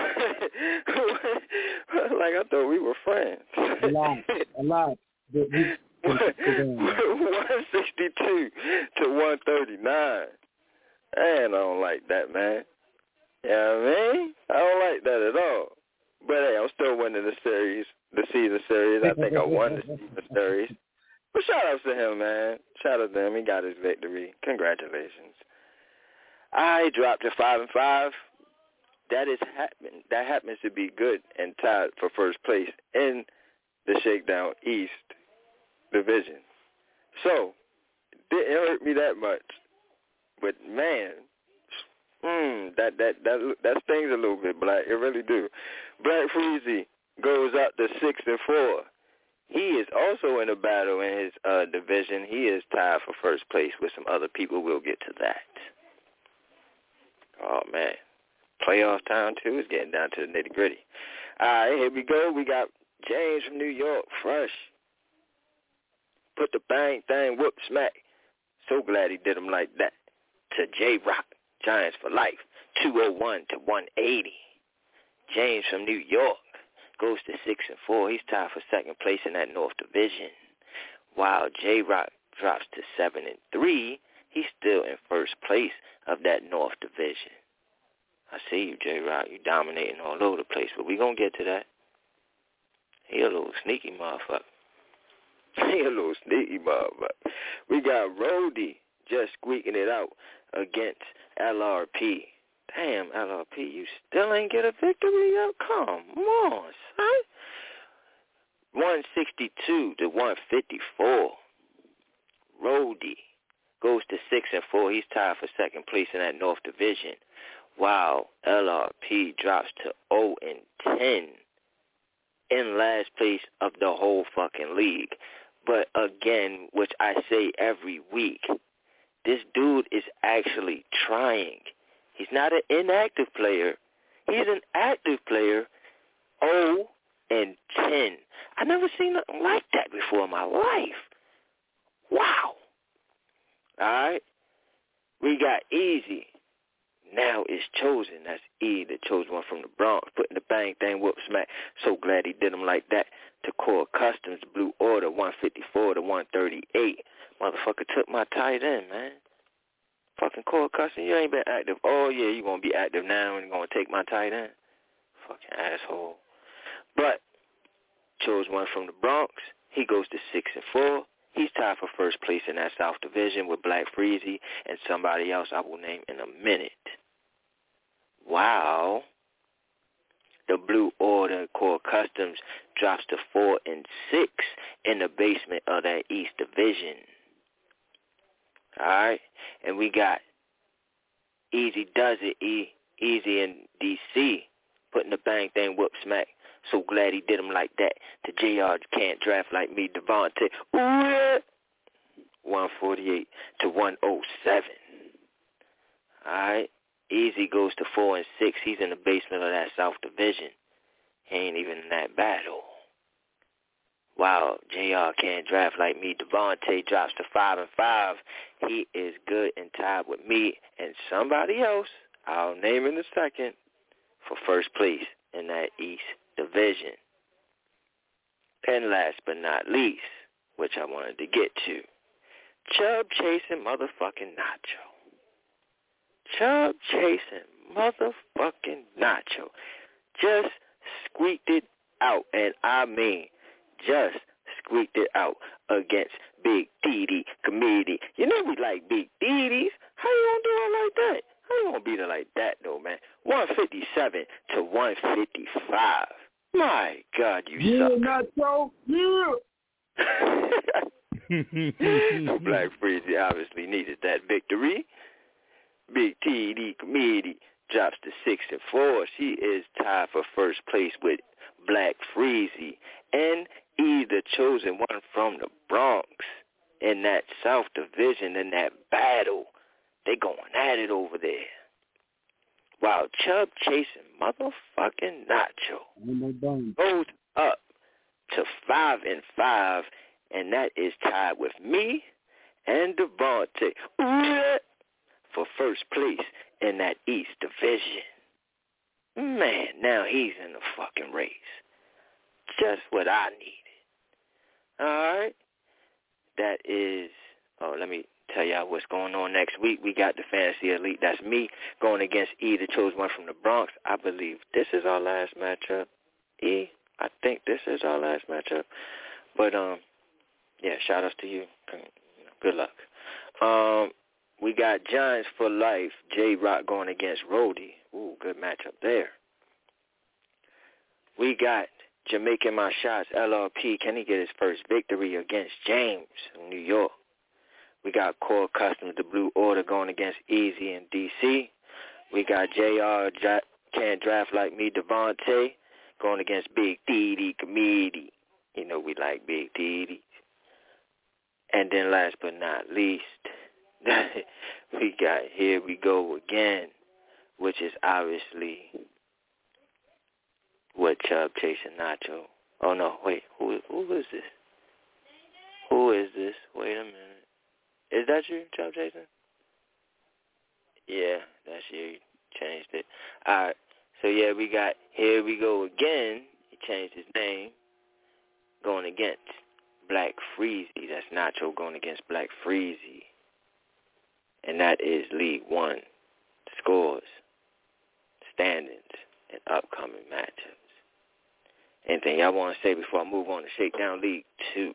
I thought we were friends. A lot. A lot. one sixty-two to one thirty-nine. Man, I don't like that, man. You know what I mean? I don't like that at all. But hey, I'm still winning the series, the season series. I think I won the season series. But shout out to him, man. Shout out to him. He got his victory. Congratulations. I dropped to five and five. That is happen. That happens to be good and tied for first place in the Shakedown East division. So it didn't hurt me that much. But man, mm, that that that that stings a little bit, Black. It really do. Black Freezy goes up to six and four. He is also in a battle in his uh, division. He is tied for first place with some other people. We'll get to that. Oh man, playoff time too is getting down to the nitty gritty. All right, here we go. We got James from New York, fresh. Put the bang thing, whoop smack. So glad he did him like that. To J-Rock, Giants for life, two oh one to one eighty. James from New York goes to six and four. He's tied for second place in that North Division. While J-Rock drops to seven and three, he's still in first place of that North Division. I see you, J-Rock. You dominating all over the place, but we gonna get to that. He a little sneaky motherfucker. He a little sneaky motherfucker. We got Rody just squeaking it out against L R P. Damn, L R P, you still ain't get a victory yet? Come on, son. one sixty-two to one fifty-four. Rody goes to six and four. He's tied for second place in that North Division. While L R P drops to oh and ten in last place of the whole fucking league. But again, which I say every week, this dude is actually trying. He's not an inactive player. He's an active player. oh and ten. I never seen nothing like that before in my life. Wow. All right. We got Easy. Now it's Chosen. That's E, the chosen one from the Bronx, putting the bang thing, whoop smack. So glad he did him like that. To Core Customs, Blue Order, one fifty-four to one thirty-eight. Motherfucker took my tight end, man. Fucking Core Customs, you ain't been active. Oh, yeah, you going to be active now and you're going to take my tight end. Fucking asshole. But chose one from the Bronx. He goes to six and four. He's tied for first place in that South Division with Black Freezy and somebody else I will name in a minute. Wow. The Blue Order Core Customs drops to four and six in the basement of that East Division. All right, and we got Easy Does It, e, Easy in D C, putting the bang thing, whoop smack. So glad he did him like that. To J R Can't Draft Like Me, Devontae. Ooh, yeah. one forty-eight to one oh seven. All right. Easy goes to four and six. He's in the basement of that South Division. He ain't even in that battle. Wow, J R can't draft like me. Devontae drops to five and five. He is good and tied with me and somebody else I'll name in a second for first place in that East Division. And last but not least, which I wanted to get to, Chubb chasing motherfucking Nacho. Chubb chasing motherfucking Nacho. Just squeaked it out, and I mean just squeaked it out against Big Didi Committee. You know we like Big Didis. How you gonna do it like that? How you gonna beat it like that, though, man? one fifty-seven to one fifty-five. My God, you yeah, suck. Nacho. Yeah. Black Freezy obviously needed that victory. Big T D Committee drops to six and four. She is tied for first place with Black Freezy and E, the chosen one from the Bronx in that South Division, in that battle. They going at it over there. While Chubb chasing motherfucking Nacho goes up to five and five, and that is tied with me and Devontae for first place in that East Division. Man, now he's in the fucking race. Just what I needed. All right. That is, oh, let me tell y'all what's going on next week. We got the Fantasy Elite. That's me going against E, the chosen one from the Bronx. I believe this is our last matchup. E, I think this is our last matchup. But, um, yeah, shout outs to you. Good luck. Um, we got Giants for Life, J-Rock going against Rhodey. Ooh, good matchup there. We got Jamaican My Shots, L R P. Can he get his first victory against James in New York? We got Core Customs, the Blue Order, going against Easy in D C. We got J R, J- Can't Draft Like Me, Devontae, going against Big D D Committee. You know we like Big D D. And then last but not least, we got Here We Go Again, which is obviously what Chubb chasing Nacho. Oh, no, wait, who who is this? Who is this? Wait a minute. Is that you, Chubb chasing? Yeah, that's you. You changed it. All right, so yeah, we got Here We Go Again. He changed his name. Going against Black Freezy. That's Nacho going against Black Freezy. And that is League One scores, standings, and upcoming matchups. Anything y'all want to say before I move on to Shakedown League Two?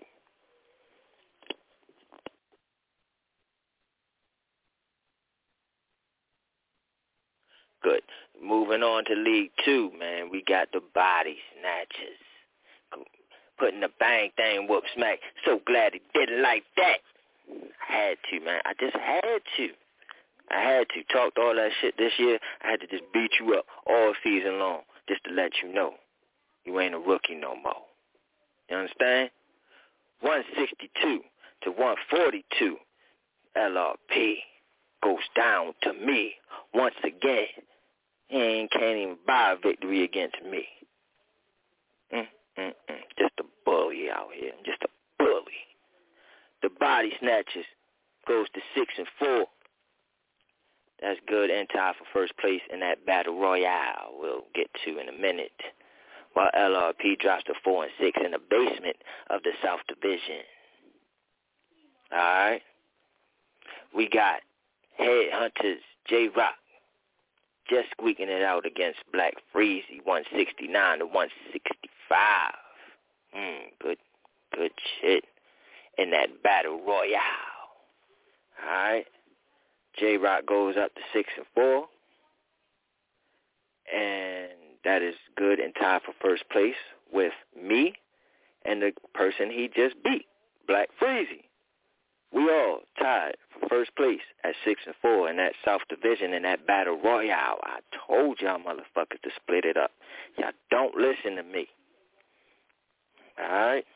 Good. Moving on to League Two, man, we got the Body Snatchers. Putting the bang thing whoop smack. So glad he did it like that. I had to, man. I just had to. I had to. Talked all that shit this year. I had to just beat you up all season long just to let you know you ain't a rookie no more. You understand? one sixty-two to one forty-two. L R P goes down to me once again. He ain't can't even buy a victory against me. Mm, mm, mm. Just a bully out here. Just a bully. The Body Snatchers goes to six and four. That's good and tied for first place in that Battle Royale we'll get to in a minute. While L R P drops to four and six in the basement of the South Division. All right. We got Headhunters J-Rock just squeaking it out against Black Freezy, one sixty-nine to one sixty-five. Mm, good, good shit in that Battle Royale. All right. J-Rock goes up to six and four, and that is good and tied for first place with me and the person he just beat, Black Freezy. We all tied for first place at six and four in that South Division in that Battle Royale. I told y'all motherfuckers to split it up. Y'all don't listen to me. All right.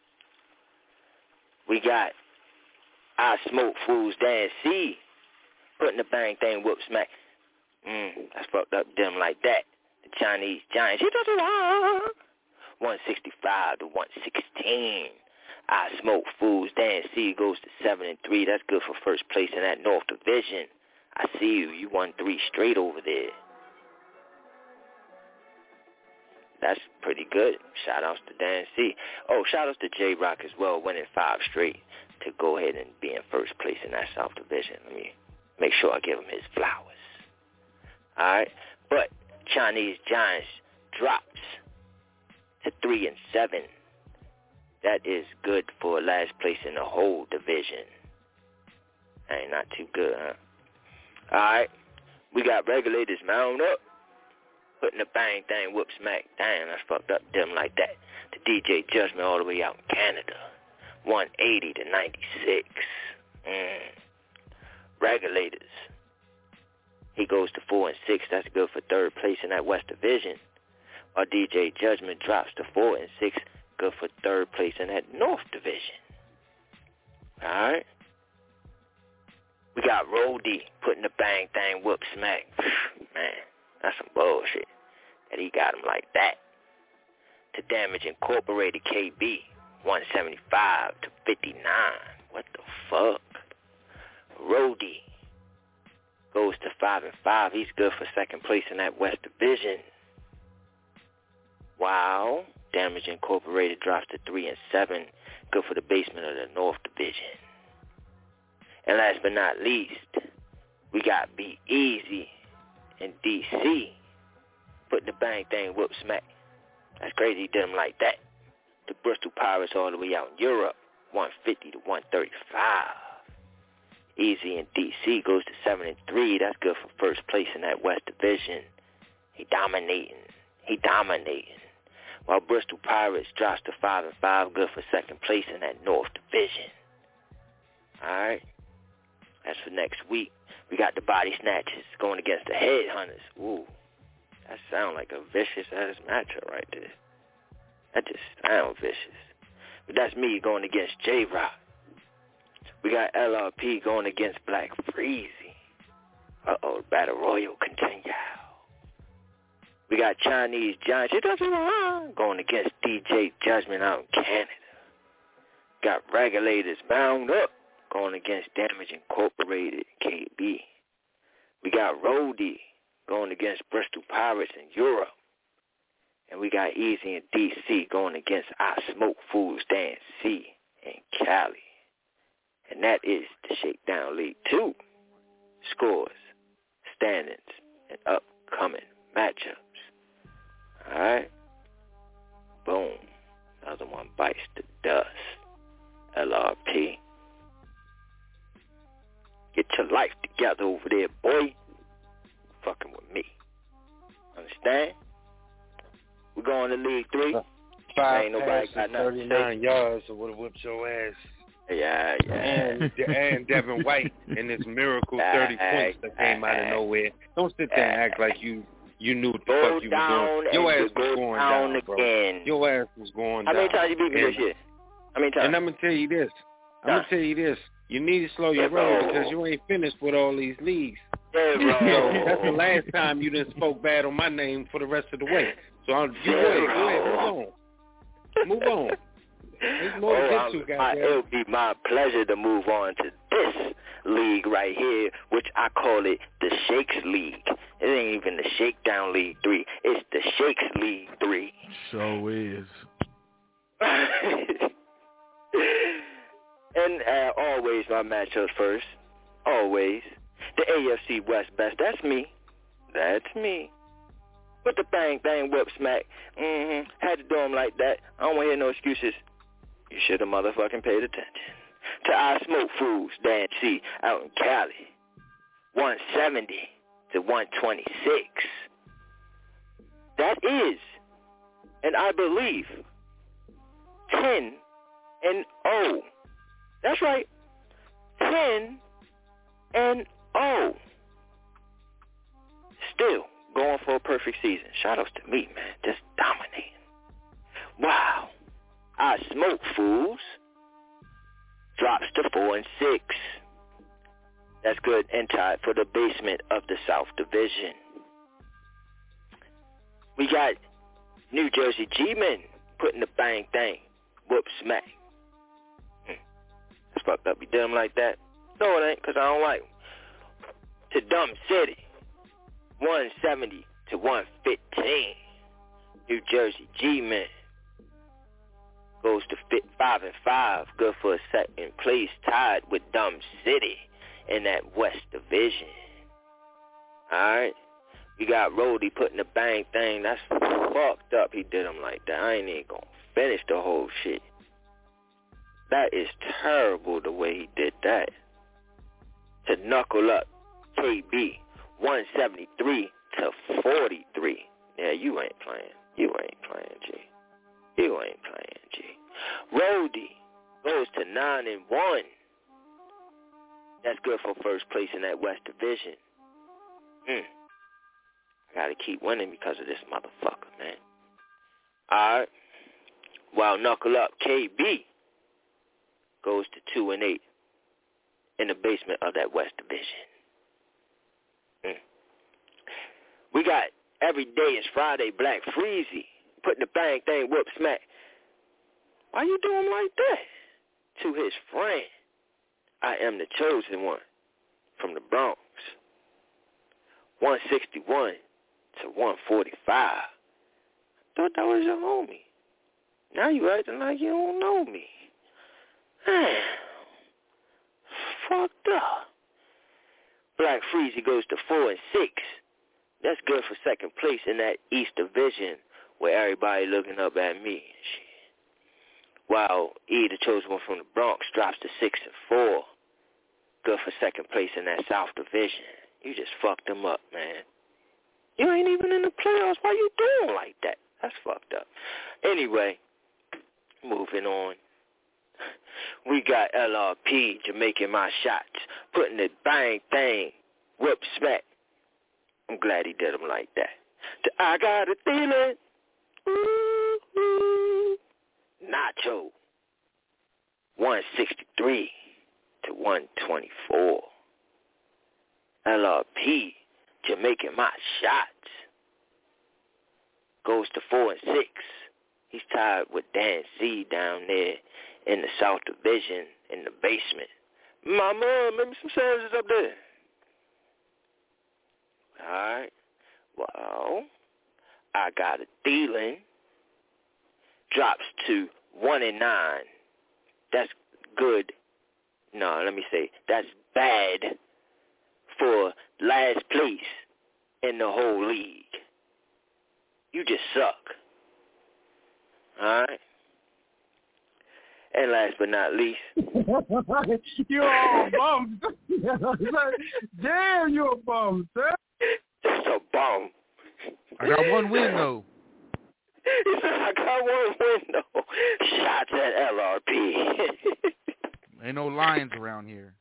We got I Smoke Fools Dan C putting the bang thing whoop smack. Mm, that's fucked up them like that. The Chinese Giants. He does it one sixty-five to one sixteen. I Smoke Fools. Dan C goes to seven and three. That's good for first place in that North Division. I see you. You won three straight over there. That's pretty good. Shout-outs to Dan C. Oh, shout-outs to J-Rock as well, winning five straight to go ahead and be in first place in that South Division. Let me make sure I give him his flowers. All right? But Chinese Giants drops to three and seven. That is good for last place in the whole division. Ain't not too good, huh? All right. We got Regulators mount up. Putting the bang thing whoop smack. Damn, that's fucked up them like that. The D J Judgment all the way out in Canada. one eighty to ninety-six. Mm. Regulators. He goes to four and six. That's good for third place in that West Division. Our D J Judgment drops to four and six. Good for third place in that North Division. All right. We got Roddy putting the bang thing whoop smack. Man, that's some bullshit that he got him like that. To Damage Incorporated K B, one seventy-five to fifty-nine. What the fuck? Roddy goes to five and five. He's good for second place in that West Division. Wow. Damage Incorporated drops to three and seven. Good for the basement of the North Division. And last but not least, we got Be Easy in D C. Putting the bang thing whoop smack. That's crazy he did him like that. The Bristol Pirates all the way out in Europe, one fifty to one thirty-five. Easy in D C goes to seven and three. That's good for first place in that West Division. He dominating. He dominating. While Bristol Pirates drops to five and five, good for second place in that North Division. All right. As for next week, we got the Body Snatchers going against the Headhunters. Ooh, that sounds like a vicious-ass matchup right there. That just sounds vicious. But that's me going against J-Rock. We got L R P going against Black Freezy. Uh-oh, the Battle Royal continue. We got Chinese Giants going against D J Judgment out in Canada. Got Regulators bound up going against Damage Incorporated K B. We got Roddy going against Bristol Pirates in Europe. And we got Easy in D C going against I Smoke Fools Dan C in Cali. And that is the Shakedown League two. Scores, standings, and upcoming matchups. Alright? Boom. Another one bites the dust. L R P. Get your life together over there, boy. Fucking with me. Understand? We're going to League three. Five ain't nobody got nothing thirty-nine to say. yards, so would have whipped your ass. Yeah, yeah. And, and Devin White and his miracle thirty points that came out of nowhere. Don't sit there and act like you you knew what the go fuck you were doing. Your ass was going down, down bro. Your ass was going How down. How many times you beat me this year? How many times? And I'm going to tell you this. I'm going to tell you this. You need to slow your roll because you ain't finished with all these leagues. Yeah, so that's the last time you done spoke bad on my name for the rest of the way. So I'm, you go ahead, go ahead, move on. Move on. There's more to oh, get to, guys. My, it'll be my pleasure to move on to this league right here, which I call it the Shakes League. It ain't even the Shakedown League three. It's the Shakes League three. So is. And uh, always my matchups first. Always. The A F C West best. That's me. That's me. Put the bang, bang, whip, smack. Mm-hmm. Had to do them like that. I don't want to hear no excuses. You should have motherfucking paid attention. To I Smoke Fools, Dan C, out in Cali. one seventy to one twenty-six. That is, and I believe, ten and oh. That's right. ten and oh. Still going for a perfect season. Shout outs to me, man. Just dominating. Wow. I Smoke Fools drops to four and six. That's good and tied for the basement of the South Division. We got New Jersey G-Men putting the bang thing. Whoop smack. Hmm. It's fucked up. You did them like that? No, it ain't, because I don't like them. To Dumb City. one seventy to one fifteen. New Jersey G-Men goes to fit five and five. Good for a second place. Tied with Dumb City in that West Division. Alright. We got Rhodey putting the bang thing. That's fucked up. He did him like that. I ain't even gonna finish the whole shit. That is terrible the way he did that. To Knuckle Up K B, one seventy-three to forty-three. Yeah, you ain't playing. You ain't playing, G. You ain't playing, G. Rhodey goes to nine and one. That's good for first place in that West Division. Hmm. I gotta keep winning because of this motherfucker, man. Alright. While Knuckle Up K B goes to two and eight in the basement of that West Division. Mm. We got Every Day is Friday Black Freezy putting the bang thing whoop smack. Why you doing like that? To his friend, I Am the Chosen One from the Bronx. one sixty-one to one forty-five. Thought that was your homie. Now you acting like you don't know me. Man, fucked up. Black Freezy goes to four and six. That's good for second place in that East Division where everybody looking up at me and shit. While E, the Chosen One from the Bronx, drops to six and four. Good for second place in that South Division. You just fucked them up, man. You ain't even in the playoffs. Why you doing like that? That's fucked up. Anyway, moving on. We got L R P, Jamaican My Shots, putting the bang thing, whoop smack. I'm glad he did him like that. I got a feeling. Ooh, ooh. Nacho, one sixty-three to one twenty-four. L R P, Jamaican My Shots, goes to four and six. He's tied with Dan C down there in the South Division in the basement. Mama, maybe some sandwiches up there. All right. Well, I Got a Feeling drops to one and nine. That's good. No, let me say that's bad for last place in the whole league. You just suck. All right. And last but not least, you're all bummed. Damn, you're a bum, sir. Just a bum. I got one win though. He said, I got one win though. Shots at L R P. Ain't no lions around here.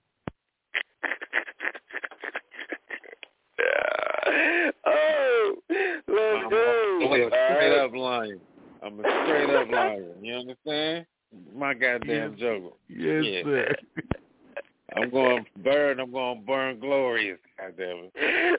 Oh, let's I'm go. a, a straight right. up lion. I'm a straight up lion. You understand? My goddamn yes. juggle. Yes, yeah. sir. I'm going to burn. I'm going to burn glorious. Goddamn it.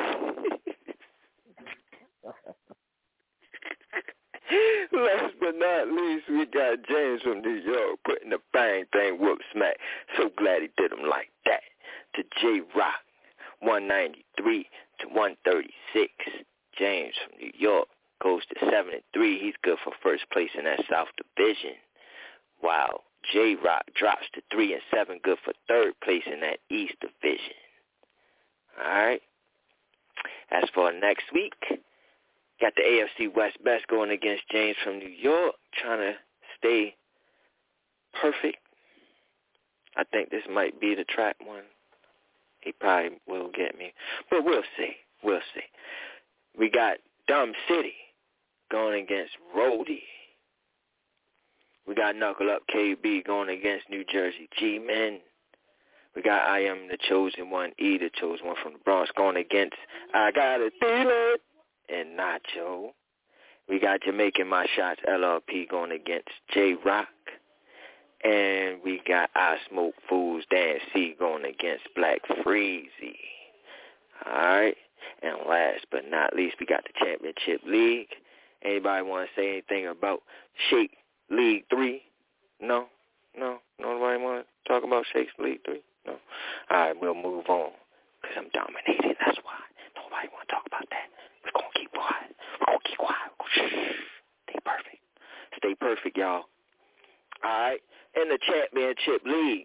Last but not least, we got James from New York putting the bang thing whoop smack. So glad he did him like that. To J Rock, one ninety-three to one thirty-six. James from New York goes to seven and three. He's good for first place in that South Division. While J Rock drops to three and seven, good for third place in that East Division. All right. As for next week, got the A F C West Best going against James from New York, trying to stay perfect. I think this might be the trap one. He probably will get me. But we'll see. We'll see. We got Dumb City going against Rhodey. We got Knuckle Up K B going against New Jersey G-Men. We got I Am the Chosen One, E, the Chosen One from the Bronx, going against I Got a Feeling and Nacho. We got Jamaican My Shots, L R P, going against J Rock. And we got I Smoke Fools Dan C going against Black Freezy. All right. And last but not least, we got the Championship League. Anybody want to say anything about Shake League three? No? No? Nobody want to talk about Shake League three? No? All right, we'll move on because I'm dominated. That's why. Nobody want to talk about that. We're going to keep quiet. We're going to keep quiet. Shh. Stay perfect. Stay perfect, y'all. All right. In the Championship League,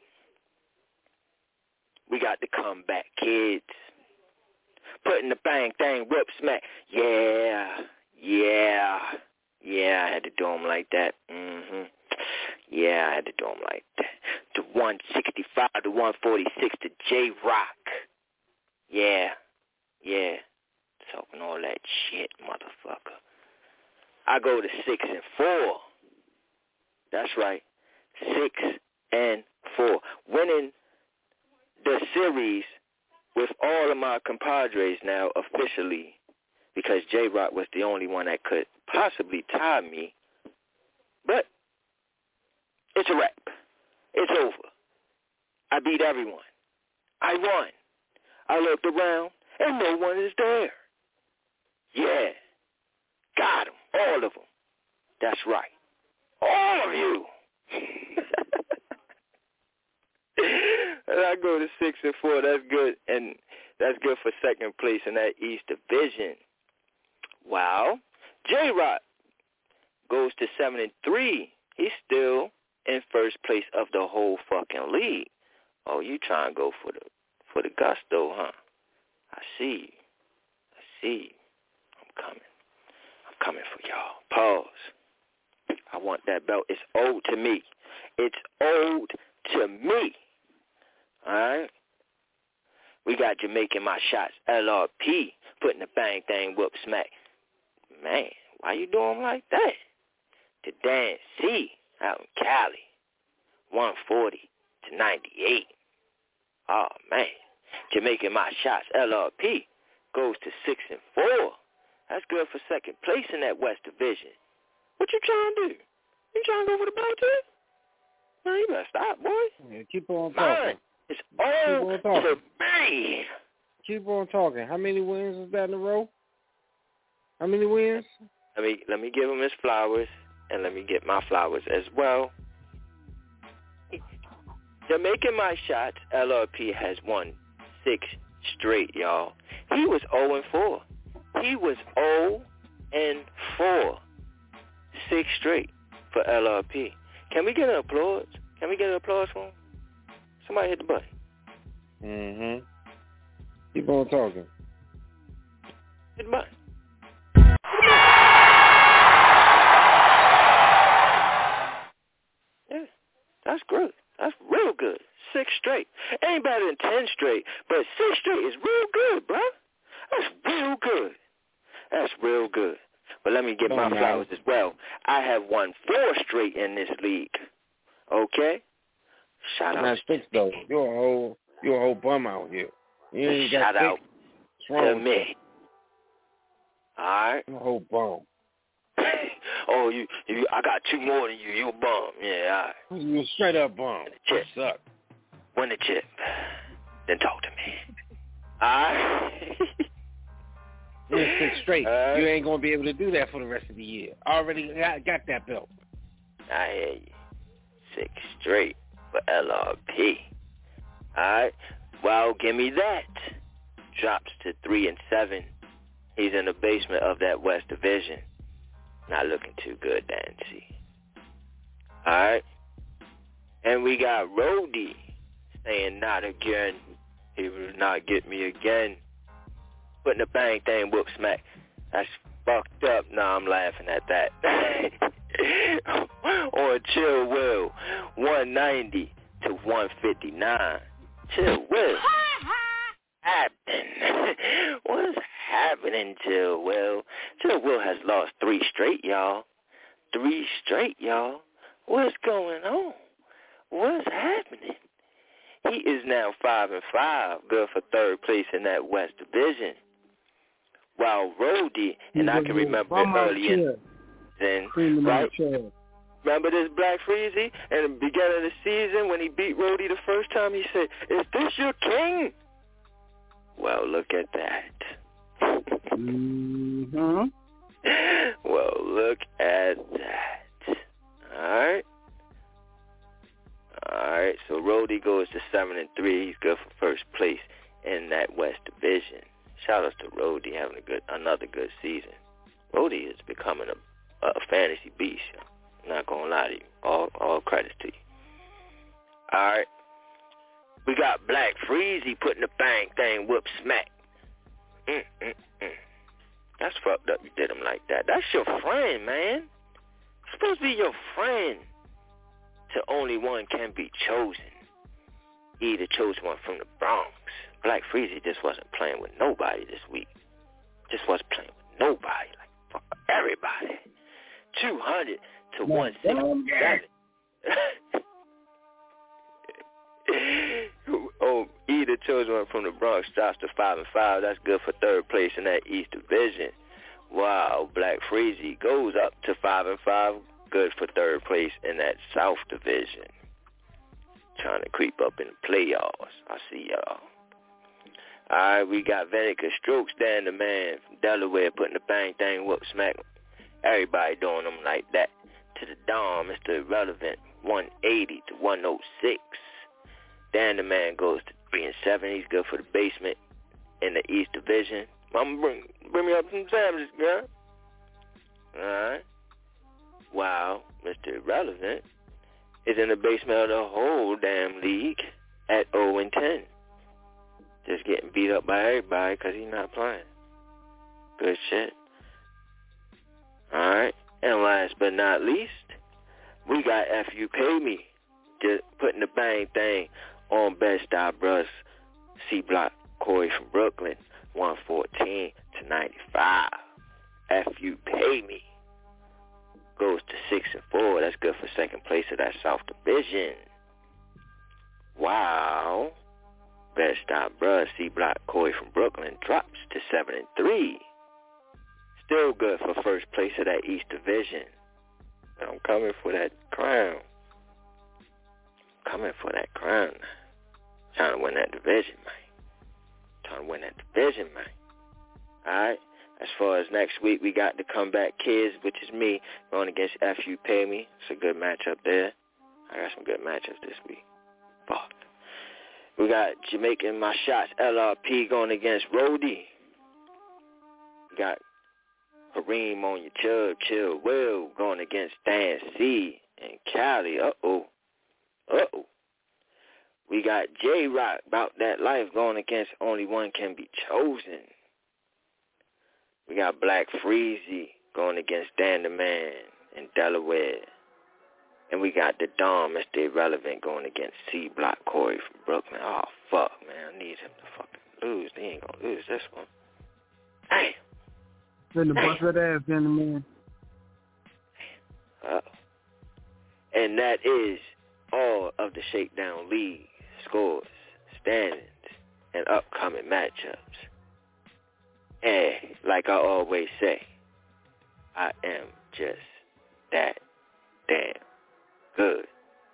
we got the Comeback Kids. Putting the bang, thang, whip, smack. Yeah, yeah, yeah, I had to do them like that. Mm-hmm. Yeah, I had to do them like that. To one sixty-five to one forty-six to J-Rock. Yeah, yeah, talking all that shit, motherfucker. I go to six and four. That's right, six and four. Winning the series with all of my compadres now officially, because J-Rock was the only one that could possibly tie me. But it's a wrap. It's over. I beat everyone. I won. I looked around, and no one is there. Yeah. Got them. All of them. That's right. All of you. And I go to six and four. That's good, and that's good for second place in that East Division. Wow. J-Rock goes to seven and three. He's still in first place of the whole fucking league. Oh, you trying to go for the for the gusto, huh? I see you. I see you. I'm coming. I'm coming for y'all. Pause. I want that belt. It's owed to me. It's owed to me. All right? We got Jamaican My Shots, L R P, putting the bang, thang, whoop, smack. Man, why you doing like that? To Dan C out in Cali, one forty to ninety-eight. Oh, man. Jamaican My Shots, L R P, goes to six and four. That's good for second place in that West Division. What you trying to do? You trying to go for the belt too? Man, you better stop, boy. Yeah, keep on talking. Mine is all to me. Keep on talking. How many wins is that in a row? How many wins? Let me let me give him his flowers, and let me get my flowers as well. Jamaican My Shots, L R P has won six straight, y'all. He was zero and four. He was zero and four. Six straight for L R P. Can we get an applause? Can we get an applause for him? Somebody hit the button. Mm-hmm. Keep on talking. Hit the button. Yeah, that's good. That's real good. Six straight. Ain't better than ten straight, but six straight is real good, bro. That's real good. That's real good. But let me get my flowers as well. I have won four straight in this league. Okay? Shout out. Not six though. You're a whole you're a whole bum out here. You ain't Shout got out to me. All right? You're a whole bum. Oh, you, you, I got two more than you. You a bum. Yeah, all right. You a straight up bum. You suck. Win the chip. Then talk to me. All right? You're six straight. Uh, you ain't going to be able to do that for the rest of the year. I already got, got that belt. I hear you. Six straight for L R P. All right. Well, give me that. Drops to three and seven. He's in the basement of that West Division. Not looking too good, Nancy. All right. And we got Rody saying not again. He will not get me again. Putting a bang, thing, whoop, smack. That's fucked up. Nah, I'm laughing at that. Or Chill Will, one ninety to one fifty-nine. Chill Will. Happening. What is happening, Chill Will? Chill Will has lost three straight, y'all. Three straight, y'all. What's going on? What's happening? He is now five and five, good for third place in that West Division. While Rody, and I can remember early in then, right? Remember this Black Freezy? In the beginning of the season when he beat Rody the first time, he said, "Is this your king?" Well, look at that. mm-hmm. Well, look at that. All right. All right. So Rody goes to seven and three. He's good for first place in that West Division. Shout out to Rody having a good, another good season. Rody is becoming a, a fantasy beast. I'm not gonna lie to you. All, all credit to you. All right. We got Black Freezy putting the bang thing whoop smack. Mm, mm, mm. That's fucked up. You did him like that. That's your friend, man. It's supposed to be your friend. To only one can be chosen. He either chose one from the Bronx. Black Freezy just wasn't playing with nobody this week. Just wasn't playing with nobody. Like, fuck everybody. two hundred to one sixty-seven. Oh, either chose one from the Bronx, drops to five and five. That's good for third place in that East Division. Wow, Black Freezy goes up to five and five. Good for third place in that South Division. Trying to creep up in the playoffs. I see y'all. All right, we got Venica Strokes, Dan the man from Delaware, putting the bang thing whoop smack. Everybody doing them like that. To the Dom, Mister Irrelevant, one eighty to one oh six. Dan the man goes to three and seven. He's good for the basement in the East Division. Mama, bring bring me up some sandwiches, girl. All right. Wow, Mister Irrelevant is in the basement of the whole damn league at oh and ten. Just getting beat up by everybody because he's not playing. Good shit. All right. And last but not least, we got F You Pay Me just putting the bang thing on Best Style Bros. C Block Corey from Brooklyn, one fourteen to ninety-five. F You Pay Me goes to six and four. That's good for second place of that South Division. Wow. Best Style Bros. C Block Corey from Brooklyn drops to seven and three. Still good for first place of that East Division. I'm coming for that crown. Coming for that crown. Trying to win that division, man. Trying to win that division, man. Alright. As far as next week, we got the Comeback Kids, which is me, going against F You Pay Me. It's a good matchup there. I got some good matchups this week. Fuck. We got Jamaican My Shots L R P going against Rody. We got Kareem on your chub, chill, Will going against Stan C and Cali. Uh-oh. Uh-oh. We got J-Rock About That Life going against Only One Can Be Chosen. We got Black Freezy going against Dan the Man in Delaware. And we got the Dom, Mister Irrelevant, going against C Block Corey from Brooklyn. Oh, fuck, man. I need him to fucking lose. He ain't going to lose this one. Hey. Then the bust that ass, Dan the Man. Uh, and that is all of the Shakedown League scores, standings, and upcoming matchups. And like I always say, I am just that damn good.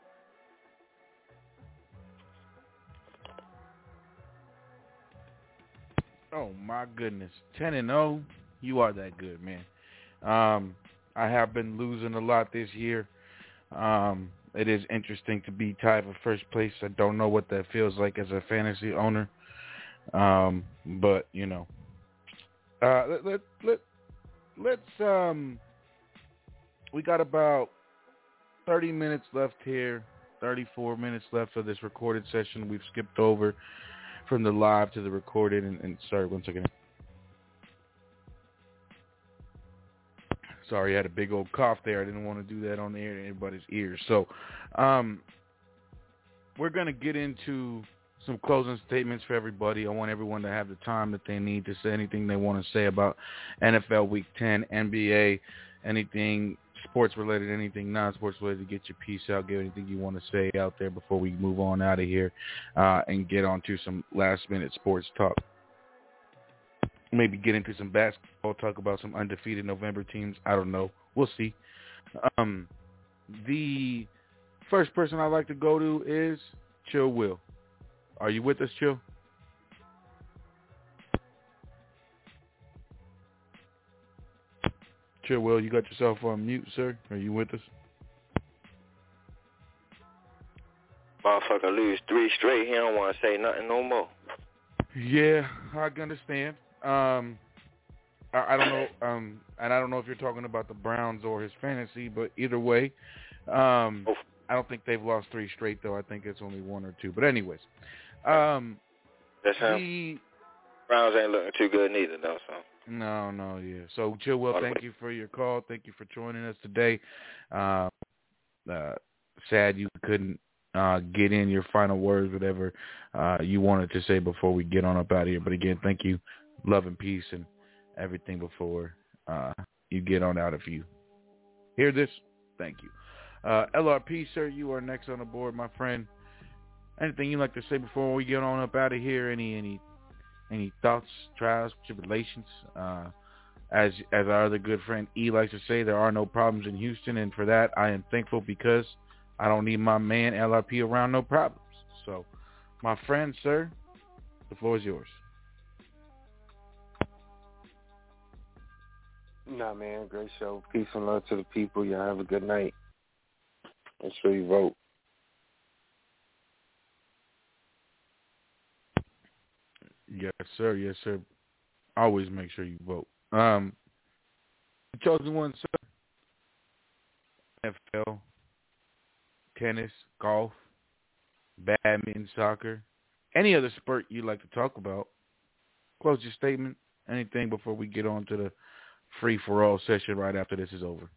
Oh my goodness, ten and zero. You are that good, man. Um, I have been losing a lot this year. Um, it is interesting to be tied for first place. I don't know what that feels like as a fantasy owner, um, but you know, uh, let let let let's. Um, we got about thirty minutes left here. thirty-four minutes left of this recorded session. We've skipped over from the live to the recorded. And, and sorry, one second. Sorry, I had a big old cough there. I didn't want to do that on the air to anybody's ears. So um, we're going to get into some closing statements for everybody. I want everyone to have the time that they need to say anything they want to say about N F L Week ten, N B A, anything sports-related, anything non-sports-related, to get your piece out, get anything you want to say out there before we move on out of here uh, and get on to some last-minute sports talk. Maybe get into some basketball, talk about some undefeated November teams. I don't know. We'll see. Um, the first person I'd like to go to is Chill Will. Are you with us, Chill? Chill Will, you got yourself on mute, sir. Are you with us? Motherfucker lose three straight. He don't want to say nothing no more. Yeah, I can understand. Um, I, I don't know, um, and I don't know if you're talking about the Browns or his fantasy, but either way, um, I don't think they've lost three straight, though. I think it's only one or two. But anyways, um, That's him. the Browns ain't looking too good neither, though. So no, no, yeah. So Chill Will, thank you for your call. Thank you for joining us today. Uh, uh, sad you couldn't uh, get in your final words, whatever uh, you wanted to say before we get on up out of here. But again, thank you, love and peace, and everything before uh, you get on out. If you hear this, thank you. Uh, L R P, sir, you are next on the board, my friend. Anything you'd like to say before we get on up out of here? Any any any thoughts, trials, tribulations? Uh, as as our other good friend E likes to say, there are no problems in Houston, and for that I am thankful because I don't need my man L R P around no problems. So, my friend, sir, the floor is yours. Nah, man, great show. Peace and love to the people. Y'all have a good night. Make sure you vote. Yes, sir. Yes, sir. Always make sure you vote. Um, the chosen one, sir. N F L, tennis, golf, badminton, soccer, any other sport you'd like to talk about. Close your statement. Anything before we get on to the free-for-all session right after this is over.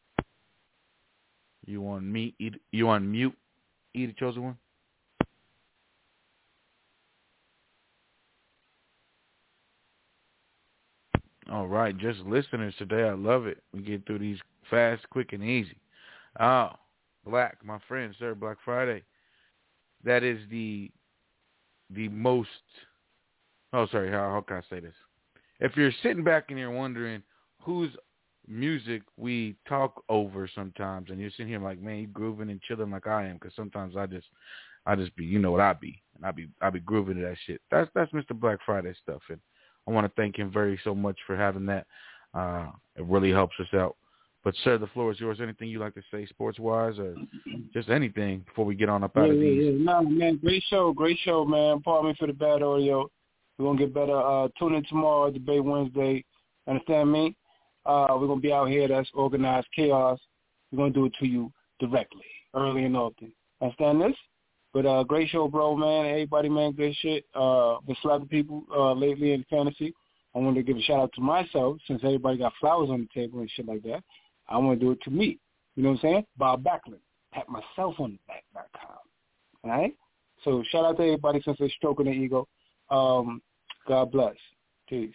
You on me? You on mute? E, the chosen one? All right, just listeners today. I love it. We get through these fast, quick, and easy. Oh, Black, my friend, sir, Black Friday. That is the the most. Oh, sorry. How how can I say this? If you're sitting back and you're wondering whose music we talk over sometimes, and you're sitting here like, man, you grooving and chilling like I am, because sometimes I just, I just be, you know what I be, and I be, I be grooving to that shit. That's that's Mister Black Friday stuff, and I want to thank him very so much for having that. Uh, it really helps us out. But sir, the floor is yours. Anything you like to say, sports wise, or just anything before we get on up out yeah, of these? Yeah, yeah. No, man, great show, great show, man. Pardon me for the bad audio. We're gonna get better. Uh, tune in tomorrow, Debate Wednesday. Understand me? Uh, we're gonna be out here. That's organized chaos. We're gonna do it to you directly, early and often. Understand this? But uh, great show, bro, man. Everybody, man, good shit. Uh, been slapping people uh, lately in fantasy. I wanted to give a shout out to myself since everybody got flowers on the table and shit like that. I want to do it to me. You know what I'm saying? Bob Backlund. Pat myself on the back dot com. All right? So shout out to everybody since they're stroking their ego. Um, God bless. Peace.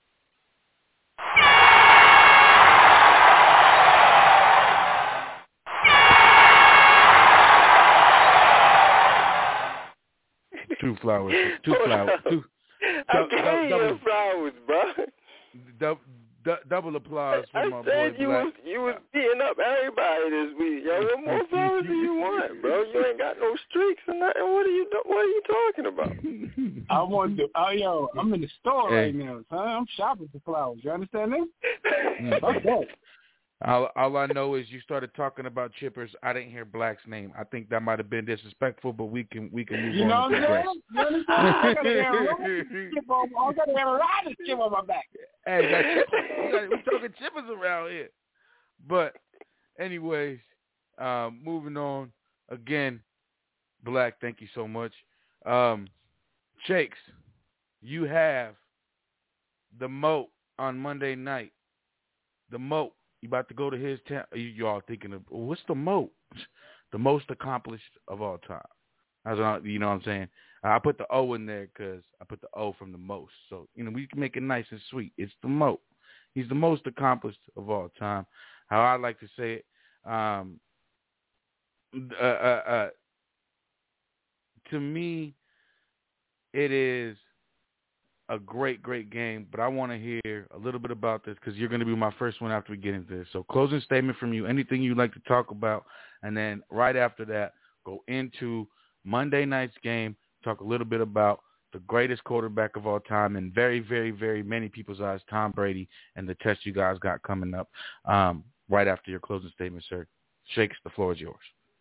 Two flowers. Two flowers. Two. I du- gave du- you flowers, bro. du- du- double applause for I my said boy you Black. was you was beating up everybody this week, yo. What more flowers do you want, bro? You ain't got no streaks or nothing. What are you do- What are you talking about? I want to. Oh, yo, I'm in the store Hey. right now, son. I'm shopping for flowers. You understand this? Fuck that. All, all I know is you started talking about chippers. I didn't hear Black's name. I think that might have been disrespectful, but we can we can move You know on what and progress. I'm saying? You understand? I got a damn chip on, I got a damn rider chip on my back. Hey, got chippers. We got, we talking chippers around here. But anyways, um, moving on. Again, Black, thank you so much. Um, Shakes, you have the Moat on Monday night. The Moat. You about to go to his town. You, you all thinking of, well, what's the Moat? The most accomplished of all time. That's what I, you know what I'm saying? I put the O in there because I put the O from the most. So, you know, we can make it nice and sweet. It's the Moat. He's the most accomplished of all time. How I like to say it. Um, uh, uh, uh, to me, it is a great, great game, but I want to hear a little bit about this because you're going to be my first one after we get into this. So closing statement from you, anything you'd like to talk about, and then right after that, go into Monday night's game, talk a little bit about the greatest quarterback of all time and very, very, very many people's eyes, Tom Brady, and the test you guys got coming up um, right after your closing statement, sir. Shakes, the floor is yours.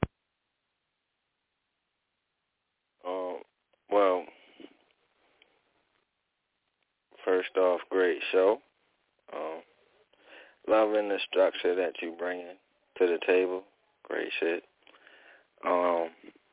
Um, well, first off, great show. Um, loving the structure that you bring to the table. Great shit. Um,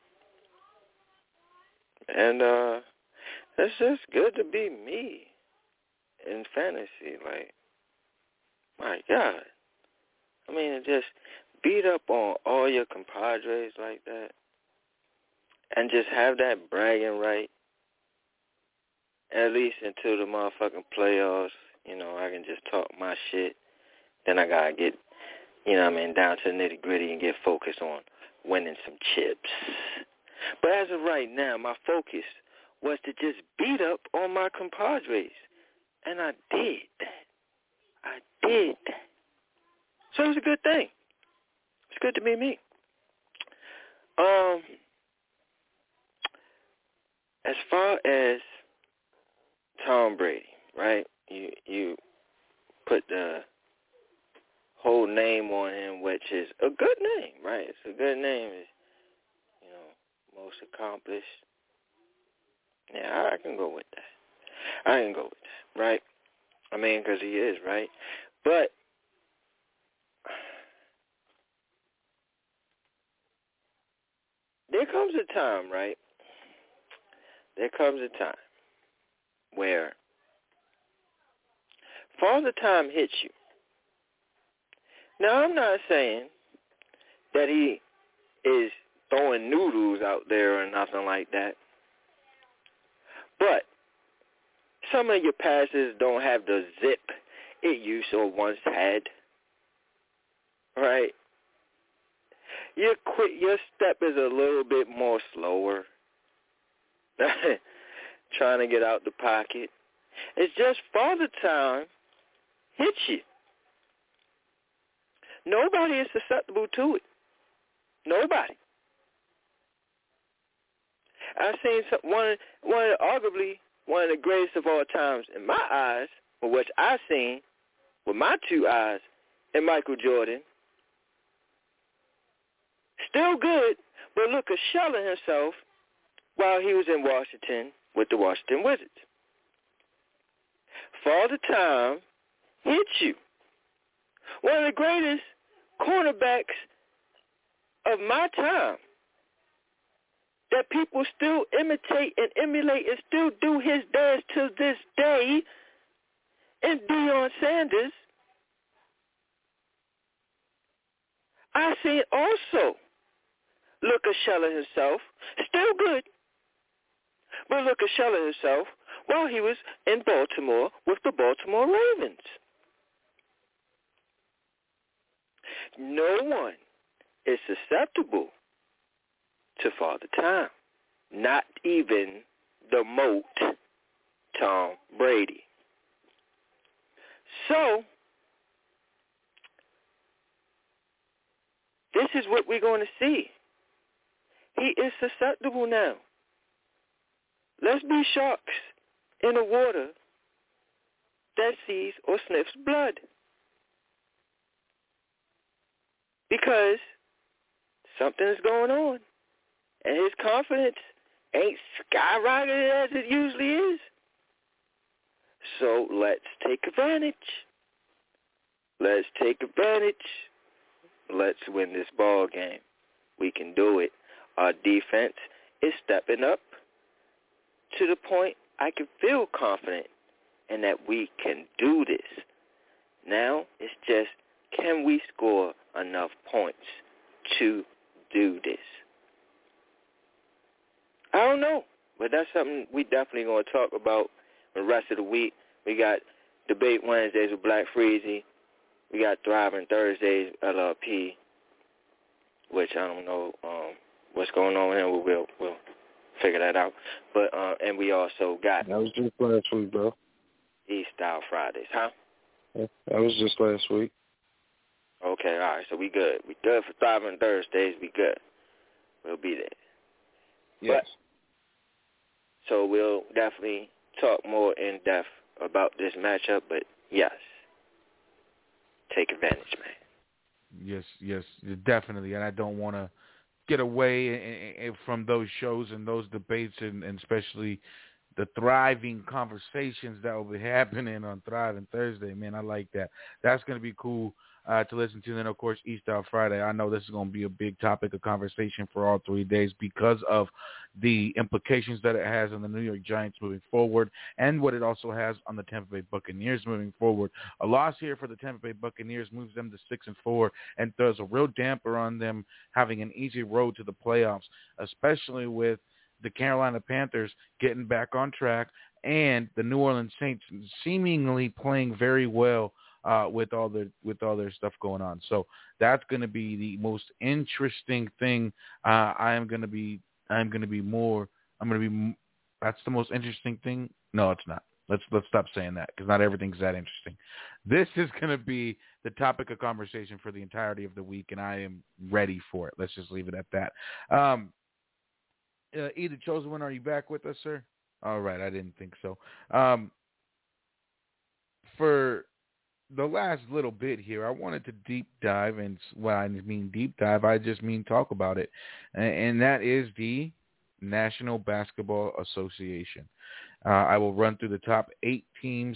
and uh, it's just good to be me in fantasy. Like, my God. I mean, it just beat up on all your compadres like that and just have that bragging right at least until the motherfucking playoffs. You know, I can just talk my shit. Then I got to get, you know what I mean, down to the nitty-gritty and get focused on winning some chips. But as of right now, my focus was to just beat up on my compadres. And I did that. I did that. So it was a good thing. It's good to be me. Um, as far as Tom Brady, right? You you put the whole name on him, which is a good name, right? It's a good name. It's, you know, most accomplished. Yeah, I can go with that. I can go with that, right? I mean, because he is, right? But there comes a time, right? There comes a time where Father Time hits you. Now, I'm not saying that he is throwing noodles out there or nothing like that. But some of your passes don't have the zip it used to once had. Right? Your quick, your step is a little bit more slower. Trying to get out the pocket. It's just Father Time hits you. Nobody is susceptible to it. Nobody. I've seen some, one, one of the, arguably one of the greatest of all times in my eyes, or which I've seen with my two eyes, in Michael Jordan. Still good, but look a shell of himself while he was in Washington with the Washington Wizards. Father Time hits you. One of the greatest cornerbacks of my time that people still imitate and emulate and still do his dance to this day, and Deion Sanders. I seen also look a shell of himself, still good, but look a shell of himself while he was in Baltimore with the Baltimore Ravens. No one is susceptible to Father Time, not even the moat Tom Brady. So, this is what we're going to see. He is susceptible now. Let's be sharks in the water that sees or sniffs blood. Because something is going on. And his confidence ain't skyrocketed as it usually is. So let's take advantage. Let's take advantage. Let's win this ball game. We can do it. Our defense is stepping up to the point I can feel confident in that we can do this. Now it's just, can we score enough points to do this? I don't know, but that's something we definitely going to talk about the rest of the week. We got Debate Wednesdays with Black Freezy. We got Thriving Thursdays, L L P, which I don't know um, what's going on here. We'll, we'll figure that out. But uh, and we also got that was just last week, bro. East Style Fridays, huh? Yeah, that was just last week. Okay, all right. So we good. We good for Thriving Thursdays. We good. We'll be there. Yes. But, so we'll definitely talk more in depth about this matchup. But yes, take advantage, man. Yes, yes, definitely. And I don't want to get away from those shows and those debates, and, and especially the thriving conversations that will be happening on Thriving Thursday. Man, I like that. That's going to be cool uh, to listen to. Then, of course, East Style Friday. I know this is going to be a big topic of conversation for all three days because of the implications that it has on the New York Giants moving forward and what it also has on the Tampa Bay Buccaneers moving forward. A loss here for the Tampa Bay Buccaneers moves them to six and four and throws a real damper on them having an easy road to the playoffs, especially with the Carolina Panthers getting back on track and the New Orleans Saints seemingly playing very well uh, with all their with all their stuff going on. So that's going to be the most interesting thing. Uh, I am going to be I'm going to be more. I'm going to be. That's the most interesting thing. No, it's not. Let's let's stop saying that because not everything's that interesting. This is going to be the topic of conversation for the entirety of the week, and I am ready for it. Let's just leave it at that. Um, Uh, E, the Chosen One, are you back with us, sir? All right, I didn't think so. Um, for the last little bit here, I wanted to deep dive, and when I mean deep dive, I just mean talk about it, and, and that is the National Basketball Association. Uh, I will run through the top eight teams.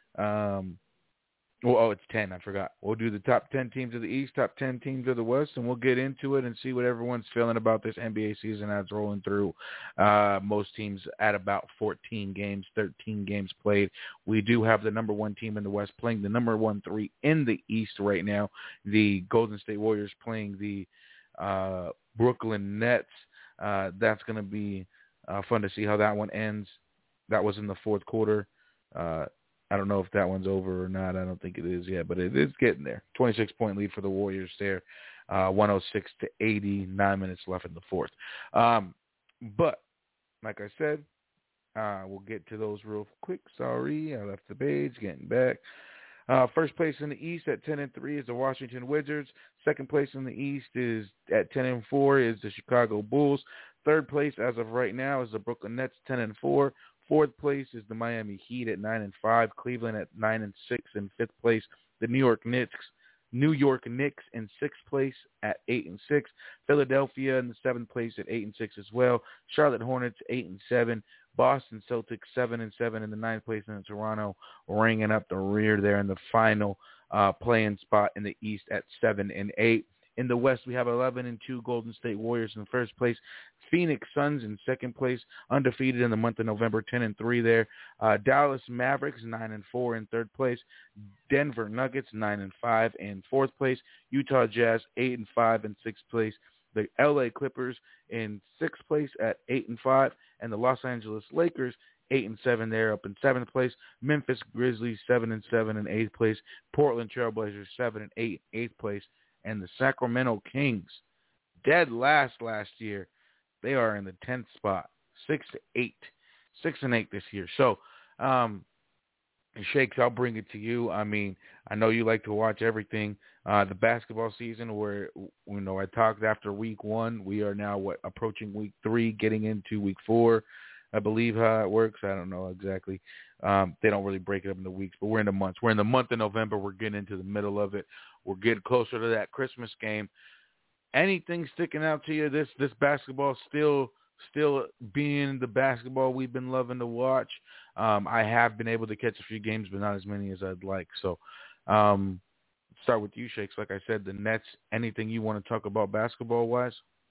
Um, well, oh, it's ten. I forgot. We'll do the top ten teams of the East, top ten teams of the West, and we'll get into it and see what everyone's feeling about this N B A season as it's rolling through. Uh, most teams at about fourteen games, thirteen games played. We do have the number one team in the West playing the number one three in the East right now. The Golden State Warriors playing the uh, Brooklyn Nets. Uh, that's going to be uh, fun to see how that one ends. That was in the fourth quarter. Uh, I don't know if that one's over or not. I don't think it is yet, but it is getting there. twenty-six point lead for the Warriors there, uh, one oh six to eighty, nine minutes left in the fourth. Um, but, like I said, uh, we'll get to those real quick. Sorry, I left the page, getting back. Uh, first place in the East at ten and three is the Washington Wizards. Second place in the East is at ten and four is the Chicago Bulls. Third place as of right now is the Brooklyn Nets, ten and four. Fourth place is the Miami Heat at nine and five. Cleveland at nine and six. In fifth place, the New York Knicks. New York Knicks in sixth place at eight and six. Philadelphia in the seventh place at eight and six as well. Charlotte Hornets eight and seven. Boston Celtics seven and seven in the ninth place, and Toronto ringing up the rear there in the final uh, playing spot in the East at seven and eight. In the West, we have eleven and two Golden State Warriors in first place. Phoenix Suns in second place, undefeated in the month of November, ten and three there. Uh, Dallas Mavericks nine and four in third place. Denver Nuggets nine and five in fourth place. Utah Jazz eight and five in sixth place. The L A Clippers in sixth place at eight and five, and the Los Angeles Lakers eight and seven there, up in seventh place. Memphis Grizzlies seven and seven in eighth place. Portland Trailblazers seven and eight in eighth place. And the Sacramento Kings, dead last last year, they are in the tenth spot, six to eight, six and eight this year. So, um, Shakes, I'll bring it to you. I mean, I know you like to watch everything. Uh, the basketball season, where you know I talked after week one, we are now what approaching week three, getting into week four. I believe how it works. I don't know exactly. Um, they don't really break it up into weeks, but we're in the months. We're in the month of November. We're getting into the middle of it. We're getting closer to that Christmas game. Anything sticking out to you? This this basketball still still being the basketball we've been loving to watch. Um, I have been able to catch a few games, but not as many as I'd like. So, um, start with you, Shakes. Like I said, the Nets. Anything you want to talk about basketball wise?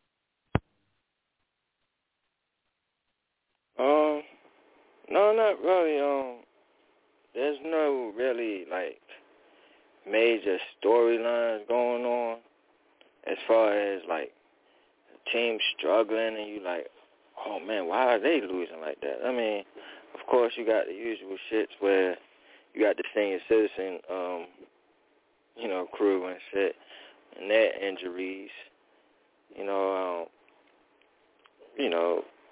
Um, no, not really. Um, there's no really like major storylines going on as far as like the team struggling and you like, oh man, why are they losing like that? I mean, of course you got the usual shits where you got the senior citizen, um, you know, crew and shit, and their injuries. You know, um, you know.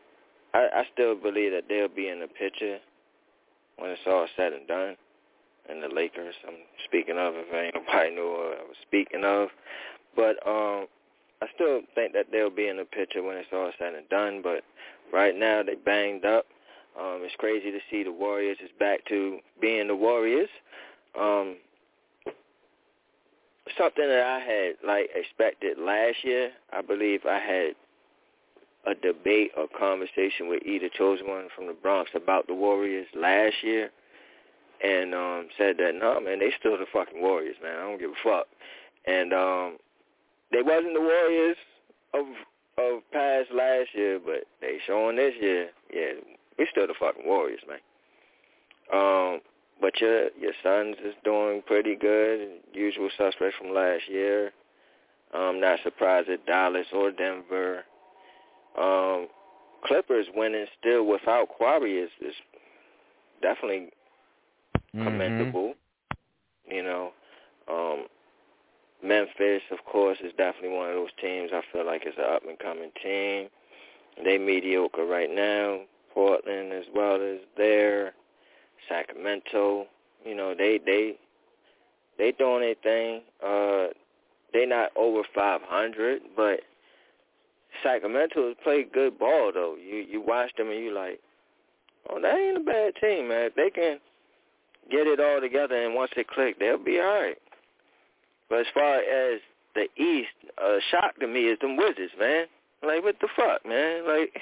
I, I still believe that they'll be in the picture when it's all said and done. And the Lakers, I'm speaking of, if ain't nobody knew what I was speaking of. But um, I still think that they'll be in the picture when it's all said and done. But right now they banged up. Um, it's crazy to see the Warriors is back to being the Warriors. Um, something that I had like expected last year. I believe I had a debate or conversation with Ida Chosen One from the Bronx about the Warriors last year, and um, said that no, man, they still the fucking Warriors, man. I don't give a fuck. And um, they wasn't the Warriors of of past last year, but they showing this year, yeah, we still the fucking Warriors, man. Um, but your your Suns is doing pretty good, usual suspect from last year. I'm not surprised at Dallas or Denver. Um, Clippers winning still without Kawhi is, is definitely mm-hmm. commendable. You know, um, Memphis, of course, is definitely one of those teams I feel like is an up-and-coming team. They mediocre right now. Portland as well as there. Sacramento, you know, they they they doing their thing. Uh, they not over five hundred, but Sacramento play good ball though. You you watch them and you like, oh, that ain't a bad team, man. If they can get it all together and once they click, they'll be all right. But as far as the East, a uh, shock to me is them Wizards, man. Like, what the fuck, man? Like,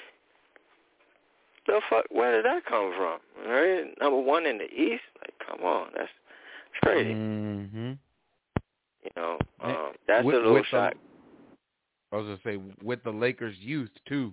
the fuck, where did that come from? Right? Number one in the East? Like, come on, that's crazy. Mm-hmm. You know, um, that's with, a little with shock. The, I was going to say, with the Lakers' youth, too.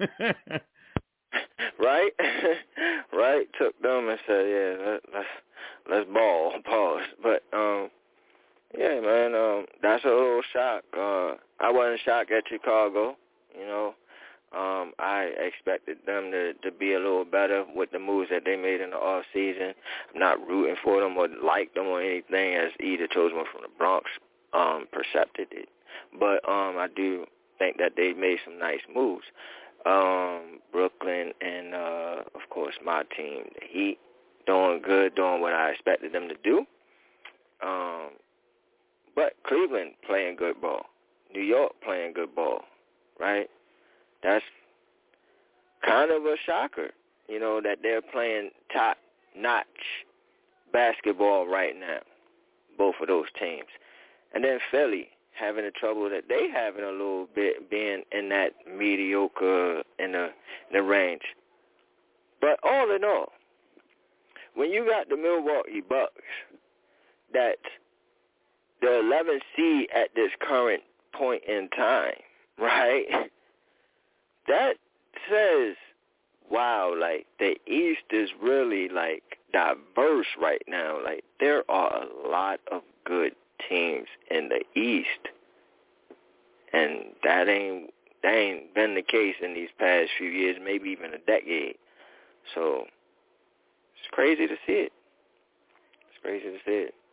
Right? Right? Took them and said, yeah, let, let's, let's ball, pause. But, um, yeah, man, um, that's a little shock. Uh, I wasn't shocked at Chicago, you know. Um, I expected them to, to be a little better with the moves that they made in the off season. I'm not rooting for them or like them or anything, as Ida Chosen One from the Bronx um, percepted it. But um, I do think that they made some nice moves. Um, Brooklyn and, uh, of course, my team, the Heat, doing good, doing what I expected them to do. Um, but Cleveland playing good ball. New York playing good ball, right? That's kind of a shocker, you know, that they're playing top-notch basketball right now, both of those teams. And then Philly having the trouble that they having a little bit, being in that mediocre in the, in the range. But all in all, when you got the Milwaukee Bucks, that the eleventh seed at this current point in time, right? That says, wow, like, the East is really, like, diverse right now. Like, there are a lot of good teams in the East. And that ain't, that ain't been the case in these past few years, maybe even a decade. So, it's crazy to see it. It's crazy to see it.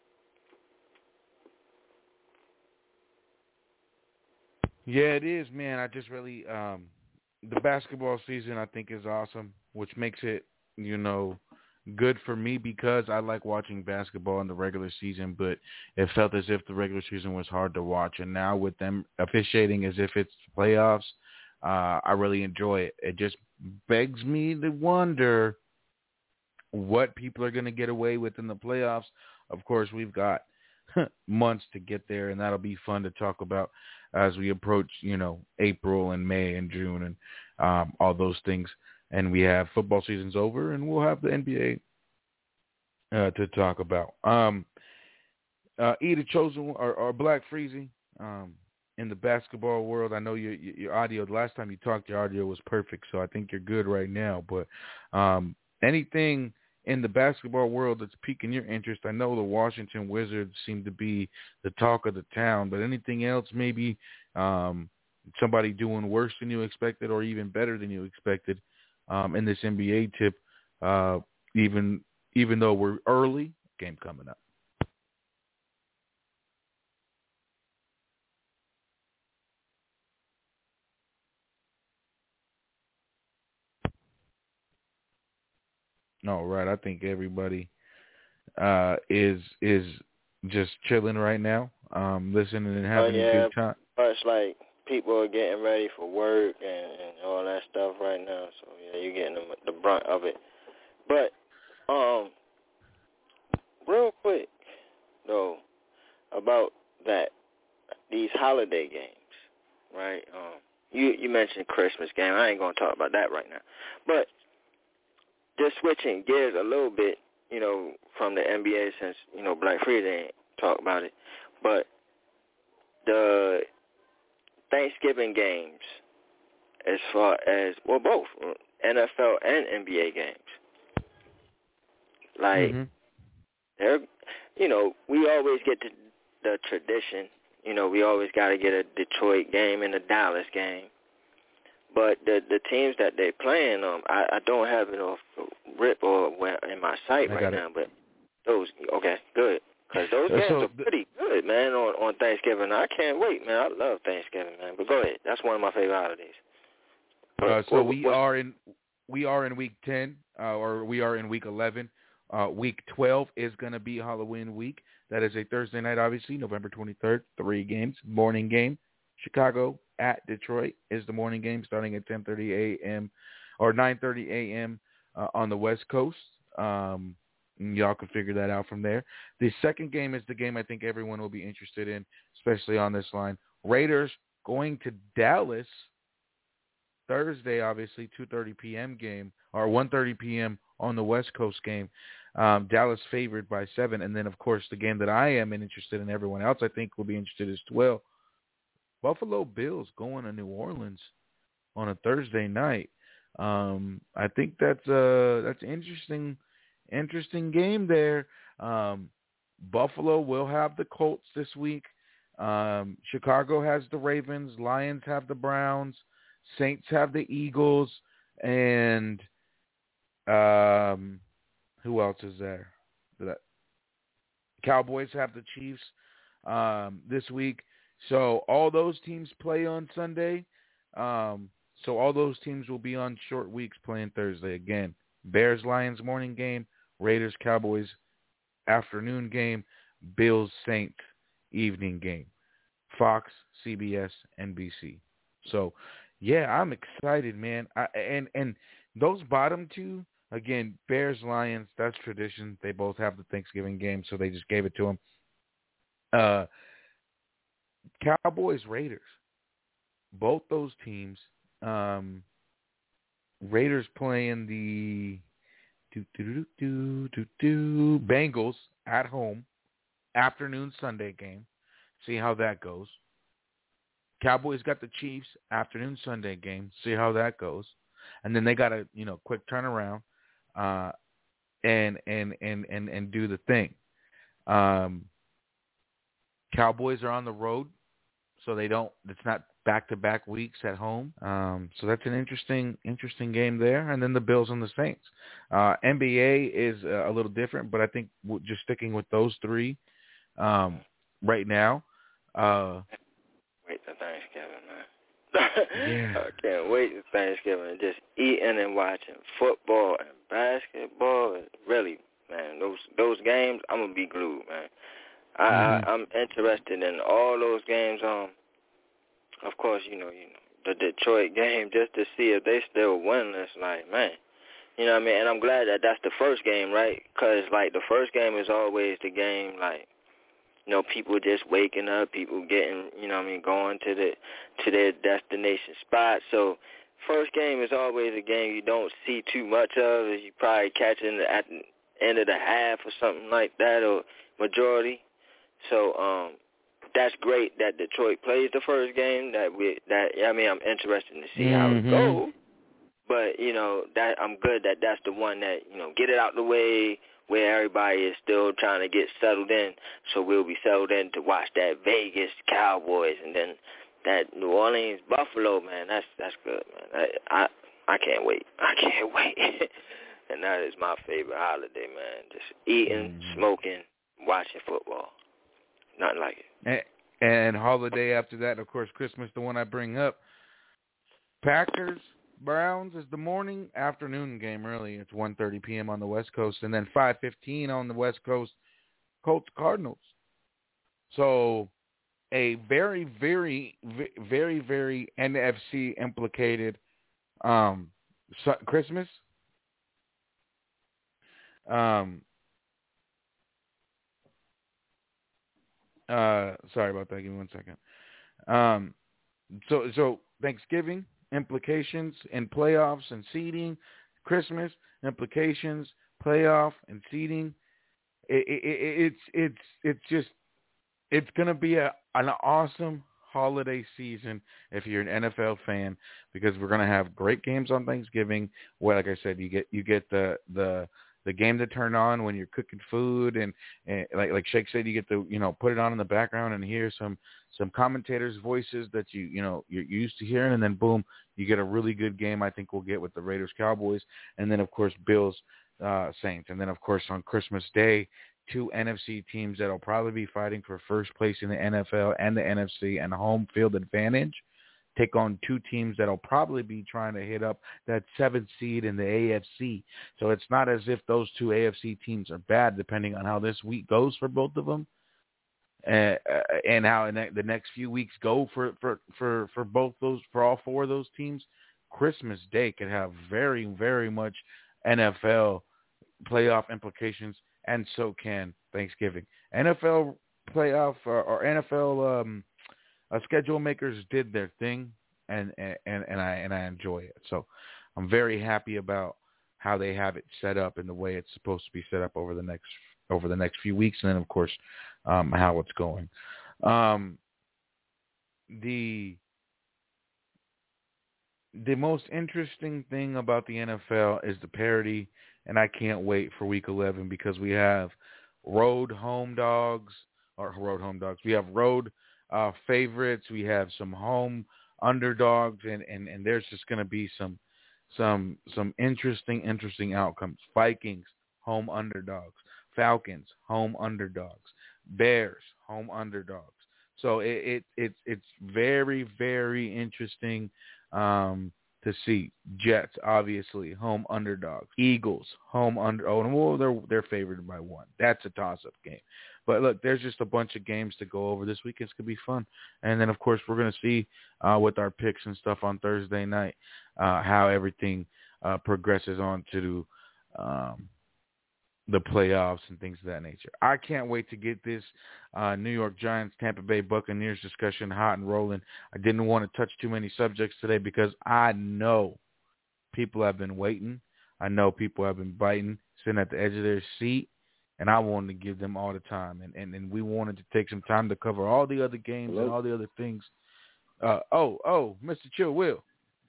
Yeah, it is, man. I just really, um, the basketball season I think is awesome, which makes it, you know, good for me because I like watching basketball in the regular season, but it felt as if the regular season was hard to watch. And now with them officiating as if it's playoffs, uh, I really enjoy it. It just begs me to wonder what people are going to get away with in the playoffs. Of course, we've got months to get there, and that'll be fun to talk about as we approach, you know, April and May and June and um, all those things. And we have football season's over, and we'll have the N B A uh, to talk about. Um, uh, Ida Chosen or, or Black Freezy um, in the basketball world. I know your your audio. The last time you talked, your audio was perfect, so I think you're good right now. But um, anything in the basketball world that's piquing your interest? I know the Washington Wizards seem to be the talk of the town, but anything else maybe um, somebody doing worse than you expected or even better than you expected um, in this N B A tip, uh, even even though we're early, game coming up. No, right. I think everybody uh, is is just chilling right now, um, listening and having oh, yeah, a good time. Much like people are getting ready for work and, and all that stuff right now. So yeah, you're getting the, the brunt of it. But um, real quick though about that these holiday games, right? Um, you you mentioned Christmas game. I ain't gonna talk about that right now, but just switching gears a little bit, you know, from the N B A since, you know, Black Friday ain't talk about it. But the Thanksgiving games, as far as, well, both, N F L and N B A games. Like, mm-hmm. they're, you know, we always get the, the tradition, you know, we always got to get a Detroit game and a Dallas game. But the the teams that they're playing, um, I, I don't have it off rip or in my sight right now. But those, okay, good, because those games so, are pretty good, man. On on Thanksgiving, I can't wait, man. I love Thanksgiving, man. But go ahead, that's one of my favorite holidays. Uh, so what, we what, are in we are in week ten, uh, or we are in week eleven. Uh, week twelve is going to be Halloween week. That is a Thursday night, obviously, November twenty-third. Three games, morning game, Chicago at Detroit is the morning game starting at ten thirty a.m. or nine thirty a.m. Uh, on the West Coast. Um, y'all can figure that out from there. The second game is the game I think everyone will be interested in, especially on this line. Raiders going to Dallas Thursday, obviously, two thirty p.m. game, or one thirty p.m. on the West Coast game. Um, Dallas favored by seven. And then, of course, the game that I am interested in, everyone else I think will be interested as well. Buffalo Bills going to New Orleans on a Thursday night. Um, I think that's a that's an interesting, interesting game there. Um, Buffalo will have the Colts this week. Um, Chicago has the Ravens. Lions have the Browns. Saints have the Eagles. And um, who else is there? Cowboys have the Chiefs um, this week. So all those teams play on Sunday. Um, so all those teams will be on short weeks playing Thursday. Again, Bears, Lions morning game, Raiders, Cowboys afternoon game, Bills, Saints evening game, Fox, C B S, N B C. So, yeah, I'm excited, man. I, and, and those bottom two, again, Bears, Lions, that's tradition. They both have the Thanksgiving game, so they just gave it to them. Uh, Cowboys, Raiders, both those teams. Um, Raiders playing the do, do, do, do, do, Bengals at home, afternoon Sunday game. See how that goes. Cowboys got the Chiefs, afternoon Sunday game. See how that goes. And then they got a you know quick turnaround, uh, and and and and and do the thing. Um, Cowboys are on the road. So they don't. It's not back-to-back weeks at home. Um, so that's an interesting, interesting game there. And then the Bills and the Saints. Uh, N B A is a little different, but I think we're just sticking with those three um, right now. Uh, wait till Thanksgiving, man. Yeah. I can't wait till Thanksgiving. Just eating and watching football and basketball. Really, man, those those games, I'm gonna be glued, man. I, mm-hmm. I, I'm interested in all those games. Um, of course, you know, you know the Detroit game just to see if they still winless. Like, man, you know what I mean. And I'm glad that that's the first game, right? Because like the first game is always the game, like you know, people just waking up, people getting, you know what I mean, going to the to their destination spot. So first game is always a game you don't see too much of. You probably catch it at the end of the half or something like that, or majority. So um, that's great that Detroit plays the first game. That we that I mean I'm interested to see how mm-hmm. it goes. But you know that I'm good that that's the one that you know get it out the way where everybody is still trying to get settled in. So we'll be settled in to watch that Vegas Cowboys and then that New Orleans Buffalo. Man, that's that's good, man. I I, I can't wait. I can't wait. And that is my favorite holiday, man. Just eating, mm-hmm. smoking, watching football. Nothing like it. And, and holiday after that, of course, Christmas, the one I bring up. Packers Browns is the morning afternoon game, really. It's one thirty p.m. on the West Coast, and then five fifteen on the West Coast, Colts Cardinals. So a very, very, very, very N F C implicated um, Christmas. Um, uh, sorry about that. Give me one second. Um, so, so Thanksgiving implications in playoffs and seeding, Christmas implications, playoff and seeding. It, it, it, it's it's it's just it's gonna be a an awesome holiday season if you're an N F L fan, because we're gonna have great games on Thanksgiving. Well, like I said, you get you get the the the game to turn on when you're cooking food, and, and like like Shake said, you get to you know put it on in the background and hear some some commentators' voices that you you know you're used to hearing, and then boom, you get a really good game. I think we'll get with the Raiders Cowboys, and then of course Bills uh, Saints, and then of course on Christmas Day, two N F C teams that'll probably be fighting for first place in the N F L and the N F C and home field advantage take on two teams that'll probably be trying to hit up that seventh seed in the A F C. So it's not as if those two A F C teams are bad, depending on how this week goes for both of them, uh, and how the next few weeks go for, for, for, for both those, for all four of those teams. Christmas Day could have very, very much N F L playoff implications, and so can Thanksgiving. N F L playoff or, or N F L um, uh, schedule makers did their thing, and, and and I and I enjoy it. So I'm very happy about how they have it set up and the way it's supposed to be set up over the next over the next few weeks, and then of course um, how it's going. Um, the the most interesting thing about the N F L is the parity. And I can't wait for week eleven because we have road home dogs or road home dogs. We have road uh, favorites. We have some home underdogs, and, and, and there's just going to be some some some interesting interesting outcomes. Vikings home underdogs, Falcons home underdogs, Bears home underdogs. So it, it it's it's very very interesting. Um, to see Jets, obviously, home underdogs. Eagles, home under. Oh, and well, they're they're favored by one. That's a toss-up game. But look, there's just a bunch of games to go over this week. It's gonna be fun. And then, of course, we're gonna see uh, with our picks and stuff on Thursday night uh, how everything uh, progresses on to um, the playoffs and things of that nature. I can't wait to get this uh, New York Giants, Tampa Bay Buccaneers discussion hot and rolling. I didn't want to touch too many subjects today because I know people have been waiting. I know people have been biting, sitting at the edge of their seat, and I wanted to give them all the time. And, and, and we wanted to take some time to cover all the other games Hello? and all the other things. Uh, oh, oh, Mister Chill Will.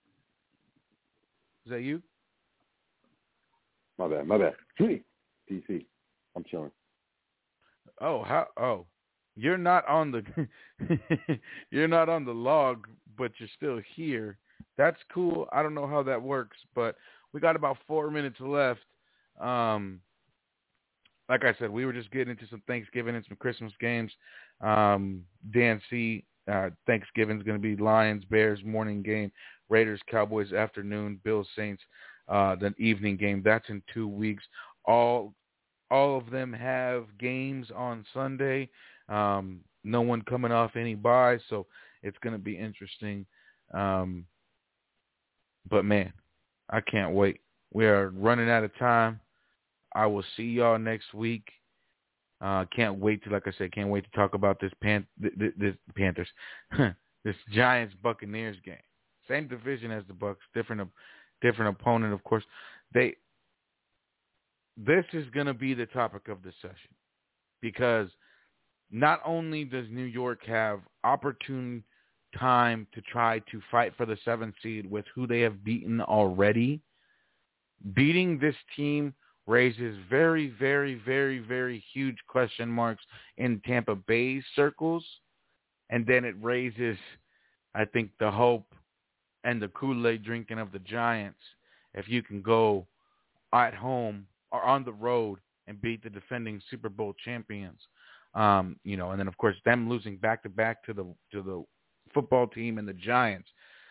Is that you? My bad, my bad. D C, I'm chilling. Oh, how? Oh, you're not on the you're not on the log, but you're still here. That's cool. I don't know how that works, but we got about four minutes left. Um, like I said, we were just getting into some Thanksgiving and some Christmas games. Um, Dan C, uh, Thanksgiving's going to be Lions, Bears morning game, Raiders, Cowboys afternoon, Bills, Saints, uh, the evening game. That's in two weeks. All All of them have games on Sunday. Um, no one coming off any buys, so it's going to be interesting. Um, but, man, I can't wait. We are running out of time. I will see y'all next week. Uh, can't wait to, like I said, can't wait to talk about this, Pan- this, this Panthers, this Giants-Buccaneers game. Same division as the Bucs, different, different opponent, of course. They – This is going to be the topic of the session because not only does New York have opportune time to try to fight for the seventh seed with who they have beaten already, beating this team raises very, very, very, very huge question marks in Tampa Bay circles, and then it raises, I think, the hope and the Kool-Aid drinking of the Giants if you can go at home or on the road and beat the defending Super Bowl champions, um, you know, and then of course them losing back to back to the to the football team and the Giants.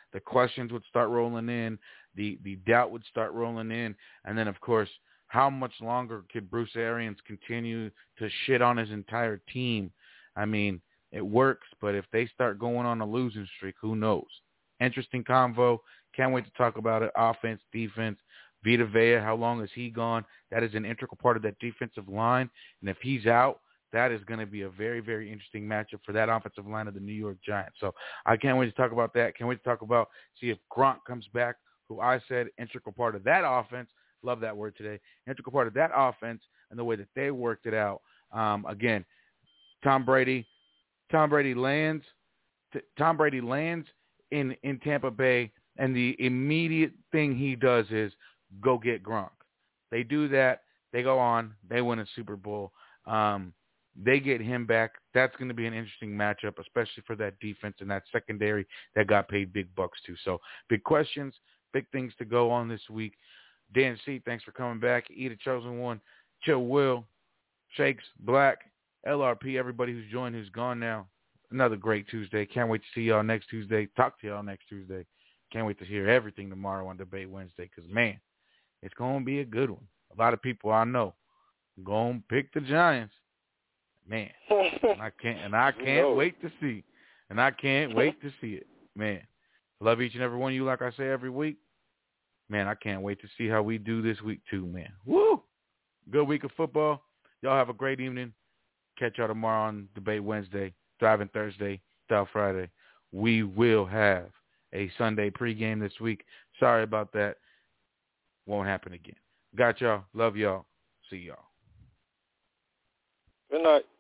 the questions would start rolling in, the, the doubt would start rolling in, and then, of course, how much longer could Bruce Arians continue to shit on his entire team? I mean, it works, but if they start going on a losing streak, who knows? Interesting convo. Can't wait to talk about it. Offense, defense. Vita Vea, how long is he gone? That is an integral part of that defensive line. And if he's out, that is going to be a very, very interesting matchup for that offensive line of the New York Giants. So I can't wait to talk about that. Can't wait to talk about, see if Gronk comes back, who I said integral part of that offense. Love that word today. Integral part of that offense and the way that they worked it out. Um, again, Tom Brady, Tom Brady lands, t- Tom Brady lands in, in Tampa Bay, and the immediate thing he does is go get Gronk. They do that. They go on. They win a Super Bowl. Um, they get him back. That's going to be an interesting matchup, especially for that defense and that secondary that got paid big bucks too. So big questions, big things to go on this week. Dan C., thanks for coming back. E, the Chosen One, Chill Will, Shakes, Black, L R P, everybody who's joined, who's gone now. Another great Tuesday. Can't wait to see y'all next Tuesday. Talk to y'all next Tuesday. Can't wait to hear everything tomorrow on Debate Wednesday because, man, it's going to be a good one. A lot of people I know going to pick the Giants. Man, and I can't, and I can't wait to see. And I can't wait to see it. Man, love each and every one of you like I say every week. Man, I can't wait to see how we do this week too, man. Woo! Good week of football. Y'all have a great evening. Catch y'all tomorrow on Debate Wednesday, Driving Thursday, Style Friday. We will have a Sunday pregame this week. Sorry about that. Won't happen again. Got y'all. Love y'all. See y'all. Good night.